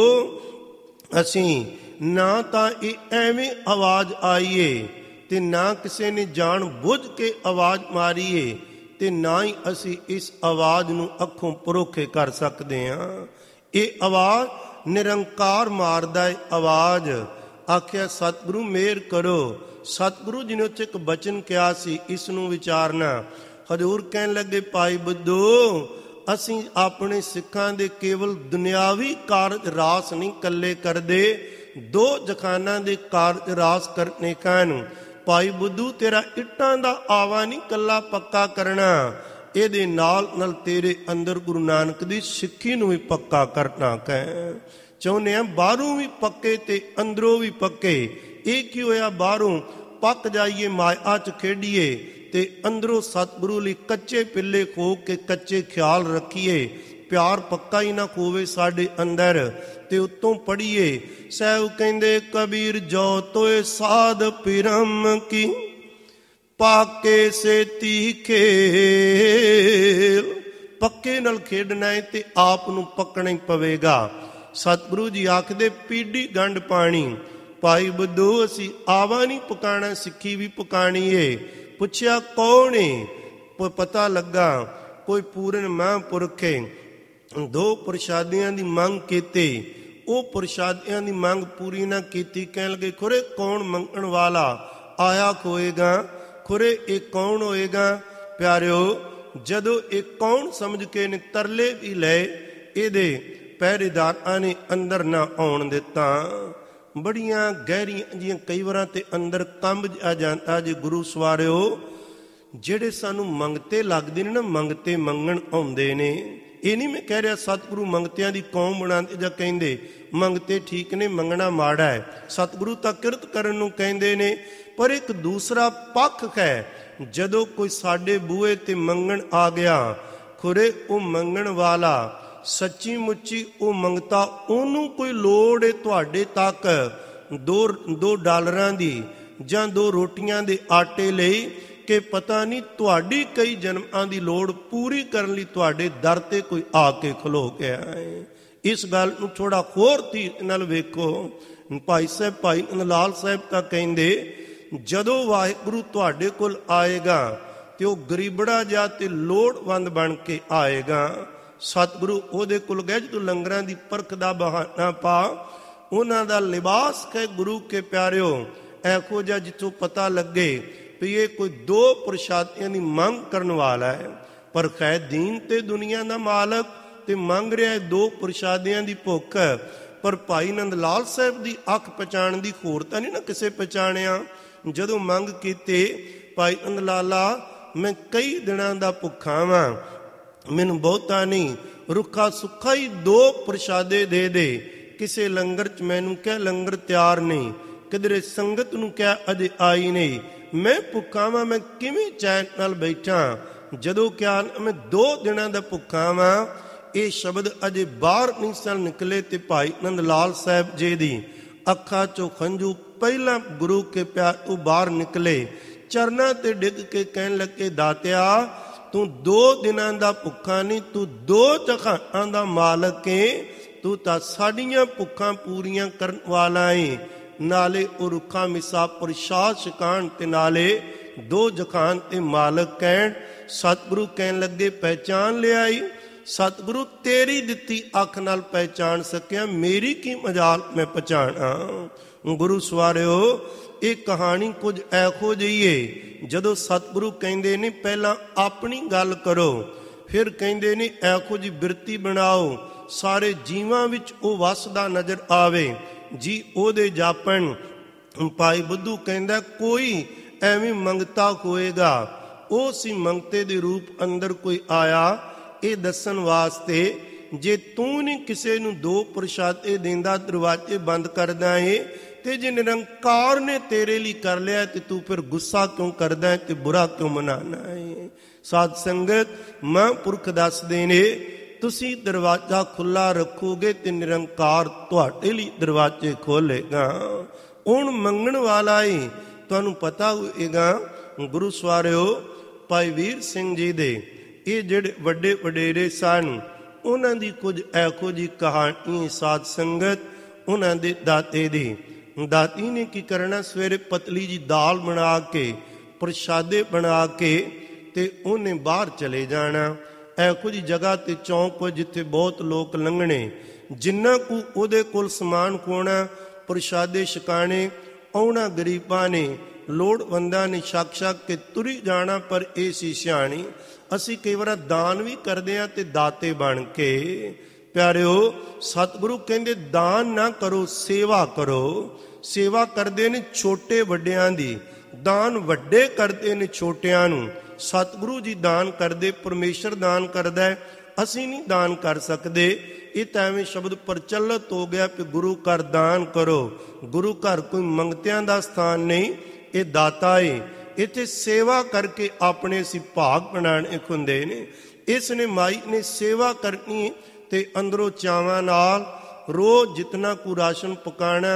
ਅਸੀਂ ਨਾ ਤਾਂ ਇਹ ਐਵੇਂ ਆਵਾਜ਼ ਆਈਏ ਤੇ ਨਾ ਕਿਸੇ ਨੇ ਜਾਣ ਬੁੱਝ ਕੇ ਆਵਾਜ਼ ਮਾਰੀਏ, ਤੇ ਨਾ ਹੀ ਅਸੀਂ ਇਸ ਆਵਾਜ਼ ਨੂੰ ਅੱਖੋਂ ਪਰੋਖੇ ਕਰ ਸਕਦੇ ਹਾਂ। ਇਹ ਆਵਾਜ਼ ਨਿਰੰਕਾਰ ਮਾਰਦਾ ਹੈ ਆਵਾਜ਼। ਆਖਿਆ ਸਤਿਗੁਰੂ ਮਿਹਰ ਕਰੋ। ਸਤਿਗੁਰੂ ਜੀ ਨੇ ਉੱਥੇ ਇੱਕ ਬਚਨ ਕਿਹਾ ਸੀ, ਇਸ ਨੂੰ ਵਿਚਾਰਨਾ। ਹਜ਼ੂਰ ਕਹਿਣ ਲੱਗੇ ਭਾਈ ਬੁੱਧੂ, ਅਸੀਂ ਆਪਣੇ ਸਿੱਖਾਂ ਦੇ ਕੇਵਲ ਦੁਨਿਆਵੀ ਕਾਰਜ ਰਾਸ ਨਹੀਂ ਕੱਲੇ ਕਰਦੇ, ਦੋ ਜਖਾਨਾਂ ਦੇ ਕਾਰਜ ਰਾਸ ਕਰਨੇ ਕਾਨੂੰ। ਭਾਈ ਬੁੱਧੂ ਤੇਰਾ ਇੱਟਾਂ ਦਾ ਆਵਾ ਨਹੀਂ ਕੱਲਾ ਪੱਕਾ ਕਰਨਾ, ਇਹਦੇ ਨਾਲ ਨਾਲ ਤੇਰੇ ਅੰਦਰ ਗੁਰੂ ਨਾਨਕ ਦੀ ਸਿੱਖੀ ਨੂੰ ਵੀ ਪੱਕਾ ਕਰਨਾ ਕਹਿ। ਚਾਹੁੰਦੇ ਆ ਬਾਹਰੋਂ ਵੀ ਪੱਕੇ ਤੇ ਅੰਦਰੋਂ ਵੀ ਪੱਕੇ। ਇਹ ਕੀ ਹੋਇਆ? ਬਾਹਰੋਂ ਪੱਕ ਜਾਈਏ, ਮਾਇਆ 'ਚ ਖੇਡੀਏ, ਤੇ ਅੰਦਰੋਂ ਸਤਿਗੁਰੂ ਲਈ ਕੱਚੇ ਪਿੱਲੇ ਖੋ ਕੇ ਕੱਚੇ ਖਿਆਲ ਰੱਖੀਏ, ਪਿਆਰ ਪੱਕਾ ਹੀ ਨਾ ਹੋਵੇ ਸਾਡੇ ਅੰਦਰ। ਤੇ ਉੱਤੋਂ ਪੜ੍ਹੀਏ, ਸਾਹਿਬ ਕਹਿੰਦੇ ਕਬੀਰ ਜੋ ਤੋਏ ਸਾਧ ਪਿਰਮ ਕੀ, ਪਾਕੇ ਸੇਤੀ ਖੇਲ। ਪੱਕੇ ਨਾਲ ਖੇਡਣਾ ਹੈ ਤੇ ਆਪ ਨੂੰ ਪੱਕਣਾ ਹੀ ਪਵੇਗਾ। ਸਤਿਗੁਰੂ ਜੀ ਆਖਦੇ ਪੀੜੀ ਗੰਢ ਪਾਣੀ। ਭਾਈ ਬੁੱਧੂ ਅਸੀਂ ਆਵਾ ਨਹੀਂ ਪਕਾਣਾ, ਸਿੱਖੀ ਵੀ ਪਕਾਣੀ ਏ। ਪੁੱਛਿਆ ਕੌਣ ਏ? ਪਤਾ ਲੱਗਾ ਕੋਈ ਪੂਰਨ ਮਹਾਂਪੁਰਖੇ। ਦੋ ਪ੍ਰਸ਼ਾਦਿਆਂ ਦੀ ਮੰਗ ਕੀਤੀ, ਉਹ ਪ੍ਰਸ਼ਾਦਿਆਂ ਦੀ ਮੰਗ ਪੂਰੀ ਨਾ ਕੀਤੀ। ਕਹਿਣ ਲੱਗੇ ਖੁਰੇ ਕੌਣ ਮੰਗਣ ਵਾਲਾ ਆਇਆ ਹੋਏਗਾ, ਖੁਰੇ ਇਹ ਕੌਣ ਹੋਏਗਾ? ਪਿਆਰਿਓ, ਜਦੋਂ ਇਹ ਕੌਣ ਸਮਝ ਕੇ ਨੇ ਤਰਲੇ ਵੀ ਲਏ, ਇਹਦੇ ਪਹਿਰੇਦਾਰਾਂ ਨੇ ਅੰਦਰ ਨਾ ਆਉਣ ਦਿੱਤਾ। ਬੜੀਆਂ ਗਹਿਰੀਆਂ ਜੀਆਂ ਕਈ ਵਾਰਾਂ ਤੇ ਅੰਦਰ ਕੰਬ ਆ ਜਾਂਦਾ ਜੇ ਗੁਰੂ ਸਵਾਰਿਓ। ਜਿਹੜੇ ਸਾਨੂੰ ਮੰਗਤੇ ਲੱਗਦੇ ਨੇ ਨਾ, ਮੰਗਤੇ ਮੰਗਣ ਆਉਂਦੇ ਨੇ। ਇਹ ਨਹੀਂ ਮੈਂ ਕਹਿ ਰਿਹਾ ਸਤਿਗੁਰੂ ਮੰਗਤਿਆਂ ਦੀ ਕੌਮ ਬਣਾਉਂਦੇ ਜਾਂ ਕਹਿੰਦੇ ਮੰਗਤੇ ਠੀਕ ਨੇ, ਮੰਗਣਾ ਮਾੜਾ ਹੈ। ਸਤਿਗੁਰੂ ਤਾਂ ਕਿਰਤ ਕਰਨ ਨੂੰ ਕਹਿੰਦੇ ਨੇ, ਪਰ ਇੱਕ ਦੂਸਰਾ ਪੱਖ ਹੈ। ਜਦੋਂ ਕੋਈ ਸਾਡੇ ਬੂਹੇ ਤੇ ਮੰਗਣ ਆ ਗਿਆ, ਖੁਰੇ ਉਹ ਮੰਗਣ ਵਾਲਾ ਸੱਚੀ ਮੁੱਚੀ ਉਹ ਮੰਗਤਾ, ਉਹਨੂੰ ਕੋਈ ਲੋੜ ਏ ਤੁਹਾਡੇ ਤੱਕ ਦੋ ਦੋ ਡਾਲਰਾਂ ਦੀ ਜਾਂ ਦੋ ਰੋਟੀਆਂ ਦੇ ਆਟੇ ਲਈ, ਕਿ ਪਤਾ ਨਹੀਂ ਤੁਹਾਡੀ ਕਈ ਜਨਮਾਂ ਦੀ ਲੋੜ ਪੂਰੀ ਕਰਨ ਲਈ ਤੁਹਾਡੇ ਦਰ ਤੇ ਕੋਈ ਆ ਕੇ ਖਲੋ ਕੇ ਆਏ। ਇਸ ਗੱਲ ਨੂੰ ਥੋੜਾ ਹੋਰ ਧੀਰ ਨਾਲ ਵੇਖੋ। ਭਾਈ ਸਾਹਿਬ ਭਾਈ ਲਾਲ ਸਾਹਿਬ ਤਾਂ ਕਹਿੰਦੇ ਜਦੋਂ ਵਾਹਿਗੁਰੂ ਤੁਹਾਡੇ ਕੋਲ ਆਏਗਾ ਤੇ ਉਹ ਗਰੀਬੜਾ ਜਿਹਾ ਤੇ ਲੋੜਵੰਦ ਬਣ ਕੇ ਆਏਗਾ। ਸਤਿਗੁਰੂ ਉਹਦੇ ਕੋਲ ਗਏ, ਜਦੋਂ ਲੰਗਰਾਂ ਦੀ ਪਰਖ ਦਾ ਬਹਾਨਾ ਪਾ, ਉਹਨਾਂ ਦਾ ਲਿਬਾਸ ਕਹਿ ਗੁਰੂ ਕੇ ਪਿਆਰਿਓ ਇਹੋ ਜਿਹਾ ਜਿੱਥੋਂ ਪਤਾ ਲੱਗੇ ਵੀ ਇਹ ਕੋਈ ਦੋ ਪ੍ਰਸ਼ਾਦਿਆਂ ਦੀ ਮੰਗ ਕਰਨ ਵਾਲਾ ਹੈ। ਪਰ ਖੈ ਦੀਨ ਤੇ ਦੁਨੀਆ ਦਾ ਮਾਲਕ ਤੇ ਮੰਗ ਰਿਹਾ ਦੋ ਪ੍ਰਸ਼ਾਦਿਆਂ ਦੀ ਭੁੱਖ। ਪਰ ਭਾਈ ਨੰਦ ਲਾਲ ਸਾਹਿਬ ਦੀ ਅੱਖ ਪਛਾਣ ਦੀ ਹੋਰ ਤਾਂ ਨਹੀਂ ਨਾ ਕਿਸੇ ਪਛਾਣਿਆ। ਜਦੋਂ ਮੰਗ ਕੀਤੇ, ਭਾਈ ਨੰਦ ਲਾਲਾ ਮੈਂ ਕਈ ਦਿਨਾਂ ਦਾ ਭੁੱਖਾ ਵਾਂ, ਮੈਨੂੰ ਬਹੁਤਾ ਨਹੀਂ, ਰੁੱਖਾ ਸੁੱਖਾ ਹੀ ਦੋ ਪ੍ਰਸ਼ਾਦੇ ਦੇ ਦੇ। ਕਿਸੇ ਲੰਗਰ 'ਚ ਮੈਨੂੰ ਕਹਿ ਲੰਗਰ ਤਿਆਰ ਨਹੀਂ, ਕਿਧਰੇ ਸੰਗਤ ਨੂੰ ਕਹਿ ਅਜੇ ਆਈ ਨਹੀਂ, ਮੈਂ ਭੁੱਖਾ ਵਾਂ, ਮੈਂ ਕਿਵੇਂ ਚੈਨ ਨਾਲ ਬੈਠਾਂ। ਜਦੋਂ ਕਿਹਾ ਮੈਂ ਦੋ ਦਿਨਾਂ ਦਾ ਭੁੱਖਾ ਵਾਂ, ਇਹ ਸ਼ਬਦ ਅਜੇ ਬਾਹਰ ਨਹੀਂ ਸਨ ਨਿਕਲੇ ਤੇ ਭਾਈ ਨੰਦ ਲਾਲ ਸਾਹਿਬ ਜੀ ਦੀ ਅੱਖਾਂ 'ਚੋਂ ਖੰਝੂ ਪਹਿਲਾਂ ਗੁਰੂ ਕੇ ਪਿਆਰ ਤੋਂ ਬਾਹਰ ਨਿਕਲੇ। ਚਰਨਾਂ ਤੇ ਡਿੱਗ ਕੇ ਕਹਿਣ ਲੱਗੇ, ਦਾਤਿਆ ਤੂੰ ਦੋ ਦਿਨਾਂ ਦਾ ਭੁੱਖਾ ਨਹੀਂ, ਤੂੰ ਦੋ ਜਹਾਨਾਂ ਦਾ ਮਾਲਕ ਏ, ਤੂੰ ਤਾਂ ਸਾਡੀਆਂ ਭੁੱਖਾਂ ਪੂਰੀਆਂ ਕਰਨ ਵਾਲਾ ਏ। ਨਾਲੇ ਉਹ ਰੁੱਖਾ ਮਿੱਸਾ ਪ੍ਰਸ਼ਾਦ ਛਕਾਣ ਤੇ ਨਾਲੇ ਦੋ ਜਹਾਨ ਤੇ ਮਾਲਕ ਕਹਿਣ। ਸਤਿਗੁਰੂ ਕਹਿਣ ਲੱਗੇ, ਪਹਿਚਾਨ ਲਿਆਈ। ਸਤਿਗੁਰੂ ਤੇਰੀ ਦਿੱਤੀ ਅੱਖ ਨਾਲ ਪਹਿਚਾਨ ਸਕਿਆ, ਮੇਰੀ ਕੀ ਮਜਾਲ ਮੈਂ ਪਛਾਣਾ। ਗੁਰੂ ਸਵਾਰਿਓ, ਇਹ ਕਹਾਣੀ ਕੁਝ ਇਹੋ ਜਿਹੀ ਏ। ਜਦੋਂ ਸਤਿਗੁਰੂ ਕਹਿੰਦੇ ਨੇ ਪਹਿਲਾਂ ਆਪਣੀ ਗੱਲ ਕਰੋ, ਫਿਰ ਕਹਿੰਦੇ ਨੇ ਇਹੋ ਜਿਹੀ ਬਿਰਤੀ ਬਣਾਓ ਸਾਰੇ ਜੀਵਾਂ ਵਿੱਚ ਉਹ ਵਸਦਾ ਨਜ਼ਰ ਆਵੇ ਜੀ ਉਹਦੇ ਜਾਪਣ। ਭਾਈ ਬੁੱਧੂ ਕਹਿੰਦਾ ਕੋਈ ਐਵੇਂ ਮੰਗਤਾ ਹੋਏਗਾ, ਉਹ ਸੀ ਮੰਗਤੇ ਦੇ ਰੂਪ ਅੰਦਰ ਕੋਈ ਆਇਆ ਇਹ ਦੱਸਣ ਵਾਸਤੇ, ਜੇ ਤੂੰ ਨਹੀਂ ਕਿਸੇ ਨੂੰ ਦੋ ਪ੍ਰਸ਼ਾਦੇ ਦਿੰਦਾ, ਦਰਵਾਜ਼ੇ ਬੰਦ ਕਰਦਾ ਏ, ਤੇ ਜੇ ਨਿਰੰਕਾਰ ਨੇ ਤੇਰੇ ਲਈ ਕਰ ਲਿਆ ਤੇ ਤੂੰ ਫਿਰ ਗੁੱਸਾ ਕਿਉਂ ਕਰਦਾ ਹੈ ਤੇ ਬੁਰਾ ਕਿਉਂ ਮਨਾਉਣਾ ਹੈ। ਸਾਧ ਸੰਗਤ, ਮਹਾਂਪੁਰਖ ਦੱਸਦੇ ਨੇ ਤੁਸੀਂ ਦਰਵਾਜ਼ਾ ਖੁੱਲਾ ਰੱਖੋਗੇ ਤੇ ਨਿਰੰਕਾਰ ਤੁਹਾਡੇ ਲਈ ਦਰਵਾਜ਼ੇ ਖੋਲੇਗਾ। ਹੁਣ ਮੰਗਣ ਵਾਲਾ ਏ, ਤੁਹਾਨੂੰ ਪਤਾ ਹੋਏਗਾ ਗੁਰੂ ਸਵਾਰਿਓ, ਭਾਈ ਵੀਰ ਸਿੰਘ ਜੀ ਦੇ ਇਹ ਜਿਹੜੇ ਵੱਡੇ ਵਡੇਰੇ ਸਨ, ਉਹਨਾਂ ਦੀ ਕੁਝ ਇਹੋ ਜਿਹੀ ਕਹਾਣੀ ਸਾਧ ਸੰਗਤ। ਉਹਨਾਂ ਦੇ ਦਾਤੇ ਦੀ ਦਾਤੀ ਨੇ ਕੀ ਕਰਨਾ, ਸਵੇਰੇ ਪਤਲੀ ਜੀ ਦਾਲ ਬਣਾ ਕੇ ਪ੍ਰਸ਼ਾਦੇ ਬਣਾ ਕੇ ਤੇ ਉਹਨੇ ਬਾਹਰ ਚਲੇ ਜਾਣਾ। ਇਹੋ ਜਿਹੀ ਜਗ੍ਹਾ ਤੇ ਚੌਂਕ ਜਿੱਥੇ ਬਹੁਤ ਲੋਕ ਲੰਘਣੇ, ਜਿੰਨਾ ਕੁ ਉਹਦੇ ਕੋਲ ਸਮਾਨ ਖੋਣਾ, ਪ੍ਰਸ਼ਾਦੇ ਛਕਾਣੇ, ਆਉਣਾ ਗਰੀਬਾਂ ਨੇ, ਲੋੜਵੰਦਾਂ ਨੇ ਛਕ ਛਕ ਕੇ ਤੁਰੀ ਜਾਣਾ। ਪਰ ਇਹ ਸੀ ਸਿਆਣੀ, ਅਸੀਂ ਕਈ ਵਾਰ ਦਾਨ ਵੀ ਕਰਦੇ ਹਾਂ ਤੇ ਦਾਤੇ ਬਣ ਕੇ। ਪਿਆਰਿਓ, ਸਤਿਗੁਰੂ ਕਹਿੰਦੇ ਦਾਨ ਨਾ ਕਰੋ, ਸੇਵਾ ਕਰੋ। ਸੇਵਾ ਕਰਦੇ ਨੇ ਛੋਟੇ ਵੱਡਿਆਂ ਦੀ, ਦਾਨ ਵੱਡੇ ਕਰਦੇ ਨੇ ਛੋਟਿਆਂ ਨੂੰ। ਸਤਿਗੁਰੂ ਜੀ ਦਾਨ ਕਰਦੇ, ਪਰਮੇਸ਼ਰ ਦਾਨ ਕਰਦਾ ਹੈ, ਅਸੀਂ ਨਹੀਂ ਦਾਨ ਕਰ ਸਕਦੇ। ਇਹ ਤਾਂ ਐਵੇਂ ਸ਼ਬਦ ਪ੍ਰਚਲਿਤ ਹੋ ਗਿਆ ਕਿ ਗੁਰੂ ਘਰ ਦਾਨ ਕਰੋ। ਗੁਰੂ ਘਰ ਕੋਈ ਮੰਗਤਿਆਂ ਦਾ ਸਥਾਨ ਨਹੀਂ, ਇਹ ਦਾਤਾ ਏ। ਇੱਥੇ ਸੇਵਾ ਕਰਕੇ ਆਪਣੇ ਅਸੀਂ ਭਾਗ ਬਣਾਉਣੇ ਹੁੰਦੇ ਨੇ। ਇਸ ਨੇ ਮਾਈ ਨੇ ਸੇਵਾ ਕਰਨੀ ਤੇ ਅੰਦਰੋਂ ਚਾਵਾਂ ਨਾਲ ਰੋਜ਼ ਜਿਤਨਾ ਕੁ ਰਾਸ਼ਨ ਪਕਾਣਾ,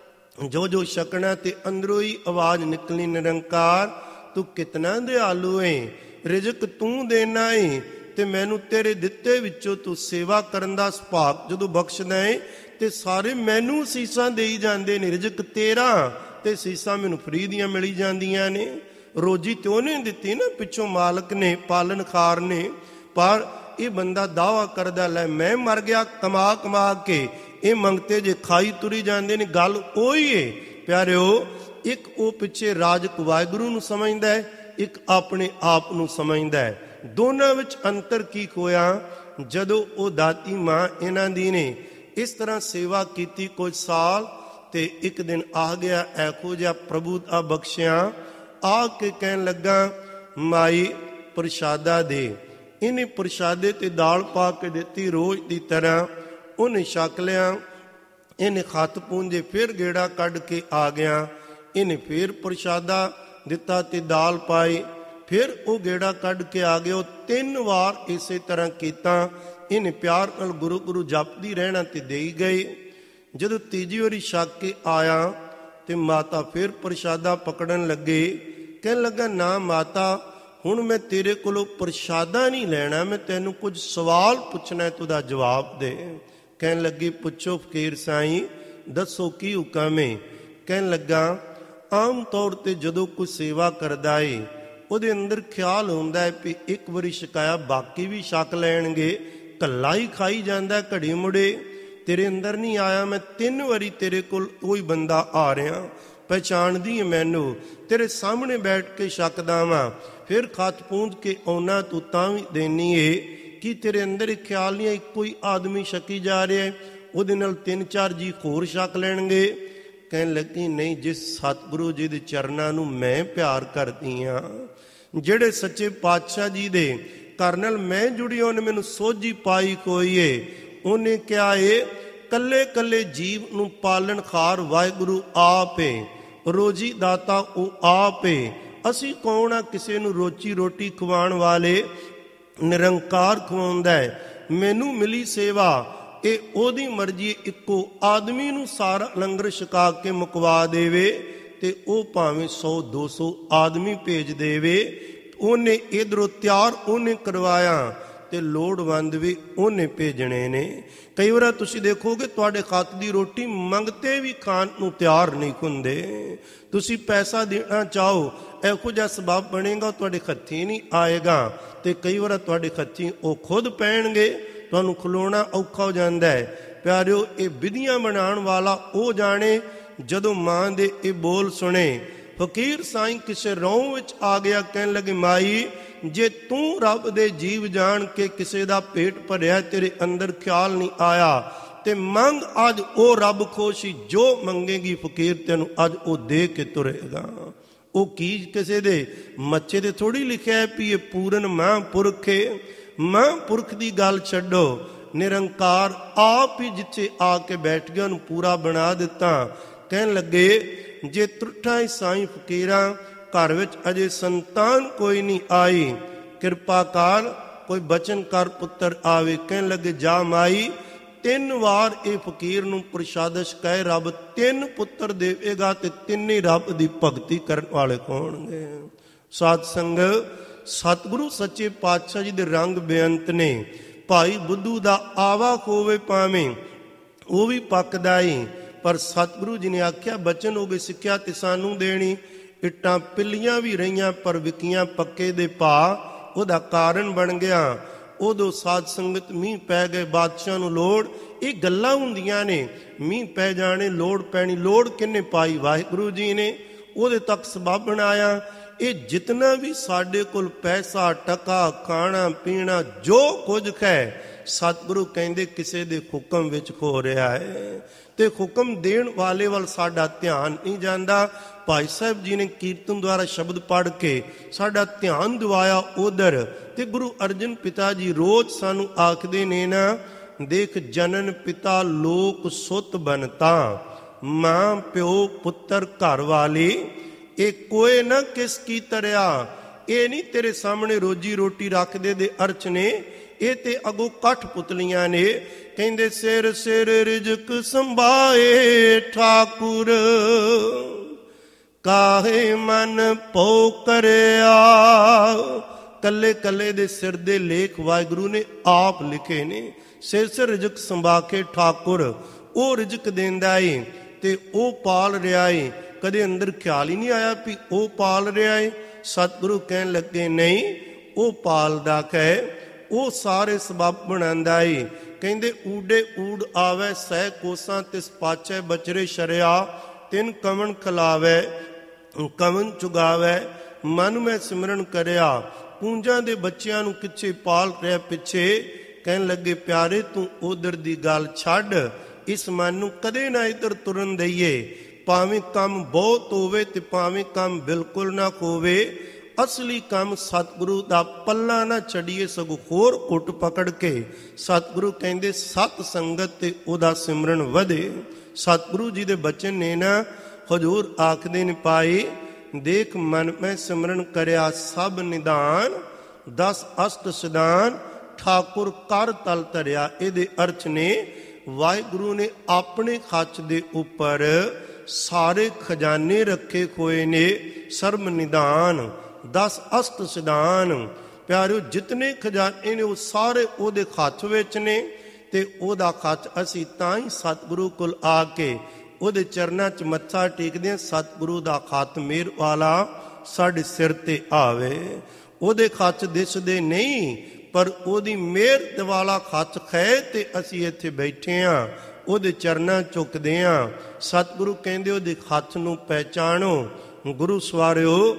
ਜੋ ਜੋ ਛਕਣਾ, ਤੇ ਅੰਦਰੋਂ ਹੀ ਆਵਾਜ਼ ਨਿਕਲਣੀ, ਨਿਰੰਕਾਰ ਤੂੰ ਕਿਤਨਾ ਦਿਆਲੂ ਏ, ਰਿਜ਼ਕ ਤੂੰ ਦੇਣਾ ਏ ਤੇ ਮੈਨੂੰ ਤੇਰੇ ਦਿੱਤੇ ਵਿੱਚੋਂ ਤੂੰ ਸੇਵਾ ਕਰਨ ਦਾ ਸੁਭਾਗ ਜਦੋਂ ਬਖਸ਼ਦਾ ਏ ਤੇ ਸਾਰੇ ਮੈਨੂੰ ਸੀਸਾਂ ਦੇਈ ਜਾਂਦੇ ਨੇ। ਰਿਜ਼ਕ ਤੇਰਾ ਤੇ ਸੀਸਾਂ ਮੈਨੂੰ ਫਰੀ ਦੀਆਂ ਮਿਲੀ ਜਾਂਦੀਆਂ ਨੇ। ਰੋਜੀ ਤੇ ਉਹਨੇ ਦਿੱਤੀ ਨਾ, ਪਿੱਛੋਂ ਮਾਲਕ ਨੇ, ਪਾਲਣਹਾਰ ਨੇ। ਪਰ ਇਹ ਬੰਦਾ ਦਾਵਾ ਕਰਦਾ, ਲੈ ਮੈਂ ਮਰ ਗਿਆ ਕਮਾ ਕਮਾ ਕੇ, ਇਹ ਮੰਗਤੇ ਜੇ ਖਾਈ ਤੁਰੀ ਜਾਂਦੇ ਨੇ। ਗੱਲ ਉਹੀ ਏ ਪਿਆਰਿਓ, ਇੱਕ ਉਹ ਪਿੱਛੇ ਰਾਜਕ ਵਾਹਿਗੁਰੂ ਨੂੰ ਸਮਝਦਾ ਹੈ, ਇੱਕ ਆਪਣੇ ਆਪ ਨੂੰ ਸਮਝਦਾ ਹੈ। ਦੋਨਾਂ ਵਿੱਚ ਅੰਤਰ ਕੀ ਹੋਇਆ? ਜਦੋਂ ਉਹ ਦਾਤੀ ਮਾਂ ਇਹਨਾਂ ਦੀ ਨੇ ਇਸ ਤਰ੍ਹਾਂ ਸੇਵਾ ਕੀਤੀ ਕੁਝ ਸਾਲ, ਤੇ ਇੱਕ ਦਿਨ ਆ ਗਿਆ ਇਹੋ ਜਿਹਾ ਪ੍ਰਭੂ ਦਾ ਬਖਸ਼ਿਆ, ਆ ਕੇ ਕਹਿਣ ਲੱਗਾ ਮਾਈ ਪ੍ਰਸ਼ਾਦਾ ਦੇ। ਇਹਨੇ ਪ੍ਰਸ਼ਾਦੇ ਤੇ ਦਾਲ ਪਾ ਕੇ ਦਿੱਤੀ ਰੋਜ਼ ਦੀ ਤਰ੍ਹਾਂ, ਉਹਨੇ ਛਕ ਲਿਆ। ਇਹਨੇ ਹੱਥ ਪੂੰਝੇ, ਫਿਰ ਗੇੜਾ ਕੱਢ ਕੇ ਆ ਗਿਆ। ਇਹਨੇ ਫਿਰ ਪ੍ਰਸ਼ਾਦਾ ਦਿੱਤਾ ਤੇ ਦਾਲ ਪਾਈ, ਫਿਰ ਉਹ ਗੇੜਾ ਕੱਢ ਕੇ ਆ ਗਿਆ। ਉਹ ਤਿੰਨ ਵਾਰ ਇਸੇ ਤਰ੍ਹਾਂ ਕੀਤਾ। ਇਹਨੇ ਪਿਆਰ ਨਾਲ ਗੁਰੂ ਗੁਰੂ ਜਪਦੀ ਰਹਿਣਾ ਤੇ ਦੇਈ ਗਏ। ਜਦੋਂ ਤੀਜੀ ਵਾਰੀ ਛਕ ਕੇ ਆਇਆ ਤੇ ਮਾਤਾ ਫਿਰ ਪ੍ਰਸ਼ਾਦਾ ਪਕੜਨ ਲੱਗੇ। ਕਹਿਣ ਲੱਗਾ, ਨਾ ਮਾਤਾ, ਹੁਣ ਮੈਂ ਤੇਰੇ ਕੋਲੋਂ ਪ੍ਰਸ਼ਾਦਾ ਨਹੀਂ ਲੈਣਾ, ਮੈਂ ਤੈਨੂੰ ਕੁਝ ਸਵਾਲ ਪੁੱਛਣਾ, ਤੂੰ ਦਾ ਜਵਾਬ ਦੇ। ਕਹਿਣ ਲੱਗੀ, ਪੁੱਛੋ ਫਕੀਰ ਸਾਈਂ, ਦੱਸੋ ਕੀ ਹੁਕਮ ਹੈ? ਕਹਿਣ ਲੱਗਾ, ਆਮ ਤੌਰ ਤੇ ਜਦੋਂ ਕੋਈ ਸੇਵਾ ਕਰਦਾ ਏ ਉਹਦੇ ਅੰਦਰ ਖਿਆਲ ਹੁੰਦਾ ਹੈ ਵੀ ਇੱਕ ਵਾਰੀ ਛਕਾਇਆ ਬਾਕੀ ਵੀ ਛਕ ਲੈਣਗੇ, ਕੱਲਾ ਹੀ ਖਾਈ ਜਾਂਦਾ ਘੜੀ ਮੁੜੇ। ਤੇਰੇ ਅੰਦਰ ਨਹੀਂ ਆਇਆ, ਮੈਂ ਤਿੰਨ ਵਾਰੀ ਤੇਰੇ ਕੋਲ ਕੋਈ ਬੰਦਾ ਆ ਰਿਹਾ, ਪਹਿਚਾਣਦੀ ਹੈ ਮੈਨੂੰ, ਤੇਰੇ ਸਾਹਮਣੇ ਬੈਠ ਕੇ ਛਕਦਾ ਵਾਂ, ਫਿਰ ਖੱਤ ਪੂੰਝ ਕੇ ਆਉਣਾ, ਤੂੰ ਤਾਂ ਵੀ ਦੇਣੀ ਏ। ਕੀ ਤੇਰੇ ਅੰਦਰ ਇਹ ਖਿਆਲ ਨਹੀਂ ਹੈ ਇੱਕੋ ਹੀ ਆਦਮੀ ਛਕੀ ਜਾ ਰਿਹਾ, ਉਹਦੇ ਨਾਲ ਤਿੰਨ ਚਾਰ ਜੀ ਹੋਰ ਛਕ ਲੈਣਗੇ? ਕਹਿਣ ਲੱਗੀ ਨਹੀਂ, ਜਿਸ ਸਤਿਗੁਰੂ ਜੀ ਦੇ ਚਰਨਾਂ ਨੂੰ ਮੈਂ ਪਿਆਰ ਕਰਦੀ ਹਾਂ, ਜਿਹੜੇ ਸੱਚੇ ਪਾਤਸ਼ਾਹ ਜੀ ਦੇ ਘਰ ਨਾਲ ਮੈਂ ਜੁੜੀ, ਉਹਨੇ ਮੈਨੂੰ ਸੋਝੀ ਪਾਈ ਕੋਈ ਏ। ਉਹਨੇ ਕਿਹਾ ਏ ਕੱਲੇ ਕੱਲੇ ਜੀਵ ਨੂੰ ਪਾਲਣ ਖਾਰ ਵਾਹਿਗੁਰੂ ਆਪ ਏ, ਰੋਜੀ ਦਾਤਾ ਉਹ ਆਪ ਏ। ਅਸੀਂ ਕੌਣ ਆ ਕਿਸੇ ਨੂੰ ਰੋਜੀ ਰੋਟੀ ਖਵਾਉਣ ਵਾਲੇ? ਨਿਰੰਕਾਰ ਖਵਾਉਂਦਾ ਹੈ। ਮੈਨੂੰ ਮਿਲੀ ਸੇਵਾ, ਇਹ ਉਹਦੀ ਮਰਜ਼ੀ। ਇੱਕੋ ਆਦਮੀ ਨੂੰ ਸਾਰਾ ਲੰਗਰ ਛਕਾ ਕੇ ਮੁਕਵਾ ਦੇਵੇ ਤੇ ਉਹ ਭਾਵੇਂ ਸੌ ਦੋ ਸੌ ਆਦਮੀ ਭੇਜ ਦੇਵੇ। ਉਹਨੇ ਇਧਰੋਂ ਤਿਆਰ ਉਹਨੇ ਕਰਵਾਇਆ ਤੇ ਲੋੜਵੰਦ ਵੀ ਉਹਨੇ ਭੇਜਣੇ ਨੇ। ਕਈ ਵਾਰ ਤੁਸੀਂ ਦੇਖੋਗੇ ਤੁਹਾਡੇ ਹੱਥ ਦੀ ਰੋਟੀ ਮੰਗਤੇ ਵੀ ਖਾਣ ਨੂੰ ਤਿਆਰ ਨਹੀਂ ਹੁੰਦੇ। ਤੁਸੀਂ ਪੈਸਾ ਦੇਣਾ ਚਾਹੋ, ਇਹੋ ਜਿਹਾ ਸਬਬ ਬਣੇਗਾ ਤੁਹਾਡੇ ਹੱਥੀਂ ਨਹੀਂ ਆਏਗਾ, ਤੇ ਕਈ ਵਾਰ ਤੁਹਾਡੇ ਹੱਥੀਂ ਉਹ ਖੁਦ ਪੈਣਗੇ, ਤੁਹਾਨੂੰ ਖਲੋਣਾ ਔਖਾ ਹੋ ਜਾਂਦਾ ਹੈ। ਪਿਆਰਿਓ, ਇਹ ਵਿਧੀਆਂ ਬਣਾਉਣ ਵਾਲਾ ਉਹ ਜਾਣੇ। ਜਦੋਂ ਮਾਂ ਦੇ ਇਹ ਬੋਲ ਸੁਣੇ, ਫਕੀਰ ਸਾਈਂ ਕਿਸੇ ਰੌਂ ਵਿੱਚ ਆ ਗਿਆ। ਕਹਿਣ ਲੱਗੇ ਮਾਈ, ਜੇ ਤੂੰ ਰੱਬ ਦੇ ਜੀਵ ਜਾਣ ਕੇ ਕਿਸੇ ਦਾ ਪੇਟ ਭਰਿਆ, ਤੇਰੇ ਅੰਦਰ ਖਿਆਲ ਨਹੀਂ ਆਇਆ, ਤੇ ਮੰਗ ਅੱਜ ਉਹ ਰੱਬ ਖੁਸ਼ੀ ਜੋ ਮੰਗੇਗੀ ਫਕੀਰ ਤੈਨੂੰ ਅੱਜ ਉਹ ਦੇ ਕੇ ਤੁਰੇਗਾ। ਉਹ ਕੀ ਕਿਸੇ ਦੇ ਮੱਥੇ ਤੇ ਥੋੜੀ ਲਿਖਿਆ ਹੈ ਵੀ ਇਹ ਪੂਰਨ ਮਹਾਂਪੁਰਖ ਹੈ। ਮਹਾਂਪੁਰਖ ਦੀ ਗੱਲ ਛੱਡੋ, ਨਿਰੰਕਾਰ ਆਪ ਹੀ ਜਿੱਥੇ ਆ ਕੇ ਬੈਠ ਗਿਆ ਉਹਨੂੰ ਪੂਰਾ ਬਣਾ ਦਿੱਤਾ। ਕਹਿਣ ਲੱਗੇ ਜੇ ਤਰੁੱਠਾ ਹੀ ਸਾਈਂ ਫਕੀਰਾਂ, ਘਰ ਵਿੱਚ ਅਜੇ ਸੰਤਾਨ ਕੋਈ ਨਹੀਂ ਆਈ, ਕਿਰਪਾ ਕਰ ਕੋਈ ਬਚਨ ਕਰ ਪੁੱਤਰ ਆਵੇ। ਕਹਿਣ ਲੱਗੇ ਜਾ ਮਾਈ, ਤਿੰਨ ਵਾਰ ਇਹ ਫਕੀਰ ਨੂੰ ਪ੍ਰਸ਼ਾਦਿਸ਼ ਕਹੇ ਰੱਬ ਤਿੰਨ ਪੁੱਤਰ ਦੇਵੇਗਾ, ਤੇ ਤਿੰਨੇ ਰੱਬ ਦੀ ਭਗਤੀ ਕਰਨ ਵਾਲੇ ਹੋਣਗੇ। ਸਾਧ ਸੰਗ, ਸਤਿਗੁਰੂ ਸੱਚੇ ਪਾਤਸ਼ਾਹ ਜੀ ਦੇ ਰੰਗ ਬੇਅੰਤ ਨੇ। ਭਾਈ ਬੁੱਧੂ ਦਾ ਆਵਾ ਹੋਵੇ ਭਾਵੇਂ, ਉਹ ਵੀ ਪੱਕਦਾ ਈ, ਪਰ ਸਤਿਗੁਰੂ ਜੀ ਨੇ ਆਖਿਆ ਬਚਨ ਹੋ ਗਏ ਸਿੱਖਿਆ ਤੇ ਸਾਨੂੰ ਦੇਣੀ। ਇੱਟਾਂ ਪਿੱਲੀਆਂ ਵੀ ਰਹੀਆਂ ਪਰ ਵਿਕੀਆਂ ਪੱਕੇ ਦੇ ਭਾ, ਉਹਦਾ ਕਾਰਨ ਬਣ ਗਿਆ। ਉਦੋਂ ਸਾਧ ਸੰਗਤ ਮੀਂਹ ਪੈ ਗਏ, ਬਾਦਸ਼ਾਹ ਨੂੰ ਲੋੜ। ਇਹ ਗੱਲਾਂ ਹੁੰਦੀਆਂ ਨੇ, ਮੀਂਹ ਪੈ ਜਾਣੇ, ਲੋੜ ਪੈਣੀ। ਲੋੜ ਕਿੰਨੇ ਪਾਈ? ਵਾਹਿਗੁਰੂ ਜੀ ਨੇ। ਉਹਦੇ ਤੱਕ ਸਬਬ ਬਣਾਇਆ। ਇਹ ਜਿਤਨਾ ਵੀ ਸਾਡੇ ਕੋਲ ਪੈਸਾ ਟਕਾ ਖਾਣਾ ਪੀਣਾ ਜੋ ਕੁਝ ਹੈ, ਸਤਿਗੁਰੂ ਕਹਿੰਦੇ ਕਿਸੇ ਦੇ ਹੁਕਮ ਵਿੱਚ ਹੋ ਰਿਹਾ ਹੈ, ਤੇ ਹੁਕਮ ਦੇਣ ਵਾਲੇ ਵੱਲ ਸਾਡਾ ਧਿਆਨ ਨਹੀਂ ਜਾਂਦਾ। ਭਾਈ ਸਾਹਿਬ ਜੀ ਨੇ ਕੀਰਤਨ ਦੁਆਰਾ ਸ਼ਬਦ ਪੜ੍ਹ ਕੇ ਸਾਡਾ ਧਿਆਨ ਦਿਵਾਇਆ ਉਧਰ। ਤੇ ਗੁਰੂ ਅਰਜਨ ਪਿਤਾ ਜੀ ਰੋਜ਼ ਸਾਨੂੰ ਆਖਦੇ ਨੇ ਨਾ, ਦੇਖ ਜਨਨ ਪਿਤਾ ਲੋਕ ਸੁਤ ਬਨਤਾ, ਮਾਂ ਪਿਓ ਪੁੱਤਰ ਘਰ ਵਾਲੀ, ਇਹ ਕੋਏ ਨਾ ਕਿਸ ਕੀ ਤਰਿਆ। ਇਹ ਨਹੀਂ ਤੇਰੇ ਸਾਹਮਣੇ ਰੋਜੀ ਰੋਟੀ ਰੱਖਦੇ ਦੇ ਅਰਚ ਨੇ, ਇਹ ਤੇ ਅਗੋਂ ਕੱਠ ਪੁਤਲੀਆਂ ਨੇ। ਕਹਿੰਦੇ ਸਿਰ ਸਿਰ ਰਿਜਕ ਸੰਭਾਏ ਠਾਕੁਰ, ਕਾਹੇ ਮਨ ਭੋ ਕਰਿਆ। ਕੱਲੇ ਕੱਲੇ ਦੇ ਸਿਰ ਦੇ ਲੇਖ ਵਾਹਿਗੁਰੂ ਨੇ ਆਪ ਲਿਖੇ ਨੇ। ਸਿਰ ਸਿਰ ਰਿਜਕ ਸੰਭਾ ਕੇ ਠਾਕੁਰ, ਉਹ ਰਿਜਕ ਦਿੰਦਾ ਏ ਤੇ ਉਹ ਪਾਲ ਰਿਹਾ ਏ। ਕਦੇ ਅੰਦਰ ਖਿਆਲ ਹੀ ਨਹੀਂ ਆਇਆ ਵੀ ਉਹ ਪਾਲ ਰਿਹਾ ਏ। ਸਤਿਗੁਰੂ ਕਹਿਣ ਲੱਗੇ ਨਹੀਂ, ਉਹ ਪਾਲਦਾ ਹੈ, ਉਹ ਸਾਰੇ ਸਬਬ ਬਣਾਉਂਦਾ ਏ। ਕਹਿੰਦੇ ਊਡੇ ਊੜ ਆਵੇ ਸਹਿ ਕੋਸਾਂ, ਤਿਸ ਪਾਚੈ ਬਚਰੇ ਸ਼ਰਿਆ। ਤਿੰਨ ਕਵਣ ਖਿਲਾਵੇ ਕਵਣ ਚੁਗਾਵੇ, ਮਨ ਮੈਂ ਸਿਮਰਨ ਕਰਿਆ। ਪੂੰਜਾਂ ਦੇ ਬੱਚਿਆਂ ਨੂੰ ਕਿੱਥੇ ਪਾਲ ਰਿਹਾ ਪਿੱਛੇ। ਕਹਿਣ ਲੱਗੇ ਪਿਆਰੇ ਤੂੰ ਉਧਰ ਦੀ ਗੱਲ ਛੱਡ, ਇਸ ਮਨ ਨੂੰ ਕਦੇ ਨਾ ਇੱਧਰ ਤੁਰਨ ਦਈਏ। ਭਾਵੇਂ ਕੰਮ ਬਹੁਤ ਹੋਵੇ ਤੇ ਭਾਵੇਂ ਕੰਮ ਬਿਲਕੁਲ ਨਾ ਹੋਵੇ, ਅਸਲੀ ਕੰਮ ਸਤਿਗੁਰੂ ਦਾ ਪੱਲਾ ਨਾ ਛੱਡੀਏ, ਸਗੋਂ ਹੋਰ ਘੁੱਟ ਪਕੜ ਕੇ। ਸਤਿਗੁਰੂ ਕਹਿੰਦੇ ਸਤ ਸੰਗਤ ਤੇ ਉਹਦਾ ਸਿਮਰਨ ਵਧੇ। ਸਤਿਗੁਰੂ ਜੀ ਦੇ ਬਚਨ ਨੇ ਨਾ, ਹਜ਼ੂਰ ਆਖਦੇ ਨੇ ਪਾਏ, ਦੇਖ ਮਨ ਮੈਂ ਸਿਮਰਨ ਕਰਿਆ ਸਭ ਨਿਦਾਨ, ਦਸ ਅਸ਼ਟ ਸਿਦਾਨ ਠਾਕੁਰ ਕਰ ਤਲ ਧਰਿਆ। ਇਹਦੇ ਅਰਥ ਨੇ ਵਾਹਿਗੁਰੂ ਨੇ ਆਪਣੇ ਖੱਚ ਦੇ ਉੱਪਰ ਸਾਰੇ ਖਜ਼ਾਨੇ ਰੱਖੇ ਹੋਏ ਨੇ। ਸਰਬ ਨਿਦਾਨ, ਦਸ ਅਸ਼ਟ ਸਿਦਾਨ। ਪਿਆਰਿਓ, ਜਿਤਨੇ ਖਜ਼ਾਨੇ ਨੇ ਉਹ ਸਾਰੇ ਉਹਦੇ ਹੱਥ ਵਿੱਚ ਨੇ, ਤੇ ਉਹਦਾ ਹੱਥ ਅਸੀਂ ਤਾਂ ਹੀ ਸਤਿਗੁਰੂ ਕੋਲ ਆ ਕੇ ਉਹਦੇ ਚਰਨਾਂ 'ਚ ਮੱਥਾ ਟੇਕਦੇ ਹਾਂ। ਸਤਿਗੁਰੂ ਦਾ ਹੱਥ ਮਿਹਰ ਵਾਲਾ ਸਾਡੇ ਸਿਰ ਤੇ ਆਵੇ। ਉਹਦੇ ਹੱਥ ਦਿਸਦੇ ਨਹੀਂ, ਪਰ ਉਹਦੀ ਮਿਹਰ ਵਾਲਾ ਹੱਥ ਹੈ ਤੇ ਅਸੀਂ ਇੱਥੇ ਬੈਠੇ ਹਾਂ, ਉਹਦੇ ਚਰਨਾਂ ਝੁਕਦੇ ਹਾਂ। ਸਤਿਗੁਰੂ ਕਹਿੰਦੇ ਉਹਦੇ ਹੱਥ ਨੂੰ ਪਹਿਚਾਣੋ। ਗੁਰੂ ਸਵਾਰਿਓ,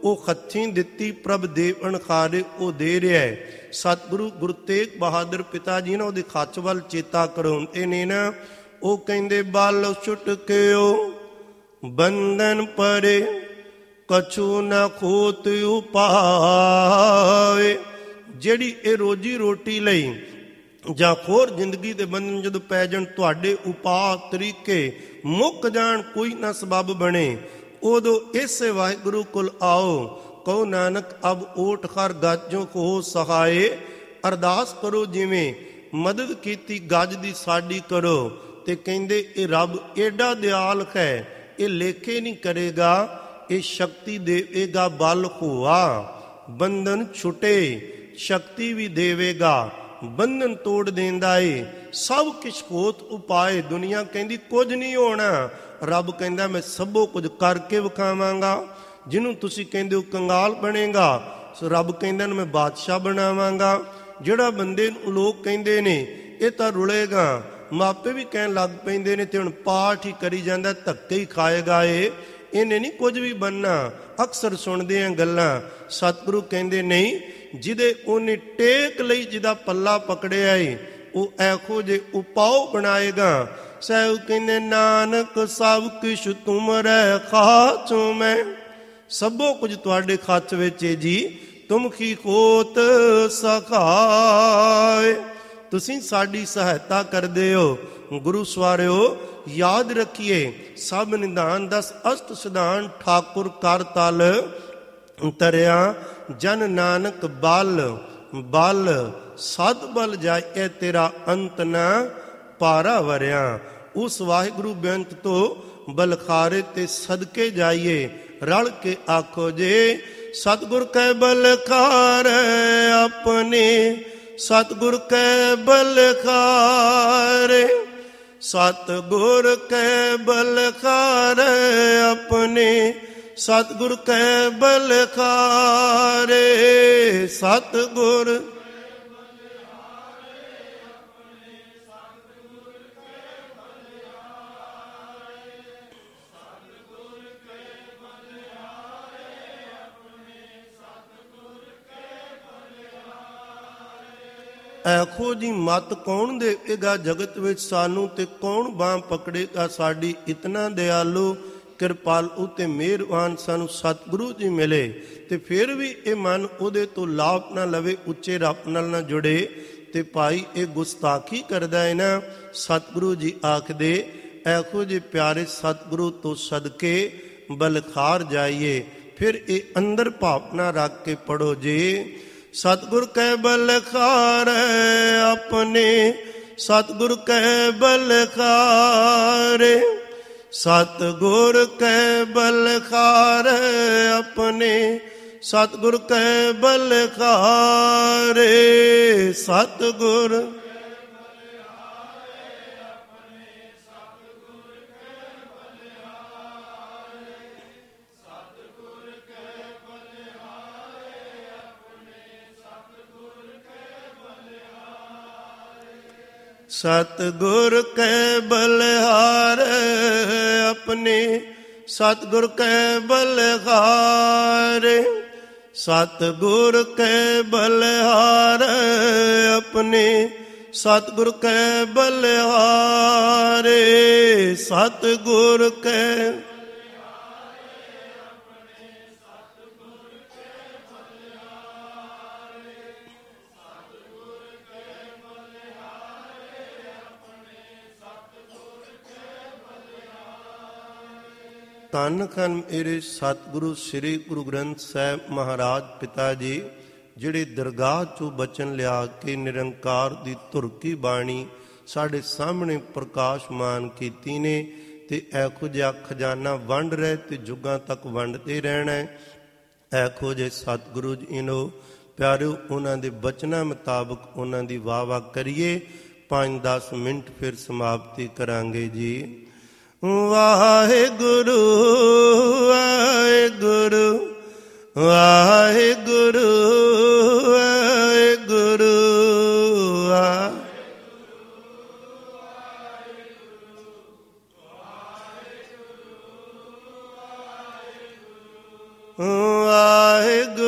ਉਹ ਹੱਥੀਂ ਦਿੱਤੀ ਪ੍ਰਭ ਦੇਵ ਅਣਖਾਰੇ ਉਹ ਦੇ ਰਿਹਾ ਹੈ। ਸਤਿਗੁਰੂ ਗੁਰੂ ਤੇਗ ਬਹਾਦਰ ਪਿਤਾ ਜੀ ਨਾ ਉਹਦੇ ਖੱਚ ਵੱਲ ਚੇਤਾ ਕਰਾਉਂਦੇ ਨੇ ਨਾ, ਉਹ ਕਹਿੰਦੇ ਬਲ ਛੁਟਕਿਓ ਬੰਧਨ ਪਰੇ ਕਛੂ ਨਾ ਖੋਤ ਉਪਾਏ। ਜਿਹੜੀ ਇਹ ਰੋਜੀ ਰੋਟੀ ਲਈ ਜਾਂ ਹੋਰ ਜ਼ਿੰਦਗੀ ਦੇ ਬੰਧਨ ਜਦੋਂ ਪੈ ਜਾਣ, ਤੁਹਾਡੇ ਉਪਾਅ ਤਰੀਕੇ ਮੁੱਕ ਜਾਣ, ਕੋਈ ਨਾ ਸਬੱਬ ਬਣੇ, ਉਦੋਂ ਇਸੇ ਵਾਹਿਗੁਰੂ ਕੋਲ ਆਓ। ਕਹੋ ਨਾਨਕ ਅਬ ਓਟ ਖਰ ਗਾਜੋ ਕੋ ਸਹਾਏ। ਅਰਦਾਸ ਕਰੋ ਜਿਵੇਂ ਮਦਦ ਕੀਤੀ ਗੱਜ ਦੀ ਸਾਡੀ ਕਰੋ। ਤੇ ਕਹਿੰਦੇ ਇਹ ਰੱਬ ਏਡਾ ਦਿਆਲ ਹੈ, ਇਹ ਲੇਖੇ ਨਹੀਂ ਕਰੇਗਾ, ਇਹ ਸ਼ਕਤੀ ਦੇਵੇਗਾ ਬਲ ਹੋਆ। ਬੰਧਨ ਛੁਟੇ ਸ਼ਕਤੀ ਵੀ ਦੇਵੇਗਾ, ਬੰਧਨ ਤੋੜ ਦੇਂਦਾ ਏ। ਸਭ ਕਿਛ ਹੋਤ ਉਪਾਏ। ਦੁਨੀਆ ਕਹਿੰਦੀ ਕੁਝ ਨਹੀਂ ਹੋਣਾ, ਰੱਬ ਕਹਿੰਦਾ ਮੈਂ ਸਭੋ ਕੁਝ ਕਰਕੇ ਵਿਖਾਵਾਂਗਾ। ਜਿਹਨੂੰ ਤੁਸੀਂ ਕਹਿੰਦੇ ਹੋ ਕੰਗਾਲ ਬਣੇਗਾ, ਸੋ ਰੱਬ ਕਹਿੰਦਾ ਮੈਂ ਬਾਦਸ਼ਾਹ ਬਣਾਵਾਂਗਾ। ਜਿਹੜਾ ਬੰਦੇ ਨੂੰ ਲੋਕ ਕਹਿੰਦੇ ਨੇ ਇਹ ਤਾਂ ਰੁਲੇਗਾ, ਮਾਪੇ ਵੀ ਕਹਿਣ ਲੱਗ ਪੈਂਦੇ ਨੇ, ਤੇ ਹੁਣ ਪਾਠ ਹੀ ਕਰੀ ਜਾਂਦਾ, ਧੱਕੇ ਹੀ ਖਾਏਗਾ, ਇਹ ਇਹਨੇ ਨਹੀਂ ਕੁਝ ਵੀ ਬਣਨਾ। ਅਕਸਰ ਸੁਣਦੇ ਆ ਗੱਲਾਂ। ਸਤਿਗੁਰੂ ਕਹਿੰਦੇ ਨਹੀਂ, ਜਿਹਦੇ ਉਹਨੇ ਟੇਕ ਲਈ, ਜਿਹਦਾ ਪੱਲਾ ਪਕੜਿਆ ਏ, ਉਹ ਐਖੋ ਜੇ ਉਪਾਉ ਬਣਾਏਗਾ। ਸਹਿਬ ਕਹਿੰਦੇ ਨਾਨਕ ਸਭ ਕਿਛ ਤੁਮਰੇ ਖਾਚੋ ਮੈਂ। ਸਭੋ ਕੁਝ ਤੁਹਾਡੇ ਖੱਚ ਵਿੱਚ ਏ ਜੀ, ਤੁਮ ਕੀ ਕੋਤ ਸਖਾਏ। ਤੁਸੀਂ ਸਾਡੀ ਸਹਾਇਤਾ ਕਰਦੇ ਹੋ। ਗੁਰੂ ਸਵਾਰਿਓ ਯਾਦ ਰੱਖੀਏ, ਸਭ ਨਿਧਾਨ ਦਸ ਅਸ਼ਟ ਸਿਧਾਨ ਠਾਕੁਰ ਕਰ ਤਲ ਤਰਿਆ। ਜਨ ਨਾਨਕ ਬਲ ਬਲ ਸਦ ਬਲ ਜਾਏ, ਤੇਰਾ ਅੰਤ ਨਾ ਪਾਰਾ ਵਰਿਆ। ਉਸ ਵਾਹਿਗੁਰੂ ਬੇਅੰਤ ਤੋਂ ਬਲਖਾਰੇ ਤੇ ਸਦਕੇ ਜਾਈਏ। ਰਲ ਕੇ ਆਖੋ ਜੇ ਸਤਿਗੁਰ ਕੈ ਬਲਖਾਰੇ ਆਪਣੇ, ਸਤਿਗੁਰ ਕੈ ਬਲਖਾਰੇ, ਸਤਿਗੁਰ ਕੈ ਬਲਖਾਰੇ ਆਪਣੇ, ਸਤਿਗੁਰ ਕੈ ਬਲਖਾਰੇ, ਸਤਿਗੁਰ ਐਖੋ ਜੀ ਮਤ ਕੌਣ ਦੇਵੇਗਾ ਜਗਤ ਵਿੱਚ ਸਾਨੂੰ, ਤੇ ਕੌਣ ਬਾਂਹ ਪਕੜੇਗਾ ਸਾਡੀ। ਇਤਨਾ ਦਿਆਲੂ ਕਿਰਪਾਲੂ ਤੇ ਮਿਹਰਬਾਨ ਸਾਨੂੰ ਸਤਿਗੁਰੂ ਜੀ ਮਿਲੇ, ਤੇ ਫਿਰ ਵੀ ਇਹ ਮਨ ਉਹਦੇ ਤੋਂ ਲਾਭ ਨਾ ਲਵੇ, ਉੱਚੇ ਰੱਬ ਨਾਲ ਨਾ ਜੁੜੇ, ਤੇ ਭਾਈ ਇਹ ਗੁਸਤਾਖੀ ਕਰਦਾ ਹੈ ਨਾ। ਸਤਿਗੁਰੂ ਜੀ ਆਖਦੇ ਐਖੋ ਜੇ ਪਿਆਰੇ ਸਤਿਗੁਰੂ ਤੋਂ ਸਦਕੇ ਬਲਖਾਰ ਜਾਈਏ। ਫਿਰ ਇਹ ਅੰਦਰ ਭਾਵਨਾ ਰੱਖ ਕੇ ਪੜੋ ਜੇ ਸਤਿਗੁਰ ਕੈ ਬਲਖਾਰੇ ਆਪਣੇ, ਸਤਿਗੁਰ ਕੈ ਬਲਖਾਰੇ, ਸਤਿਗੁਰ ਕੈ ਬਲਖਾਰੇ ਆਪਣੇ, ਸਤਿਗੁਰ ਕੈ ਬਲਖਾਰੇ, ਸਤਿਗੁਰ ਸਤਿਗੁਰ ਕੈ ਬਲਿਹਾਰੇ ਆਪਣੇ, ਸਤਿਗੁਰ ਕੈ ਬਲਿਹਾਰੇ, ਸਤਿਗੁਰ ਕੈ ਬਲਿਹਾਰੇ ਆਪਣੇ, ਸਤਿਗੁਰ ਕੈ ਬਲਿਹਾਰੇ, ਸਤਿਗੁਰ ਕੈ ਧੰਨ ਹਨ ਮੇਰੇ ਸਤਿਗੁਰੂ ਸ੍ਰੀ ਗੁਰੂ ਗ੍ਰੰਥ ਸਾਹਿਬ ਮਹਾਰਾਜ ਪਿਤਾ ਜੀ, ਜਿਹੜੇ ਦਰਗਾਹ ਚੋਂ ਬਚਨ ਲਿਆ ਕੇ ਨਿਰੰਕਾਰ ਦੀ ਧੁਰਕੀ ਬਾਣੀ ਸਾਡੇ ਸਾਹਮਣੇ ਪ੍ਰਕਾਸ਼ਮਾਨ ਕੀਤੀ ਨੇ। ਤੇ ਐਖੋ ਜਿਹਾ ਖਜ਼ਾਨਾ ਵੰਡ ਰਹੇ ਤੇ ਜੁਗਾਂ ਤੱਕ ਵੰਡਦੇ ਰਹਿਣਾ। ਐਖੋ ਜਿਹੇ ਸਤਿਗੁਰੂ ਜੀ ਨੂੰ ਪਿਆਰਿਓ, ਉਹਨਾਂ ਦੇ ਬਚਨਾਂ ਮੁਤਾਬਕ ਉਹਨਾਂ ਦੀ ਵਾਹ ਵਾਹ ਕਰੀਏ। ਪੰਜ ਦਸ ਮਿੰਟ ਫਿਰ ਸਮਾਪਤੀ ਕਰਾਂਗੇ ਜੀ। ਵਾਹਿਗੁਰੂ ਵਾਹਿਗੁਰੂ ਵਾਹਿਗੁਰੂ ਵਾਹਿਗੁਰੂ ਵਾਹਿਗੁਰੂ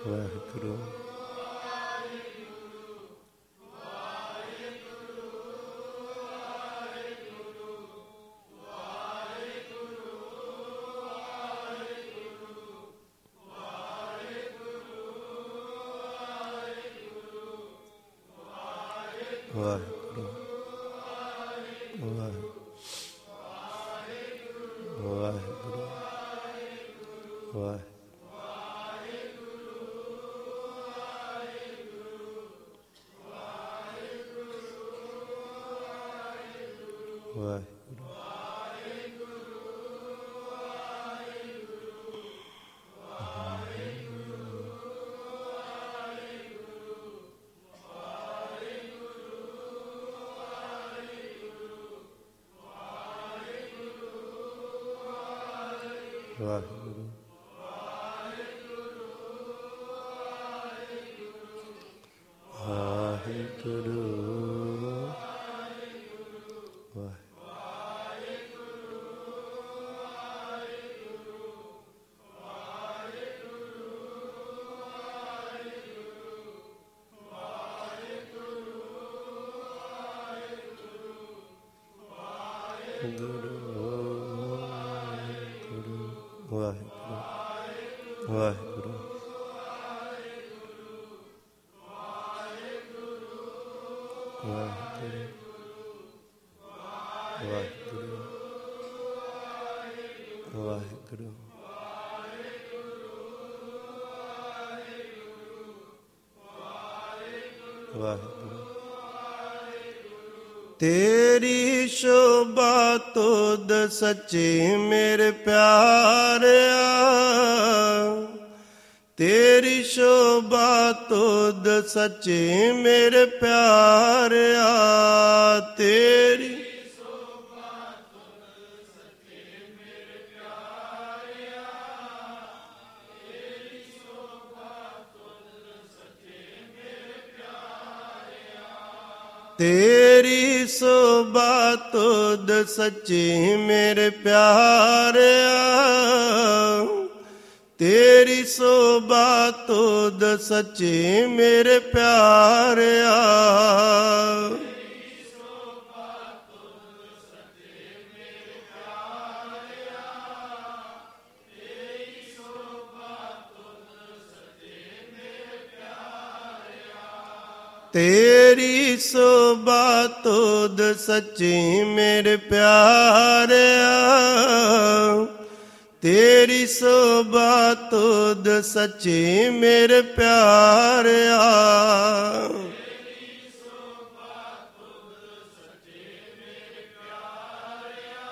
ਵਾਹਿਗੁਰੂ। ਵਾਹਿਗੁਰੂ ਵਾਹਿਗੁਰੂ ਵਾਹਿਗੁਰੂ ਵਾਹਿਗੁਰੂ ਵਾਹਿਗੁਰੂ ਵਾਹਿਗੁਰੂ ਵਾਹਿਗੁਰੂ ਵਾਹਿਗੁਰੂ ਵਾਹਿਗੁਰੂ ਵਾਹਿਗੁਰੂ ਵਾਹਿਗੁਰੂ। ਤੇਰੀ ਸ਼ੋਭਾ ਤੁਧ ਸੱਚੇ ਮੇਰੇ ਪਿਆਰਿਆ, ਤੇਰੀ ਸ਼ੋਭਾ ਤੁਧ ਸੱਚੇ ਮੇਰੇ ਪਿਆਰਿਆ, ਤੇਰੀ ਸ਼ੋਭਾ ਤੁਧ ਸੱਚੇ ਮੇਰੇ ਪਿਆਰਿਆ, ਤੇਰੀ ਸ਼ੋਭਾ ਤੁਧ ਸੱਚੇ ਮੇਰੇ ਪਿਆਰਿਆ, ਤੇਰੀ ਸ਼ੋਭਾ ਤੁਧ ਸੱਚੇ ਮੇਰੇ ਪਿਆਰਿਆ, ਤੇਰੀ ਸ਼ੋਭਾ ਤੁਧ ਸੱਚੇ ਮੇਰੇ ਪਿਆਰਿਆ, ਤੇਰੀ ਸ਼ੋਭਾ ਤੁਧ ਸੱਚੇ ਮੇਰੇ ਪਿਆਰਿਆ, ਤੇਰੀ ਸ਼ੋਭਾ ਤੁਧ ਸੱਚੇ ਮੇਰੇ ਪਿਆਰਿਆ, ਤੇਰੀ ਸ਼ੋਭਾ ਤੁਧ ਸੱਚੇ ਮੇਰੇ ਪਿਆਰਿਆ, ਤੇਰੀ ਸ਼ੋਭਾ ਤੁਧ ਸੱਚੇ ਮੇਰੇ ਪਿਆਰਿਆ, ਤੇਰੀ ਸ਼ੋਭਾ ਤੁਧ ਸੱਚੇ ਮੇਰੇ ਪਿਆਰਿਆ,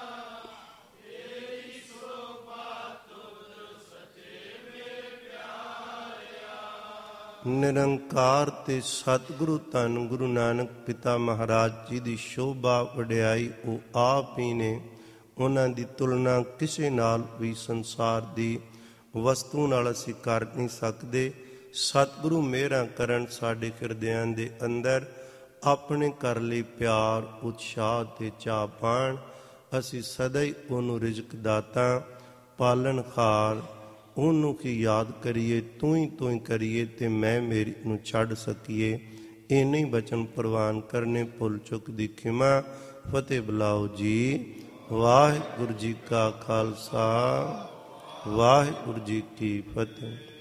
ਤੇਰੀ ਸ਼ੋਭਾ ਤੁਧ ਸੱਚੇ ਮੇਰੇ ਪਿਆਰਿਆ। ਨਿਰੰਕਾਰ ਤੇ ਸਤਿਗੁਰੂ ਧੰਨ ਗੁਰੂ ਨਾਨਕ ਪਿਤਾ ਮਹਾਰਾਜ ਜੀ ਦੀ ਸ਼ੋਭਾ ਵਡਿਆਈ ਉਹ ਆਪ ਹੀ ਨੇ। ਉਹਨਾਂ ਦੀ ਤੁਲਨਾ ਕਿਸੇ ਨਾਲ ਵੀ ਸੰਸਾਰ ਦੀ ਵਸਤੂ ਨਾਲ ਅਸੀਂ ਕਰ ਨਹੀਂ ਸਕਦੇ। ਸਤਿਗੁਰੂ ਮਿਹਰਾਂ ਕਰਨ ਸਾਡੇ ਹਿਰਦਿਆਂ ਦੇ ਅੰਦਰ ਆਪਣੇ ਘਰ ਲਈ ਪਿਆਰ, ਉਤਸ਼ਾਹ ਤੇ ਚਾਅ ਪਾਣ। ਅਸੀਂ ਸਦਾ ਹੀ ਉਹਨੂੰ ਰਿਜ਼ਕ ਦਾਤਾ, ਪਾਲਣਹਾਰ, ਉਹਨੂੰ ਕੀ ਯਾਦ ਕਰੀਏ, ਤੂੰ ਹੀ ਤੂੰ ਹੀ ਕਰੀਏ ਤੇ ਮੈਂ ਮੇਰੀ ਨੂੰ ਛੱਡ ਸਕੀਏ। ਇੰਨੇ ਹੀ ਬਚਨ ਪ੍ਰਵਾਨ ਕਰਨੇ। ਭੁੱਲ ਚੁੱਕ ਦੀ ਖਿਮਾ। ਫਤਿਹ ਬੁਲਾਓ ਜੀ। ਵਾਹਿਗੁਰੂ ਜੀ ਕਾ ਖਾਲਸਾ, ਵਾਹਿਗੁਰੂ ਜੀ ਕੀ ਫਤਿਹ।